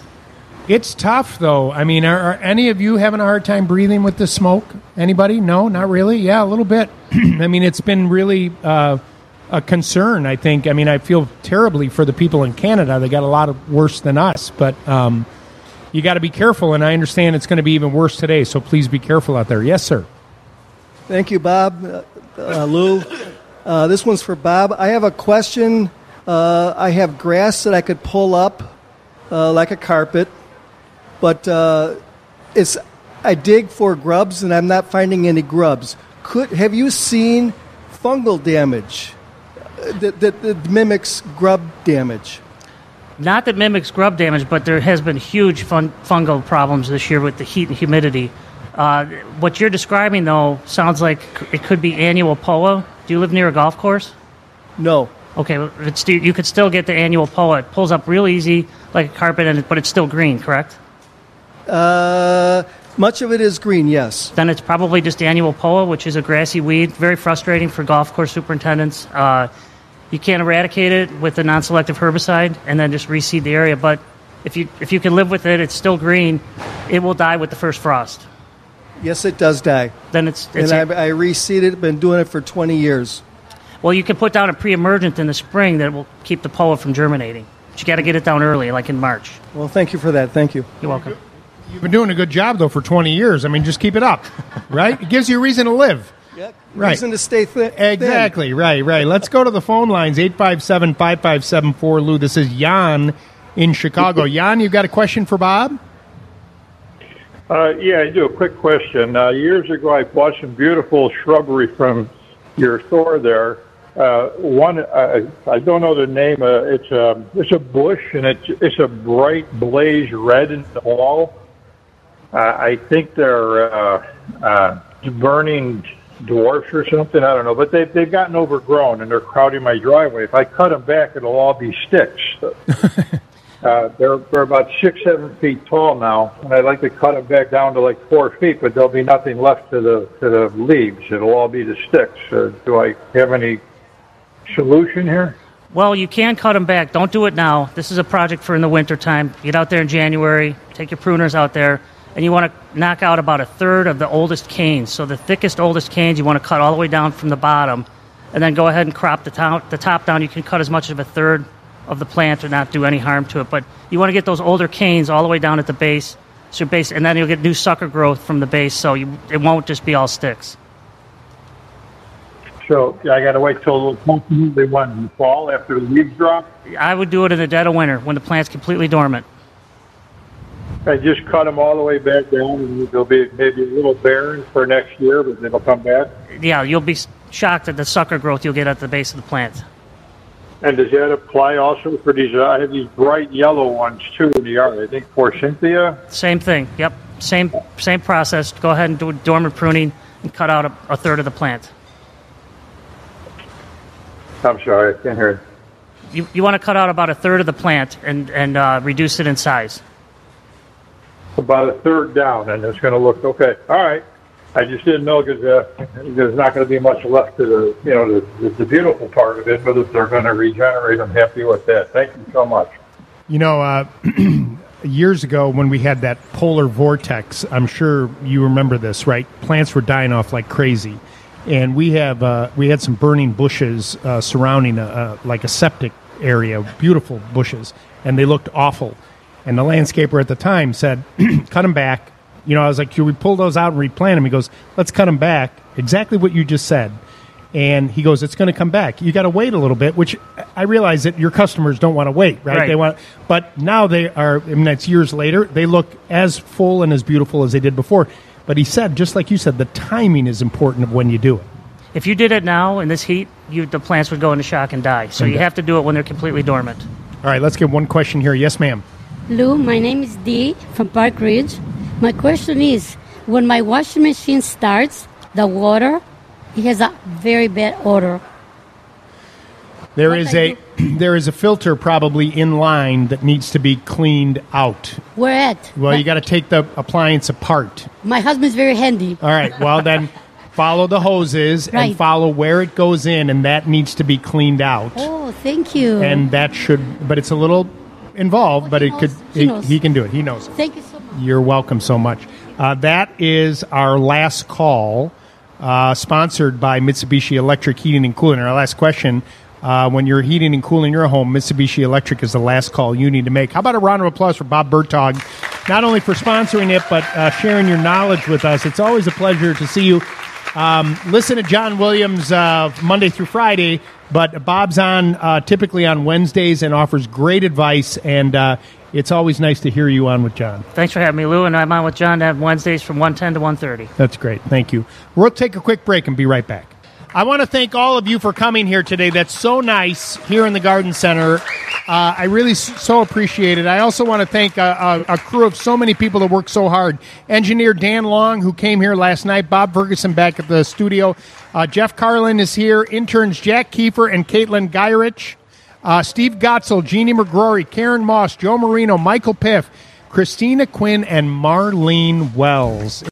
It's tough, though. I mean, are, are any of you having a hard time breathing with the smoke? Anybody? No, not really? Yeah, a little bit. I mean, it's been really uh, a concern, I think. I mean, I feel terribly for the people in Canada. They got a lot of worse than us, but um, you got to be careful, and I understand it's going to be even worse today, so please be careful out there. Yes, sir. Thank you, Bob. Uh, uh, Lou, uh, this one's for Bob. I have a question. Uh, I have grass that I could pull up uh, like a carpet, but uh, it's I dig for grubs, and I'm not finding any grubs. Could have you seen fungal damage that, that, that mimics grub damage. Not that mimics grub damage, but there has been huge fun, fungal problems this year with the heat and humidity. Uh, what you're describing, though, sounds like it could be annual P O A. Do you live near a golf course? No. Okay, well, it's, you could still get the annual P O A. It pulls up real easy, like a carpet, and but it's still green, correct? Uh, much of it is green, yes. Then it's probably just annual P O A, which is a grassy weed. Very frustrating for golf course superintendents. Uh, you can't eradicate it with a non-selective herbicide and then just reseed the area. But if you if you can live with it, it's still green. It will die with the first frost. Yes, it does die. Then it's, it's and I, I reseeded. Been doing it for twenty years. Well, you can put down a pre-emergent in the spring that will keep the P O A from germinating. But you got to get it down early, like in March. Well, thank you for that. Thank you. You're welcome. You've been doing a good job, though, for twenty years. I mean, just keep it up, right? It gives you a reason to live. Yep. Right. Reason to stay th- Exactly. thin. Right, right. Let's go to the phone lines, eight five seven, five five seven four, Lou. This is Jan in Chicago. Jan, you got a question for Bob? Uh, yeah, I do. A quick question. Uh, years ago, I bought some beautiful shrubbery from your store there. Uh, one, uh, I don't know the name. Uh, it's a it's a bush, and it's it's a bright blaze red in the fall. Uh, I think they're uh, uh, burning dwarfs or something. I don't know, but they they've gotten overgrown and they're crowding my driveway. If I cut them back, it'll all be sticks. Uh, they're, they're about six, seven feet tall now, and I'd like to cut them back down to like four feet, but there'll be nothing left to the to the leaves. It'll all be the sticks. Uh, do I have any solution here? Well, you can cut them back. Don't do it now. This is a project for in the wintertime. Get out there in January, take your pruners out there, and you want to knock out about a third of the oldest canes. So the thickest, oldest canes, you want to cut all the way down from the bottom, and then go ahead and crop the top, the top down. You can cut as much of a third of the plant or not do any harm to it. But you want to get those older canes all the way down at the base, so base, and then you'll get new sucker growth from the base, so you, it won't just be all sticks. So yeah, I got to wait till completely when in the fall after the leaves drop. I would do it in the dead of winter when the plant's completely dormant. I just cut them all the way back down, and they'll be maybe a little barren for next year, but they'll come back. Yeah, you'll be shocked at the sucker growth you'll get at the base of the plant. And does that apply also for these? Uh, I have these bright yellow ones too in the yard. I think Forsythia. Same thing. Yep. Same same process. Go ahead and do dormant pruning and cut out a, a third of the plant. I'm sorry, I can't hear. You you want to cut out about a third of the plant and and uh, reduce it in size. About a third down, and it's going to look okay. All right. I just didn't know because uh, there's not going to be much left to the, you know, the, the beautiful part of it. But if they're going to regenerate, I'm happy with that. Thank you so much. You know, uh, years ago when we had that polar vortex, I'm sure you remember this, right? Plants were dying off like crazy, and we have uh, we had some burning bushes uh, surrounding a, uh, like a septic area, beautiful bushes, and they looked awful. And the landscaper at the time said, "Cut them back." You know, I was like, "Can we pull those out and replant them?" He goes, "Let's cut them back." Exactly what you just said. And he goes, "It's going to come back. You got to wait a little bit," which I realize that your customers don't want to wait, right? Right. They want, but now they are. I mean, that's years later. They look as full and as beautiful as they did before. But he said, just like you said, the timing is important of when you do it. If you did it now in this heat, you, the plants would go into shock and die. So Okay. you have to do it when they're completely dormant. All right, let's get one question here. Yes, ma'am. Lou, my name is Dee from Park Ridge. My question is, when my washing machine starts, the water, it has a very bad odor. There What is I a there is a filter probably in line that needs to be cleaned out. Where at? Well, you got to take the appliance apart. My husband's very handy. All right. Well, then follow the hoses Right. and follow where it goes in, and that needs to be cleaned out. Oh, thank you. And that should, but it's a little involved, but it could. He He, knows. he can do it. He knows it. Thank you so much. You're welcome so much. Uh, that is our last call, uh, sponsored by Mitsubishi Electric Heating and Cooling. Our last question, uh, when you're heating and cooling your home, Mitsubishi Electric is the last call you need to make. How about a round of applause for Bob Bertog, not only for sponsoring it, but uh, sharing your knowledge with us. It's always a pleasure to see you. Um, listen to John Williams uh, Monday through Friday, but Bob's on uh, typically on Wednesdays and offers great advice, and uh, it's always nice to hear you on with John. Thanks for having me, Lou, and I'm on with John on Wednesdays from one ten to one thirty. That's great. Thank you. We'll take a quick break and be right back. I want to thank all of you for coming here today. That's so nice here in the Garden Center. Uh, I really s- so appreciate it. I also want to thank a, a, a crew of so many people that work so hard. Engineer Dan Long, who came here last night. Bob Ferguson back at the studio. Uh, Jeff Carlin is here. Interns Jack Kiefer and Caitlin Geirich. Uh, Steve Gotzel, Jeannie McGrory, Karen Moss, Joe Marino, Michael Piff, Christina Quinn, and Marlene Wells.